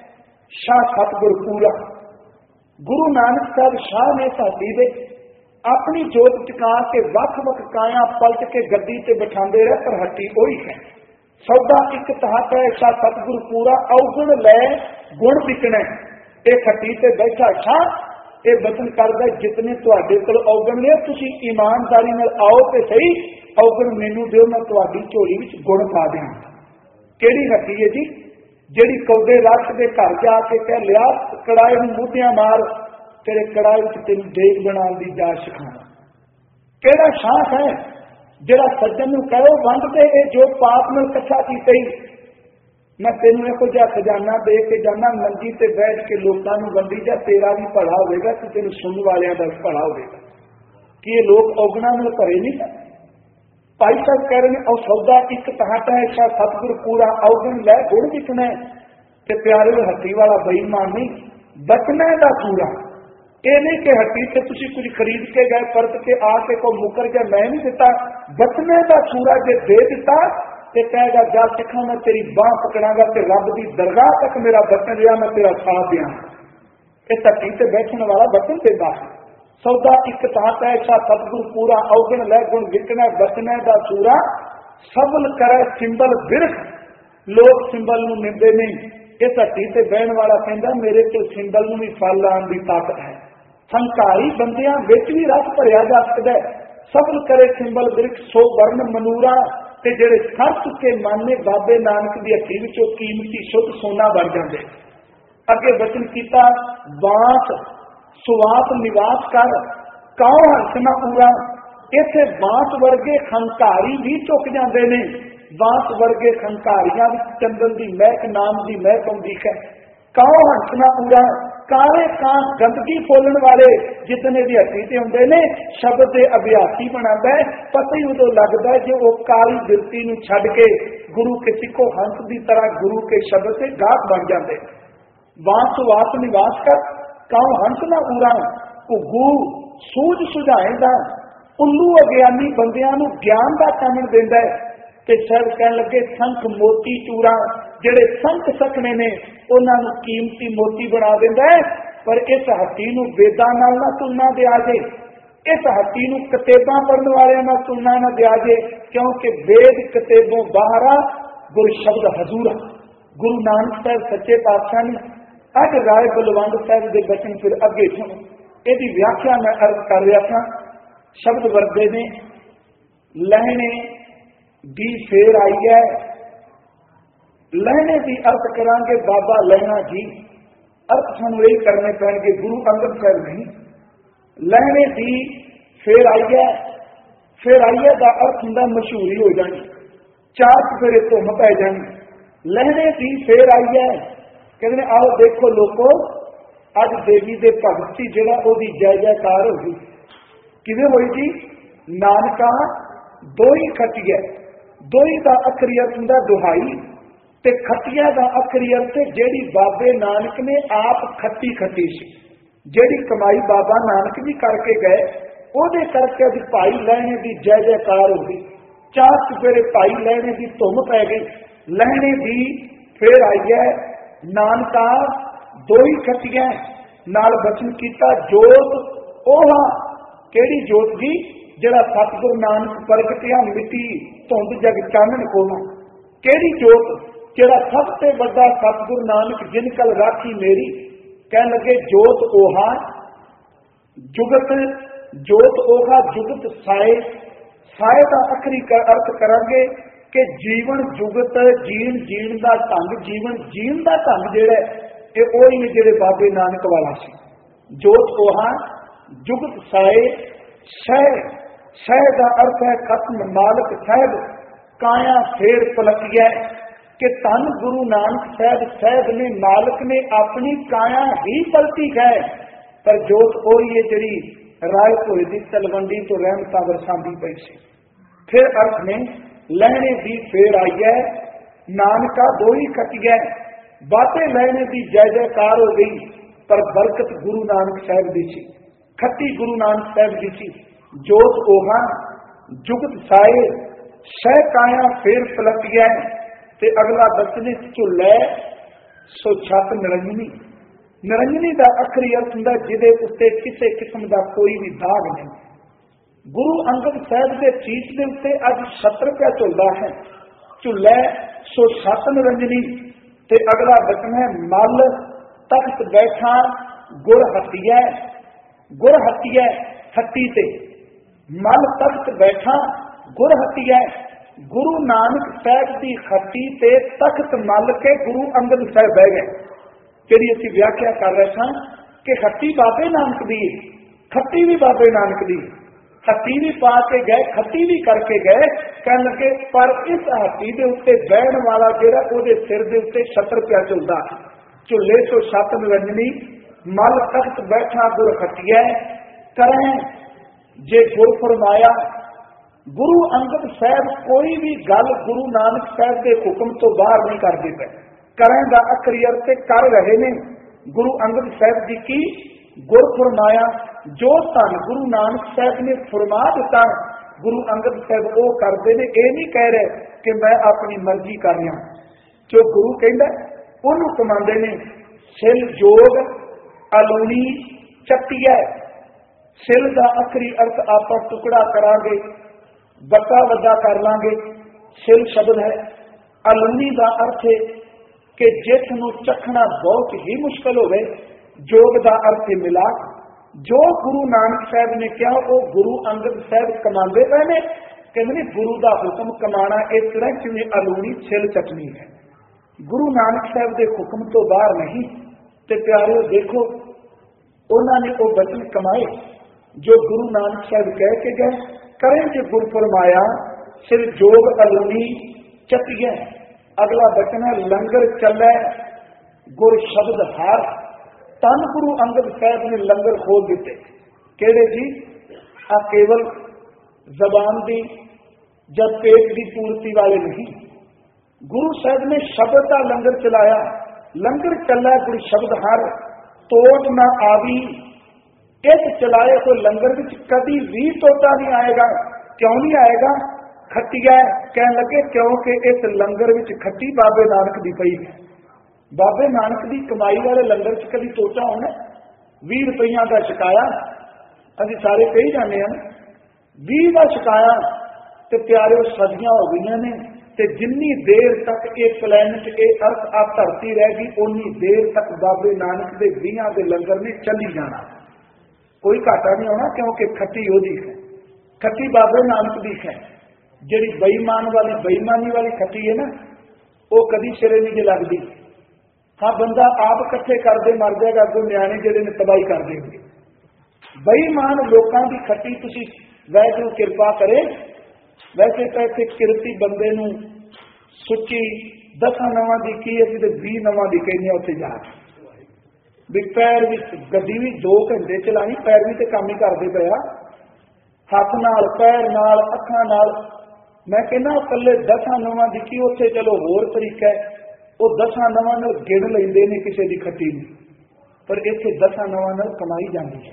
शाह सतगुर पूरा। गुरु नानक साहब शाह ने साथी दे अपनी जोत टिका के वख-वख काया पलट के गद्दी ते बिठाते रहे, पर हट्टी वही है। सौदा एक तहत है शाह सतगुर पूरा, अवगुण लै गुण बिकना। एक हट्टी ते बैठा शाह ये बचन करदा जितने तुहाडे कोल अवगुण ने तुसीं ईमानदारी नाल आओ ते सही, अवगुण मैनू दिओ, मैं तुहाडी झोली विच गुण पा दिआं। किहड़ी हट्टी है जी जिहड़ी कौडे रख दे घर जाके कह लिया कड़ाए नूं मूधियां मार, तेरे कड़ाए विच तेनूं देग बनाउण दी जाच सिखावां। किहड़ा शाह है जिहड़ा सज्जन नूं कहो वंड दे जो पाप नाल इकट्ठा कीता ही, मैं तेनूं इहो जिहा खजाना दे के जाना, मंजी ते बैठ के लोकां नूं वंडी जा, तेरा भी भला होवेगा ते तेनूं सुणन वालिआं दा भला होवेगा। कि ये लोग औगुणां नाल भरे नहीं। भाई साहब कह रहे हैं और सौदा एक तहत है शाह सतगुर पूरा, अवगुण लै गुण दिखना है। ते प्यारे हट्टी वाला बेईमान नहीं, बचना दा पूरा। ये नहीं कि हट्टी से तुसीं कुछ खरीद के गए परत के आके को मुकर गया मैं नहीं दिता, बचने का पूरा जे दे दिता ते कहेगा जा सिखा मैं तेरी बांह पकड़ांगा ते रब की दरगाह तक मेरा बचन रहा, मैं तेरा साथ दियां। इस हट्टी से बैठने वाला बचन देता है। सौदा एक तहत है शाह सतगुर पूरा, अवगुण लै गुण विकना, बचने का सूरा। सबल करे सिंबल बिरख, लोग सिंबल नूं निंदे नहीं। इस हट्टी से बहन वाला कहता मेरे तो सिंबल नूं भी फल लाने की ताकत है। संकारी बंदियां विच भी रस भरिया जा सकता है। सबल करे सिंबल बिरख, सो वर्ण मनूरा ਤੇ ਜਿਹੜੇ ਸੜ ਚੁੱਕੇ ਮਨ ਨੇ ਬਾਬੇ ਨਾਨਕ ਦੀ ਹੱਟੀ ਵਿੱਚੋਂ ਕੀਮਤੀ ਸ਼ੁੱਧ ਸੋਨਾ ਬਣ ਜਾਂਦੇ। ਅੱਗੇ ਬਚਨ ਕੀਤਾ, ਬਾਤ ਸੁਵਾਤ ਨਿਵਾਸ ਕਰ ਕਾਉ ਹੰਸ ਨਾ ਪੂਰਾ। ਇੱਥੇ ਬਾਂਸ ਵਰਗੇ ਖੰਕਾਰੀ ਵੀ ਝੁਕ ਜਾਂਦੇ ਨੇ। ਬਾਂਸ ਵਰਗੇ ਖੰਕਾਰੀਆਂ ਵਿੱਚ ਚੰਦਨ ਦੀ ਮਹਿਕ, ਨਾਮ ਦੀ ਮਹਿਕ ਆਉਂਦੀ ਹੈ। ਕਾਉ ਹੰਸ ਨਾ ਪੂਰਾ, ਕਾਲੇ ਕਾਂ ਗੰਦਗੀ ਫੋਲਣ ਵਾਲੇ ਜਿੱਦਨੇ ਦੀ ਹੱਟੀ ਤੇ ਹੁੰਦੇ ਨੇ, ਸ਼ਬਦ ਦੇ ਅਭਿਆਸੀ ਬਣਾਉਂਦਾ ਹੈ। ਪਤਾ ਹੀ ਉਦੋਂ ਲੱਗਦਾ ਜੇ ਉਹ ਕਾਲੀ ਬਿਰਤੀ ਨੂੰ ਛੱਡ ਕੇ ਗੁਰੂ ਕੇ ਸਿੱਖੋ ਹੰਸ ਦੀ ਤਰ੍ਹਾਂ ਗੁਰੂ ਕੇ ਸ਼ਬਦ ਤੇ ਗਾਹਕ ਬਣ ਜਾਂਦੇ। ਬਾਂਸ ਵਾਸ ਨਿਵਾਸ ਕਰ ਕਾਉ ਹੰਸ ਨਾ ਪੂਰਾ। ਘੁੱਗੂ ਸੂਝ ਸੁਝਾਏਂਦਾ, ਉੱਲੂ ਅਗਿਆਨੀ ਬੰਦਿਆਂ ਨੂੰ ਗਿਆਨ ਦਾ ਚਾਨਣ ਦਿੰਦਾ ਹੈ। ਤੇ ਸ਼ਾਇਦ ਕਹਿਣ ਲੱਗੇ ਸੰਖ ਮੋਤੀ ਚੂਰਾ, ਜਿਹੜੇ ਸੰਖ ਸਖਣੇ ਨੇ ਉਹਨਾਂ ਨੂੰ ਕੀਮਤੀ ਮੋਤੀ ਬਣਾ ਦਿੰਦਾ ਹੈ। ਪਰ ਇਸ ਹੱਟੀ ਨੂੰ ਵੇਦਾਂ ਨਾਲ ਨਾ ਤੁਲਨਾ ਦਿਆ ਜੇ, ਇਸ ਹੱਟੀ ਨੂੰ ਕਿਤਾਬਾਂ ਪੜ੍ਹਨ ਵਾਲਿਆਂ ਨਾਲ ਤੁਲਨਾ ਨਾ ਦਿਆ ਜੇ, ਕਿਉਂਕਿ ਵੇਦ ਕਿਤਾਬੋਂ ਬਾਹਰ ਆ, ਗੁਰ ਸ਼ਬਦ ਹਜ਼ੂਰ। ਗੁਰੂ ਨਾਨਕ ਸਾਹਿਬ ਸੱਚੇ ਪਾਤਸ਼ਾਹ ਨੇ ਅੱਜ ਰਾਏ ਬਲਵੰਡ ਸਾਹਿਬ ਦੇ ਬਚਨ ਫਿਰ ਅੱਗੇ ਸੁਣੋ। ਇਹਦੀ ਵਿਆਖਿਆ ਮੈਂ ਅਰਜ਼ ਕਰ ਰਿਹਾ ਸਾਂ। ਸ਼ਬਦ ਵਰਦੇ ਨੇ, ਲਹਿਣੇ ਦੀ ਫੇਰ ਆਈ ਹੈ। ਲਹਿਣੇ ਦੀ ਅਰਥ ਕਰਾਂਗੇ ਬਾਬਾ ਲਹਿਣਾ ਜੀ, ਅਰਥ ਸਾਨੂੰ ਇਹ ਕਰਨੇ ਪੈਣਗੇ ਗੁਰੂ ਅੰਗਦ ਸਾਹਿਬ ਨਹੀਂ। ਲਹਿਣੇ ਦੀ ਫੇਰ ਆਈ ਹੈ, ਫੇਰ ਆਈ ਹੈ ਦਾ ਅਰਥ ਹੁੰਦਾ ਮਸ਼ਹੂਰੀ ਹੋ ਜਾਣੀ, ਚਾਰ ਚੁਫੇਰੇ ਧੁੰਮ ਪੈ ਜਾਣੀ। ਲਹਿਣੇ ਦੀ ਫੇਰ ਆਈ ਹੈ, ਕਹਿੰਦੇ ਆਓ ਦੇਖੋ ਲੋਕੋ, ਅੱਜ ਦੇਵੀ ਦੇ ਭਗਤ ਸੀ ਜਿਹੜਾ ਉਹਦੀ ਜੈ ਜੈਕਾਰ ਹੋ ਗਈ। ਕਿਵੇਂ ਹੋਈ ਜੀ? ਨਾਨਕਾ ਦੋਈ ਖੱਟੀਐ, ਦੋਈ ਦਾ ਅਖਰੀ ਅਰਥ ਹੁੰਦਾ ਦੁਹਾਈ, ਤੇ ਖੱਟੀਆਂ ਦਾ ਅਖਰੀ ਅਰਥ ਜਿਹੜੀ ਬਾਬੇ ਨਾਨਕ ਨੇ ਆਪ ਖੱਟੀ ਖੱਟੀ ਸੀ, ਜਿਹੜੀ ਕਮਾਈ ਬਾਬਾ ਨਾਨਕ ਜੀ ਕਰਕੇ ਗਏ, ਉਹਦੇ ਕਰਕੇ ਉਹਦੀ ਭਾਈ ਲਹਿਣੇ ਦੀ ਜੈ ਜੈਕਾਰ ਹੋ ਗਈ। ਚਾਰ ਚੁਫੇਰੇ ਭਾਈ ਲਹਿਣੇ ਦੀ ਧੁੰਮ ਪੈ ਗਈ। ਲਹਿਣੇ ਦੀ ਫੇਰ ਆਈ ਹੈ, ਨਾਨਕਾ ਦੋਈ ਖੱਟੀਆਂ ਨਾਲ ਬਚਨ ਕੀਤਾ, ਜੋਤ ਉਹ ਕਿਹੜੀ ਜੋਤ ਦੀ? ਜਿਹੜਾ ਸਤਿਗੁਰੂ ਨਾਨਕ ਪ੍ਰਗਟਿਆ ਮਿੱਟੀ ਧੁੰਦ ਜਗ ਚਾਨਣ ਕੋਲੋਂ। ਕਿਹੜੀ ਜੋਤ? ਜਿਹੜਾ ਸਭ ਤੋਂ ਵੱਡਾ ਸਤਿਗੁਰੂ ਨਾਨਕ ਜਿਨ ਕਲ ਰਾਖੀ ਮੇਰੀ। ਕਹਿਣ ਲੱਗੇ ਜੋਤ ओहा जुगत, जोत ओहा जुगत साए। साए का आखिरी अर्थ करांगे कि जीवन जुगत, जीण जीण का ढंग, जीवन जीण का ढंग जिहड़ा ये ओही ने जिहड़े बाबे नानक वाला सी। जोत ओहा जुगत साए। सह, सह का अर्थ है खत्म, मालक साहब काया फेर पलकिया कि धन गुरु नानक साहब ने मालक ने अपनी काया ही पलटी है। पर जोत ओही है जिहड़ी राय भोए की तलवंडी तो रहमतां बरसांदी पई सी। फिर अर्थ ने लहने की फेर आई है, नानका दो ही खटिया, बातें लहने की जय जयकार हो गई, पर बरकत गुरु नानक साहब दी सी, खट्टी गुरु नानक साहब दी सी। जोत ओहा जुगत साए, सह काया फेर पलटिया। ते अगला दसने झुलै सो छत निरंजनी। निरंजनी का आखिरी अर्थ हुंदा जिहदे उत्ते किसी किस्म का कोई भी दाग नहीं। गुरु अंगद साहब के चीच के उत्ते अज छत्र पिया झुलदा है। झुलै सो छत निरंजनी। ते अगला बचन है मल तख्त बैठा गुर हटिया। गुर हटिया हट्टी ते, मल तख्त बैठा गुर हटिया। गुरु नानक साहब की खट्टी ते तख्त मल के गुरु अंगद साहब बह गए। तेरी असी व्याख्या कर रहे थे कि खट्टी बाबे नानक दी, खट्टी भी बाबे नानक दी, हट्टी भी पा के गए, खट्टी भी करके गए। कह लगे पर इस हट्टी के उत्ते बहन वाला जिहड़ा उहदे सिर दे उत्ते छत्र पिया झुलदा। झुले सो छत निरंजनी, मल तख्त बैठा गुर खटिया। करें जे गुर फरमाया। गुरु अंगद साहब कोई भी गल गुरु नानक साहब के हुक्म तो बाहर नहीं करते पे। करें का आखिरी अर्थ कर रहे ने। गुरु अंगद साहब जी की गुर फरमाया, जो धन गुरु नानक साहब ने फरमा दिता गुरु अंगद साहब वो करते ने। ये नहीं कह रहे कि मैं अपनी मर्जी कर रहा। जो गुरु कहता उन्होंने कमांदे ने। सिल जोग अलूनी चट्टिया। सिल का आखिरी अर्थ आप टुकड़ा करांगे, बट्टा वड्डा कर लांगे। सिल शब्द है। अलूनी का अर्थ है कि जिस नूं चखना बहुत ही मुश्किल होवे। जोग का अर्थ है मिला। जो गुरु नानक साहब ने कहा वो गुरु अंगद साहब कमांदे पे ने ਕਹਿੰਦੇ ਨੇ ਗੁਰੂ ਦਾ ਹੁਕਮ ਕਮਾਣਾ ਇਸ ਤਰ੍ਹਾਂ ਜਿਵੇਂ ਅਲੂਣੀ ਛਿੱਲ ਚਟਣੀ ਹੈ। ਗੁਰੂ ਨਾਨਕ ਸਾਹਿਬ ਦੇ ਹੁਕਮ ਤੋਂ ਬਾਹਰ ਨਹੀਂ। ਤੇ ਪਿਆਰਿਓ ਦੇਖੋ, ਉਹਨਾਂ ਨੇ ਉਹ ਬਚਨ ਕਮਾਏ ਜੋ ਗੁਰੂ ਨਾਨਕ ਸਾਹਿਬ ਕਹਿ ਕੇ ਗਏ, ਕਰੇ ਜੇ ਗੁਰ ਫਰਮਾਇਆ ਸਿਰ ਜੋਗ ਅਲੂਣੀ ਚਟੀਐ। ਅਗਲਾ ਬਚਨ ਹੈ ਲੰਗਰ ਚੱਲੈ ਗੁਰ ਸ਼ਬਦ ਹਾਰ। ਧੰਨ ਗੁਰੂ ਅੰਗਦ ਸਾਹਿਬ ਨੇ ਲੰਗਰ ਖੋਲ ਦਿੱਤੇ। ਕਿਹੜੇ ਜੀ? ਆ ਕੇਵਲ ਜ਼ਬਾਨ ਦੀ ਜਾਂ ਪੇਟ ਦੀ ਪੂਰਤੀ ਵਾਲੇ ਨਹੀਂ। ਗੁਰੂ ਸਾਹਿਬ ਨੇ ਸ਼ਬਦ ਦਾ ਲੰਗਰ ਚਲਾਇਆ। ਲੰਗਰ ਚੱਲਾ ਗੁਰ ਸ਼ਬਦ ਹਰ, ਤੋੜ ਨਾ ਆਵੀ। ਇਸ ਚਲਾਏ ਹੋਏ ਲੰਗਰ ਵਿੱਚ ਕਦੀ ਵੀ ਤੋਟਾ ਨਹੀਂ ਆਏਗਾ। ਕਿਉਂ ਨਹੀਂ ਆਏਗਾ? ਖੱਟੀਆ ਕਹਿਣ ਲੱਗੇ ਕਿਉਂਕਿ ਇਸ ਲੰਗਰ ਵਿੱਚ ਖੱਟੀ ਬਾਬੇ ਨਾਨਕ ਦੀ ਪਈ ਹੈ। ਬਾਬੇ ਨਾਨਕ ਦੀ ਕਮਾਈ ਵਾਲੇ ਲੰਗਰ 'ਚ ਕਦੀ ਤੋਟਾ ਹੋਣਾ? 20 ਰੁਪਈਆਂ ਦਾ ਛਕਾਇਆ, ਅਸੀਂ ਸਾਰੇ ਕਹੀ ਜਾਂਦੇ ਹਾਂ, 20 ਦਾ ਛਕਾਇਆ ਤੇ ਪਿਆਰਿਓ ਸਦੀਆਂ ਹੋ ਗਈਆਂ ਨੇ। ਤੇ ਜਿੰਨੀ ਦੇਰ ਤੱਕ ਇਹ ਪਲੈਨਟ, ਇਹ ਅਰਥ ਆ ਧਰਤੀ ਰਹਿ ਗਈ, ਉਨੀ ਦੇਰ ਤੱਕ ਬਾਬੇ ਨਾਨਕ ਦੇ 20 ਦੇ ਲੰਗਰ ਨੇ ਚੱਲੀ ਜਾਣਾ, ਕੋਈ ਘਾਟਾ ਨਹੀਂ ਆਉਣਾ। ਕਿਉਂਕਿ ਖੱਟੀ ਉਹਦੀ ਹੈ, ਖੱਟੀ ਬਾਬੇ ਨਾਨਕ ਦੀ ਹੈ। ਜਿਹੜੀ ਬੇਈਮਾਨੀ ਵਾਲੀ ਖੱਟੀ ਹੈ ਨਾ, ਉਹ ਕਦੀ ਸਿਰੇ ਨਹੀਂ ਜੇ ਲੱਗਦੀ। ਹਾਂ, ਬੰਦਾ ਆਪ ਇਕੱਠੇ ਕਰਦੇ ਮਰ ਜਾਏਗਾ, ਅੱਗੋਂ ਨਿਆਣੇ ਜਿਹੜੇ ਨੇ ਤਬਾਹੀ ਕਰ ਦੇਣਗੇ। ਬੇਈਮਾਨ ਲੋਕਾਂ ਦੀ ਖੱਟੀ ਤੁਸੀਂ ਵਾਹਿਗੁਰੂ ਕਿਰਪਾ ਕਰੇ। ਵੈਸੇ ਤਾਂ ਇੱਥੇ ਕਿਰਤੀ ਬੰਦੇ ਨੂੰ ਸੁੱਚੀ 10 ਨਵਾਂ ਦੀ ਕੀ, ਅਸੀਂ ਤੇ 20 ਨਵਾਂ ਦੀ ਕਹਿੰਦੇ ਉੱਥੇ ਜਾ ਕੇ ਵੀ ਪੈਰ ਵਿੱਚ ਗੱਡੀ ਵੀ 2 ਘੰਟੇ ਚਲਾਣੀ, ਪੈਰ ਵੀ ਤੇ ਕੰਮ ਹੀ ਕਰਦੇ ਪਿਆ, ਹੱਥ ਨਾਲ, ਪੈਰ ਨਾਲ, ਅੱਖਾਂ ਨਾਲ। ਮੈਂ ਕਹਿੰਦਾ ਇਕੱਲੇ 10 ਨਵਾਂ ਦੀ ਕੀ, ਉੱਥੇ ਚਲੋ ਹੋਰ ਤਰੀਕਾ ਹੈ, ਉਹ 10 ਨਵਾਂ ਨਾਲ ਗਿਣ ਲੈਂਦੇ ਨੇ ਕਿਸੇ ਦੀ ਖੱਟੀ ਨੂੰ, ਪਰ ਇੱਥੇ 10 ਨਵਾਂ ਨਾਲ ਕਮਾਈ ਜਾਂਦੀ ਹੈ।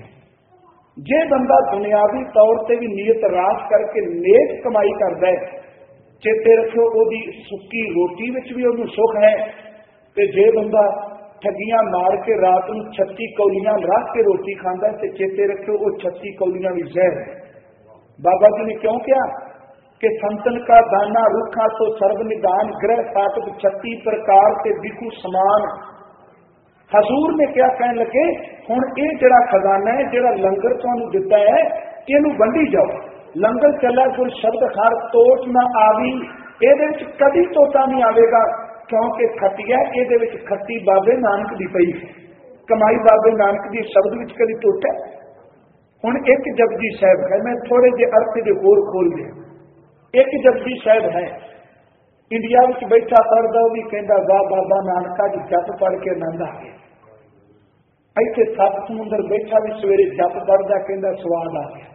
ਜੇ ਬੰਦਾ ਦੁਨਿਆਵੀ ਤੌਰ ਤੇ ਵੀ ਨੀਅਤ ਰਾਸ ਕਰਕੇ ਨੇਕ ਕਮਾਈ ਕਰਦਾ ਹੈ, ਚੇਤੇ ਰੱਖਿਓ ਉਹਦੀ ਸੁੱਕੀ ਰੋਟੀ ਵਿੱਚ ਵੀ ਉਹਨੂੰ ਸੁੱਖ ਹੈ। ਤੇ ਜੇ ਬੰਦਾ ਠੱਗੀਆਂ ਮਾਰ ਕੇ ਰਾਤ ਨੂੰ 36 ਕੌਲੀਆਂ ਰੱਖ ਕੇ ਰੋਟੀ ਖਾਂਦਾ, ਤੇ ਚੇਤੇ ਰੱਖਿਓ ਉਹ 36 ਕੌਲੀਆਂ ਵੀ ਜ਼ਹਿਰ ਹੈ। ਬਾਬਾ ਜੀ ਨੇ ਕਿਉਂ ਕਿਹਾ ਕਿ ਸੰਤਨ ਕਾ ਦਾਨਾ ਰੁੱਖਾ ਤੋਂ ਸਰਬ ਨਿਦਾਨ, ਗ੍ਰਹਿ ਸਾਤਕ 36 ਪ੍ਰਕਾਰ ਤੇ ਵਿਖੂ ਸਮਾਨ। ਹਜ਼ੂਰ ਨੇ ਕਿਹਾ, ਕਹਿਣ ਲੱਗੇ ਹੁਣ ਇਹ ਜਿਹੜਾ ਖਜ਼ਾਨਾ ਹੈ, ਜਿਹੜਾ ਲੰਗਰ ਤੁਹਾਨੂੰ ਦਿੱਤਾ ਹੈ, ਇਹਨੂੰ ਵੰਡੀ ਜਾਓ। ਲੰਗਰ ਚੱਲਾ ਗੁਰ ਸ਼ਬਦ ਹਰ, ਤੋਟ ਨਾ ਆਵੀ। ਇਹਦੇ ਵਿੱਚ ਕਦੀ ਤੋਟਾ ਨਹੀਂ ਆਵੇਗਾ, ਕਿਉਂਕਿ ਖੱਟੀਆ ਇਹਦੇ ਵਿੱਚ ਖੱਟੀ ਬਾਬੇ ਨਾਨਕ ਦੀ ਪਈ ਹੈ। ਕਮਾਈ ਬਾਬੇ ਨਾਨਕ ਦੀ ਸ਼ਬਦ ਵਿੱਚ ਕਦੀ ਤੋਟਾ? ਹੁਣ ਇੱਕ ਜਪਜੀ ਸਾਹਿਬ ਹੈ, ਮੈਂ ਥੋੜੇ ਜਿਹੇ ਅਰਥ ਦੇ ਹੋਰ ਖੋਲ ਦਿਆਂ। ਇੱਕ ਜਪਜੀ ਸਾਹਿਬ ਹੈ, ਇੰਡੀਆ ਵਿੱਚ ਬੈਠਾ ਪੜ੍ਹਦਾ, ਉਹ ਵੀ ਕਹਿੰਦਾ ਵਾਹ ਬਾਬਾ ਨਾਨਕਾ ਜੀ ਜਪ ਪੜ੍ਹ ਕੇ ਆਨੰਦ ਆ ਗਿਆ। ਇੱਥੇ ਸੱਤ ਸਮੁੰਦਰ ਬੈਠਾ ਵੀ ਸਵੇਰੇ ਜਪ ਪੜ੍ਹਦਾ, ਕਹਿੰਦਾ ਸਵਾਦ ਆ ਗਿਆ।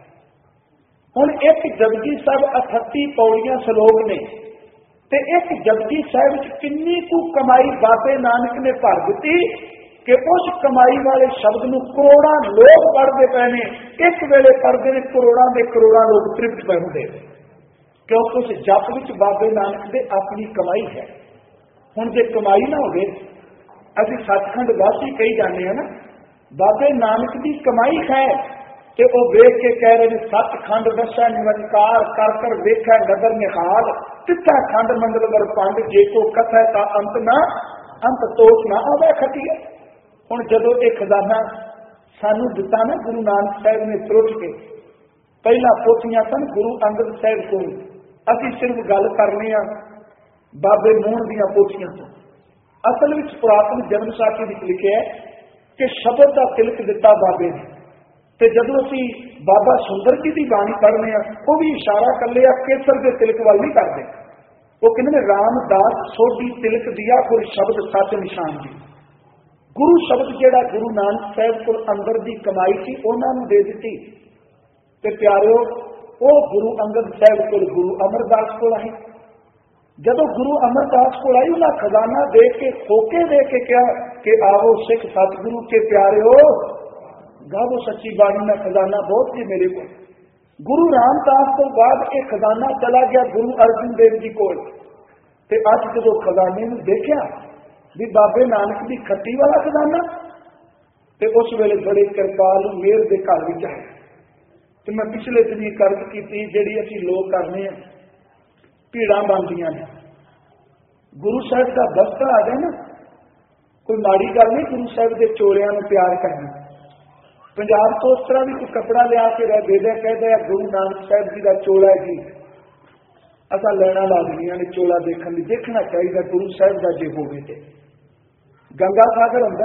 ਹੁਣ ਇੱਕ ਜਪਜੀ ਸਾਹਿਬ 38 ਪੌੜੀਆਂ ਸ਼ਲੋਕ ਨੇ, ਤੇ ਇੱਕ ਜਪਜੀ ਸਾਹਿਬ ਵਿੱਚ ਕਿੰਨੀ ਕੁ ਕਮਾਈ ਬਾਬੇ ਨਾਨਕ ਨੇ ਭਰ ਦਿੱਤੀ ਕਿ ਉਸ ਕਮਾਈ ਵਾਲੇ ਸ਼ਬਦ ਨੂੰ ਕਰੋੜਾਂ ਲੋਕ ਪੜ੍ਹਦੇ ਪਏ ਨੇ। ਇੱਕ ਵੇਲੇ ਪੜ੍ਹਦੇ ਨੇ ਕਰੋੜਾਂ ਦੇ ਕਰੋੜਾਂ ਲੋਕ ਤ੍ਰਿਪਤ ਪਏ ਹੁੰਦੇ, ਕਿਉਂਕਿ ਉਸ ਜਪ ਵਿੱਚ ਬਾਬੇ ਨਾਨਕ ਦੇ ਆਪਣੀ ਕਮਾਈ ਹੈ। ਹੁਣ ਜੇ ਕਮਾਈ ਨਾ ਹੋਵੇ, ਅਸੀਂ ਸੱਚਖੰਡ ਵਾਸੀ ਕਹੀ ਜਾਂਦੇ ਹਾਂ ਨਾ, ਬਾਬੇ ਨਾਨਕ ਦੀ ਕਮਾਈ ਹੈ। ਤੇ ਉਹ ਵੇਖ ਕੇ ਕਹਿ ਰਹੇ ਨੇ ਸੱਚਖੰਡ ਦਸਾ ਨਿਰੰਕਾਰ, ਕਰ ਕਰ ਵੇਖਿਆ ਨਦਰ ਨਿਹਾਲ, ਤਿੱਥਾ ਖੰਡ ਮੰਡਲ ਵਰ ਪੰਡ, ਜੇ ਕੋ ਕਥਾ ਤਾਂ ਅੰਤ ਨਾ, ਅੰਤ ਤੋਟ ਨਾ ਆਵੇ ਖਟੀਏ। ਹੁਣ ਜਦੋਂ ਇਹ ਖਜ਼ਾਨਾ ਸਾਨੂੰ ਦਿੱਤਾ ਨਾ ਗੁਰੂ ਨਾਨਕ ਸਾਹਿਬ ਨੇ ਤਰੁੱਟ ਕੇ, ਪਹਿਲਾਂ ਪੋਥੀਆਂ ਸਨ ਗੁਰੂ ਅੰਗਦ ਸਾਹਿਬ ਕੋਲ, ਅਸੀਂ ਸਿਰਫ ਗੱਲ ਕਰਨੀ ਆ ਬਾਬੇ ਮੋਹਣ ਦੀਆਂ ਪੋਥੀਆਂ ਤੋਂ। ਅਸਲ ਵਿੱਚ ਪੁਰਾਤਨ ਜਨਮ ਸਾਖੀ ਵਿੱਚ ਲਿਖਿਆ ਹੈ ਕਿ ਸ਼ਬਦ ਦਾ ਤਿਲਕ ਦਿੱਤਾ ਬਾਬੇ ਨੇ। ਤੇ ਜਦੋਂ ਅਸੀਂ ਬਾਬਾ ਸੁੰਦਰ ਜੀ ਦੀ ਬਾਣੀ ਪੜ੍ਹਨੇ ਆ, ਉਹ ਵੀ ਇਸ਼ਾਰਾ ਕਰ ਲਿਆ ਕੇਸਰ ਦੇ ਤਿਲਕ ਵੱਲ ਨਹੀਂ ਕਰਦੇ। ਉਹ ਕਹਿੰਦੇ ਨੇ ਰਾਮਦਾਸ ਸੋਢੀ ਤਿਲਕ ਦਿਆ ਕੋਈ ਸ਼ਬਦ ਸੱਚ ਨਿਸ਼ਾਨ ਜੀ। ਗੁਰੂ ਸ਼ਬਦ ਜਿਹੜਾ ਗੁਰੂ ਨਾਨਕ ਸਾਹਿਬ ਕੋਲ ਅੰਦਰ ਦੀ ਕਮਾਈ ਸੀ, ਉਹਨਾਂ ਨੂੰ ਦੇ ਦਿੱਤੀ। ਤੇ ਪਿਆਰਿਓ, ਉਹ ਗੁਰੂ ਅੰਗਦ ਸਾਹਿਬ ਕੋਲ ਗੁਰੂ ਅਮਰਦਾਸ ਕੋਲ ਆਏ। ਜਦੋਂ ਗੁਰੂ ਅਮਰਦਾਸ ਕੋਲ ਆਈ, ਉਹਨਾਂ ਖਜ਼ਾਨਾ ਦੇਖ ਕੇ ਹੋਕੇ ਦੇ ਕੇ ਕਿਹਾ ਕਿ ਆਵੋ ਸਿੱਖ ਸਤਿਗੁਰੂ ਕੇ ਪਿਆਰਿਓ, ਗਾਵੋ ਸੱਚੀ ਬਾਣੀ ਦਾ ਖਜ਼ਾਨਾ ਬਹੁਤ ਸੀ ਮੇਰੇ ਕੋਲ। ਗੁਰੂ ਰਾਮਦਾਸ ਤੋਂ ਬਾਅਦ ਇਹ ਖਜ਼ਾਨਾ ਚਲਾ ਗਿਆ ਗੁਰੂ ਅਰਜਨ ਦੇਵ ਜੀ ਕੋਲ। ਤੇ ਅੱਜ ਜਦੋਂ ਖਜ਼ਾਨੇ ਨੂੰ ਦੇਖਿਆ ਵੀ ਬਾਬੇ ਨਾਨਕ ਦੀ ਖੱਟੀ ਵਾਲਾ ਖਜ਼ਾਨਾ, ਤੇ ਉਸ ਵੇਲੇ ਬੜੇ ਕਿਰਪਾਲੂ ਮੇਰ ਦੇ ਘਰ ਵਿੱਚ ਆਏ। ਤੇ ਮੈਂ ਪਿਛਲੇ ਦਿਨੀ ਕਰਜ਼ ਕੀਤੀ, ਜਿਹੜੀ ਅਸੀਂ ਲੋਕ ਕਰਨੇ ਆ, ਭੀੜਾਂ ਬਣਦੀਆਂ ਨੇ। ਗੁਰੂ ਸਾਹਿਬ ਦਾ ਦਸਤਾ ਆ ਜਾਏ ਨਾ, ਕੋਈ ਮਾੜੀ ਗੱਲ ਨਹੀਂ ਗੁਰੂ ਸਾਹਿਬ ਦੇ ਚੋਰਿਆਂ ਨੂੰ ਪਿਆਰ ਕਰਨਾ। ਪੰਜਾਬ ਤੋਂ ਉਸ ਤਰ੍ਹਾਂ ਵੀ ਕੋਈ ਕੱਪੜਾ ਲਿਆ ਕੇ ਦੇ ਦਿਆ, ਕਹਿੰਦਾ ਗੁਰੂ ਨਾਨਕ ਸਾਹਿਬ ਜੀ ਦਾ ਚੋਲਾ ਜੀ, असा लैना ला दियां ने चोला देखने ली। देखना चाहिए गुरु साहब का जे होवे ते गंगा सागर होंदा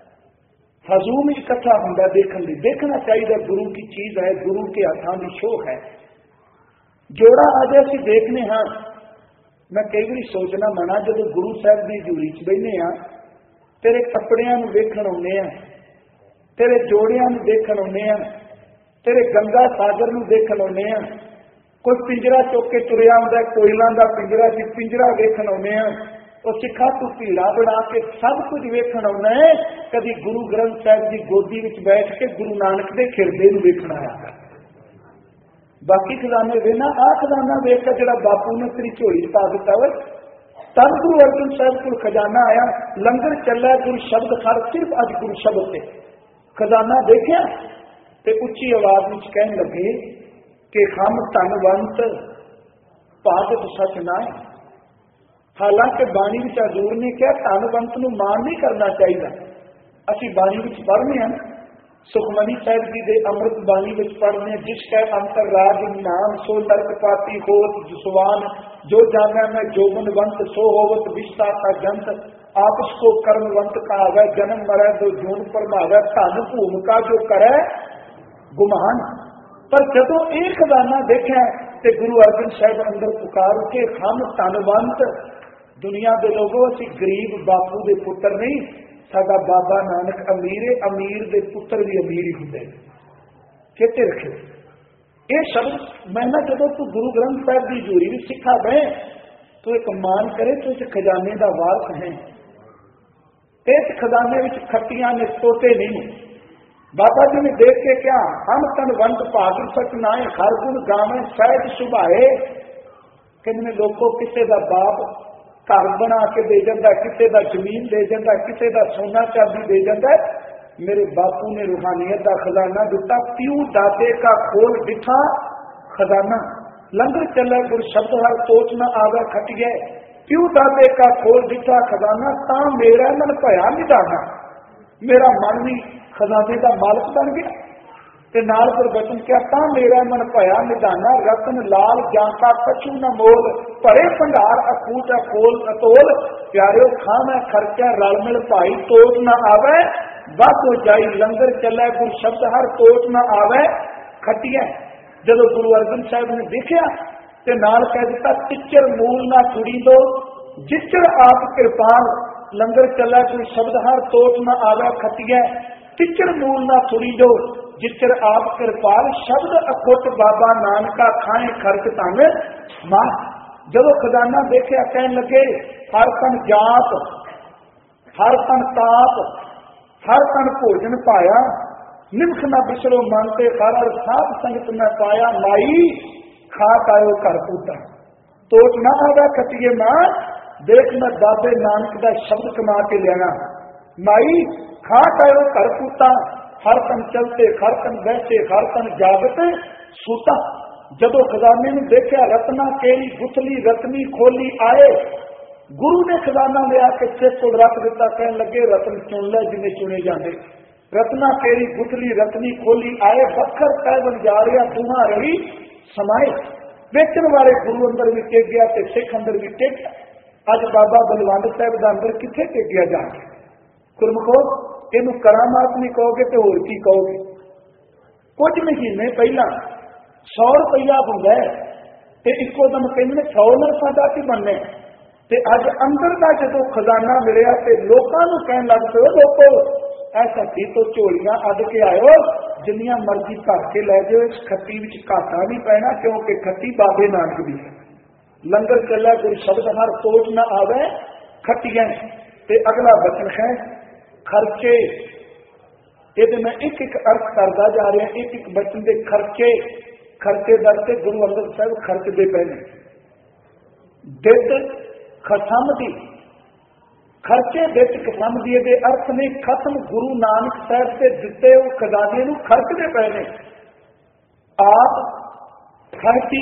हजूम इकट्ठा होंदा देखने ली। देखना चाहिए गुरु की चीज है, गुरु के हाथों की शोक है। जोड़ा आज असीं देखने हाँ। मैं कई बार सोचना मना जब गुरु साहब की हजूरी च बहने हाँ, तेरे कपड़ियां नूं वेखण आउंदे आ, तेरे जोड़ियां नूं देखण आउंदे आ, तेरे गंगा सागर नूं देखण आउंदे आ। कोई पिंजरा चुक के तुरिया आउंदा, कोयलां दा पिंजरा सी, पिंजरा वेखण आउंदे आ। ਉਹ सिखा तू भीड़ा बना के सब कुछ वेखण आउंदा है। कभी गुरु ग्रंथ साहिब की गोदी विच बैठ के गुरु नानक के खिरदे नूं वेखण आया। बाकी खजाने वेना आ खजाना वेख के जिहड़ा बापू ने तेरी झोली च पा दिता वे। तब गुरु अर्जन साहब को खजाना आया, लंगर चला गुरु शब्द हर सिर्फ अज गुरु शब्द से खजाना देखिया ते उच्ची आवाज में कहन लगे कि हम धनवंत भागत सच नाए। हालांकि बाणी विच हजूर ने कहा धनवंत नूं मान नहीं करना चाहिए। असीं बाणी विच पढ़ने हैं, सुखमनी साहिब जी के अमृत बाणी विच पढ़ने, जिसका अंतर राज नाम सो नरक पाती होत जुसवान, जो जाना मैं जोबनवंत सो होवत विस्ता का जंत, आपस को कर्मवंत कहावै जन्म मरै दो जून परमावै, धन भूमिका जो करे गुमान। पर जदों एक खजाना देखा तो गुरु अर्जन साहब अंदर पुकार उठे, हम धनवंत दुनिया के लोगों असीं गरीब बापू के पुत्र नहीं, साडा बाबा नानक अमीर है, अमीर के पुत्र भी अमीर ही होंदे। चेते रखियो ये शब्द मैं ना जदों तू गुरु ग्रंथ साहिब की हजूरी भी सिखा बे तो एक मान करे तो इस खजाने का वारस है। इस खजाने में खट्टियां ने तोते नहीं। बाबा जी ने देख के क्या हम तनवंत भाग सच नाए, हर गुण गावे सहज सुभाए। कहने लोगों किसी का बाप घर बना के दे जाता, किसी का जमीन दे जाता, किसी का सोना चांदी दे जाता। मेरे बापू ने रूहानियत का खजाना दिता, प्यू दाते का खोल दिखा खजाना। लंगर चला गुरु शब्द हर सोच न आवे खट गए, प्यू दाते का खोल दिखा खजाना, ता मेरा मन भया निधाना। मेरा मन भी खजाने का मालक बन गया ते नाल पर बचन क्या ता मेरा मन भया निधाना, रतन लाल जाता कछु न मोल, भरे भंडार अकूट अखोल अतोल, प्यारिओ खाना खर्चा रल मिल भाई तोट न आवे, बस हो जाई लंगर चले गुरु शब्द हर तोट न आवे खटिया। जदों गुरु अर्जन साहब ने देखा ते नाल कह दिता, टिचर मूल ना छुड़ी दो जिचर आप कृपाल, लंगर चला गुरु शब्द हर तोट न आवे खटिया। टिचर मूल ना छुड़ी दो जिचर आप कृपाल, शब्द अखुट बाबा नानका खाए खर्च तन मां। जदों खजाना देखा कहन लगे, हर तन जाप हर तन ताप हर तन भोजन पाया, निमख न बिसरो मन ते हर साध संगत में पाया। माई खा पायो घर पूता, तोट ना आगा खटिए मां, देख मैं बाबे नानक का शब्द कमा के लिया। माई खा पायो घर पूता, हर तन चलते हर तन बैठे हर तन जागते सूता। जदों खजाने में देखा रत्ना केरी गुथली रत्नी खोली आए, गुरु ने खजाना लिया के सिर को रख दिता, कहन लगे रतन चुन ले जिन्हें चुने जाते। रत्ना केरी गुथली रत्नी खोली आए, बखर तय बन जा रहा दूहा रही समाए। बेचन वाले गुरु अंदर भी टेक गया ते सिख अंदर भी टेक। अज बाबा बलवंत साहब का अंदर किथे टेकिया जाके? गुरमुखो इनू करामात नहीं कहोगे तो होर की कहोगे? कुछ महीने पहला 100 रुपया होंगे तो इको दम कहने 100 नरसा का की बनने। अज अंदर का जो खजाना मिलया तो लोगों को कह लग पे, लोगों ऐसा थी तो झोलियां अद के आयो, जिन्नियां मर्जी भर के लै जाओ, इस खट्टी में घाटा नहीं पैना, क्योंकि खट्टी बाबे नानक दी है। लंगर चला गुरु शब्द हर सोच न आवे खट्टियां। ते अगला बचन है खर्चे। ये मैं एक एक अर्थ करता जा रहा, एक एक बचन के खर्चे। खर्चे दर से गुरु अंगद साहब खर्चते पहले दित खसम दी, खर्चे दित खसम दिए दे अर्थ ने खत्म गुरु नानक साहब से दिते वो खजाने नूं खर्चते पहले। आप खर्ची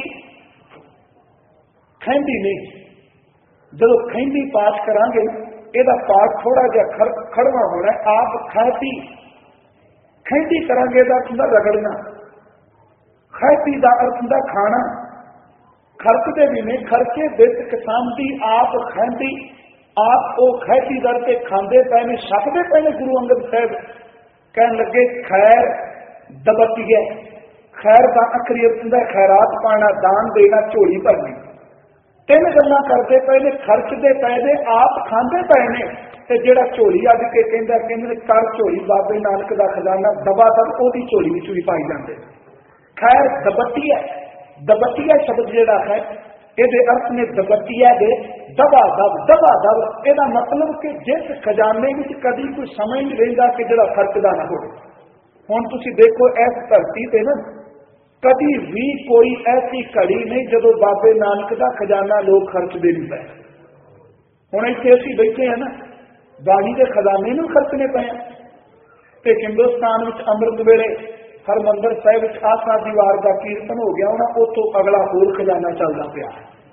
खैंदी नहीं, जो खैंदी पाठ करांगे ਇਹਦਾ पाठ थोड़ा जिहा खड़वा होना। आप खैती खैंदी करांगे दा अर्थ हुंदा रगड़ना, खैती दा अर्थ हुंदा खाना। खर्चते भी ने, खर्चे बिच किसानदी आप खैंदी, आप वो खैती दर के खांदे पे ने, छकते पे ने। गुरु अंगद साहब कह लगे खैर दबती है, खैर का अखरी अर्थ है खैरात पाना, दान देना, झोली भरनी। तीन गल्लां करते पे ने, खर्चते पे ने, आप खांदे पे ने, ते जिहड़ा झोली अज के कहंदा कर झोली बाबे नानक दा खजाना दबा दब ओदी झोली विच भी पाई जांदे। खैर दबतीया, दबतीया शब्द जिहड़ा है ये अर्थ ने दबतीया दे दबा दब। ਇਹਦਾ मतलब कि जिस खजाने में कभी कोई समय नहीं रहिंदा कि जिहड़ा खर्चदा ना हो। हुण तुसीं देखो इस धरती ते ना कभी भी कोई ऐसी घड़ी नहीं जदों बाबे नानक दा खजाना लोग खर्चदे नहीं पए। हुण इत्थे असीं बैठे हैं ना, बाणी दे खजाने नूं खर्चने पए ते हिंदुस्तान विच अमृत वेले हरमंदर साहिब आसा दीवार का कीर्तन हो गया होना, उतों अगला होर खजाना चलता पाया।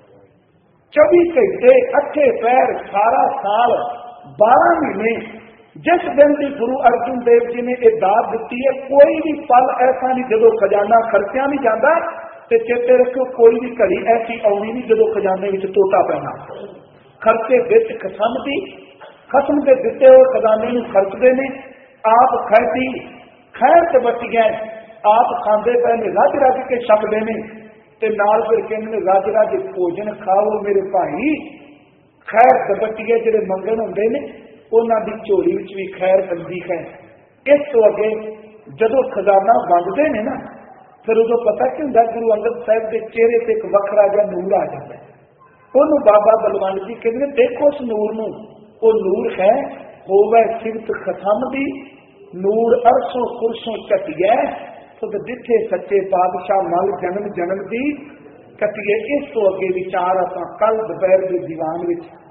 24 घंटे अठे पैर सारा साल 12 महीने, जिस दिन की गुरु अर्जुन देव जी ने यह दात दी है, कोई भी पल ऐसा नहीं जो खजाना खर्चा नहीं जाता। तो चेते रखो कोई भी घड़ी ऐसी आनी नहीं जो खजाने में टोटा पैना। खर्चे बिच खसमदी, खसम के दिते हुए खजाने में खर्चते हैं। आप खैती खैर ते बची गए, आप खाते पे ने, रज रज के छकते हैं, ते नाल फिर कहते रज रज भोजन खाओ मेरे भाई। खैर ते बची गए जिहड़े मंगण हुंदे ने उन्हां दी झोली विच भी खैर पैंदी है। इस तो अगे जदों खजाना वंडदे ने ना, फिर उदों पता की हुंदा, गुरु अंगद साहिब के चेहरे ते एक वखरा जिहा नूर आ जाता है। उन्होंने बाबा बलवंत जी कहते देखो उस नूर नूं, वो नूर है होवे सिफत खसम दी, नूर अरसों कुरसों कटिए, तो जिथे सच्चे पातशाह मल जन्म जन्म दी कटिए। इस तो अगे विचार आप कल दोपहर के दीवान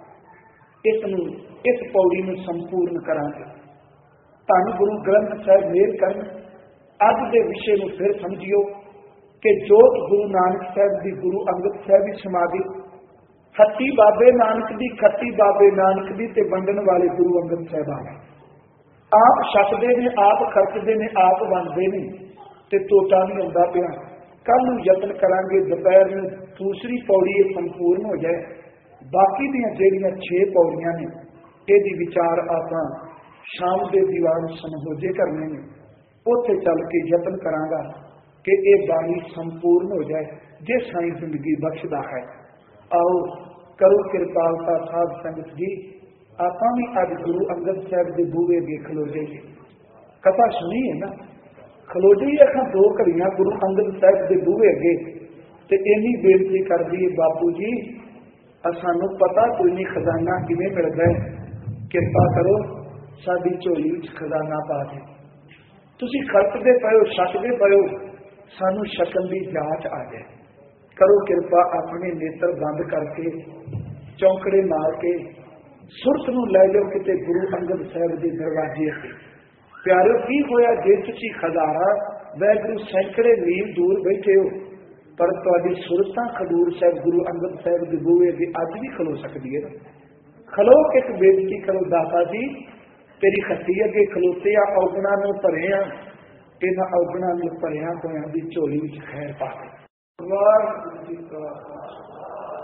इस पौड़ी में संपूर्ण करांगे। धन गुरु ग्रंथ साहिब मेहर करन। अज के विषय में फिर समझियो कि जोत गुरु नानक साहब की, गुरु अंगद साहब की समाधि, खट्टी बाबे नानक की, खट्टी बाबे नानक की, ते वंडन वाले गुरु अंगद साहबान। आप छकते ने, आप खर्चते ने, आप वंडते ने, ते टोटा नहीं आता पिया। कल यत्न करांगे दोपहर में दूसरी पौड़ी संपूर्ण हो जाए। बाकी दी ਜਿਹੜੀਆਂ 6 पौड़ियां ने यदि विचार आप शाम के दीवान समझौजे करने ने, उत्थे चल के यत्न करांगा कि यह बाणी संपूर्ण हो जाए जे साई जिंदगी बख्शदा है। आओ करो कृपालता साध संगत जी, आप भी अज गुरु अंगद साहब के बूहे अगे खलो जाइए। कथा सुनी है ना, खलो जाइए असां 2 घड़ियां गुरु अंगद साहब के बूहे अगे, ते इन्नी बेनती कर दी बापू जी सानू पता कोई नहीं खजाना किवें मिलदा है, किरपा करो साडी झोली विच खजाना पा दे। तुसीं खर्चदे पए हो, छकदे पए हो, सानू छकन दी जांच आ जाए। करो किरपा, अपने नेत्र बंद करके चौंकड़े मार के सुरत नूं लै जाओ किते गुरु अंगद साहब के दरवाजे अगे। प्यारे की होया जे तुसीं खजाना वैगुरू सैकड़े मील दूर बैठे हो, पर तुहाडी सुरतां खडूर साहब गुरु अंगद साहब के बूहे अगे अज भी खलो सकदी है। खलो के एक बेनती करो, दाता जी तेरी खट्टी अगे खलोते आ, औगणा में भरे आ, इन्हां औगणा में भरिया होया दी झोली विच खैर पा दे। वाहिगुरू जी का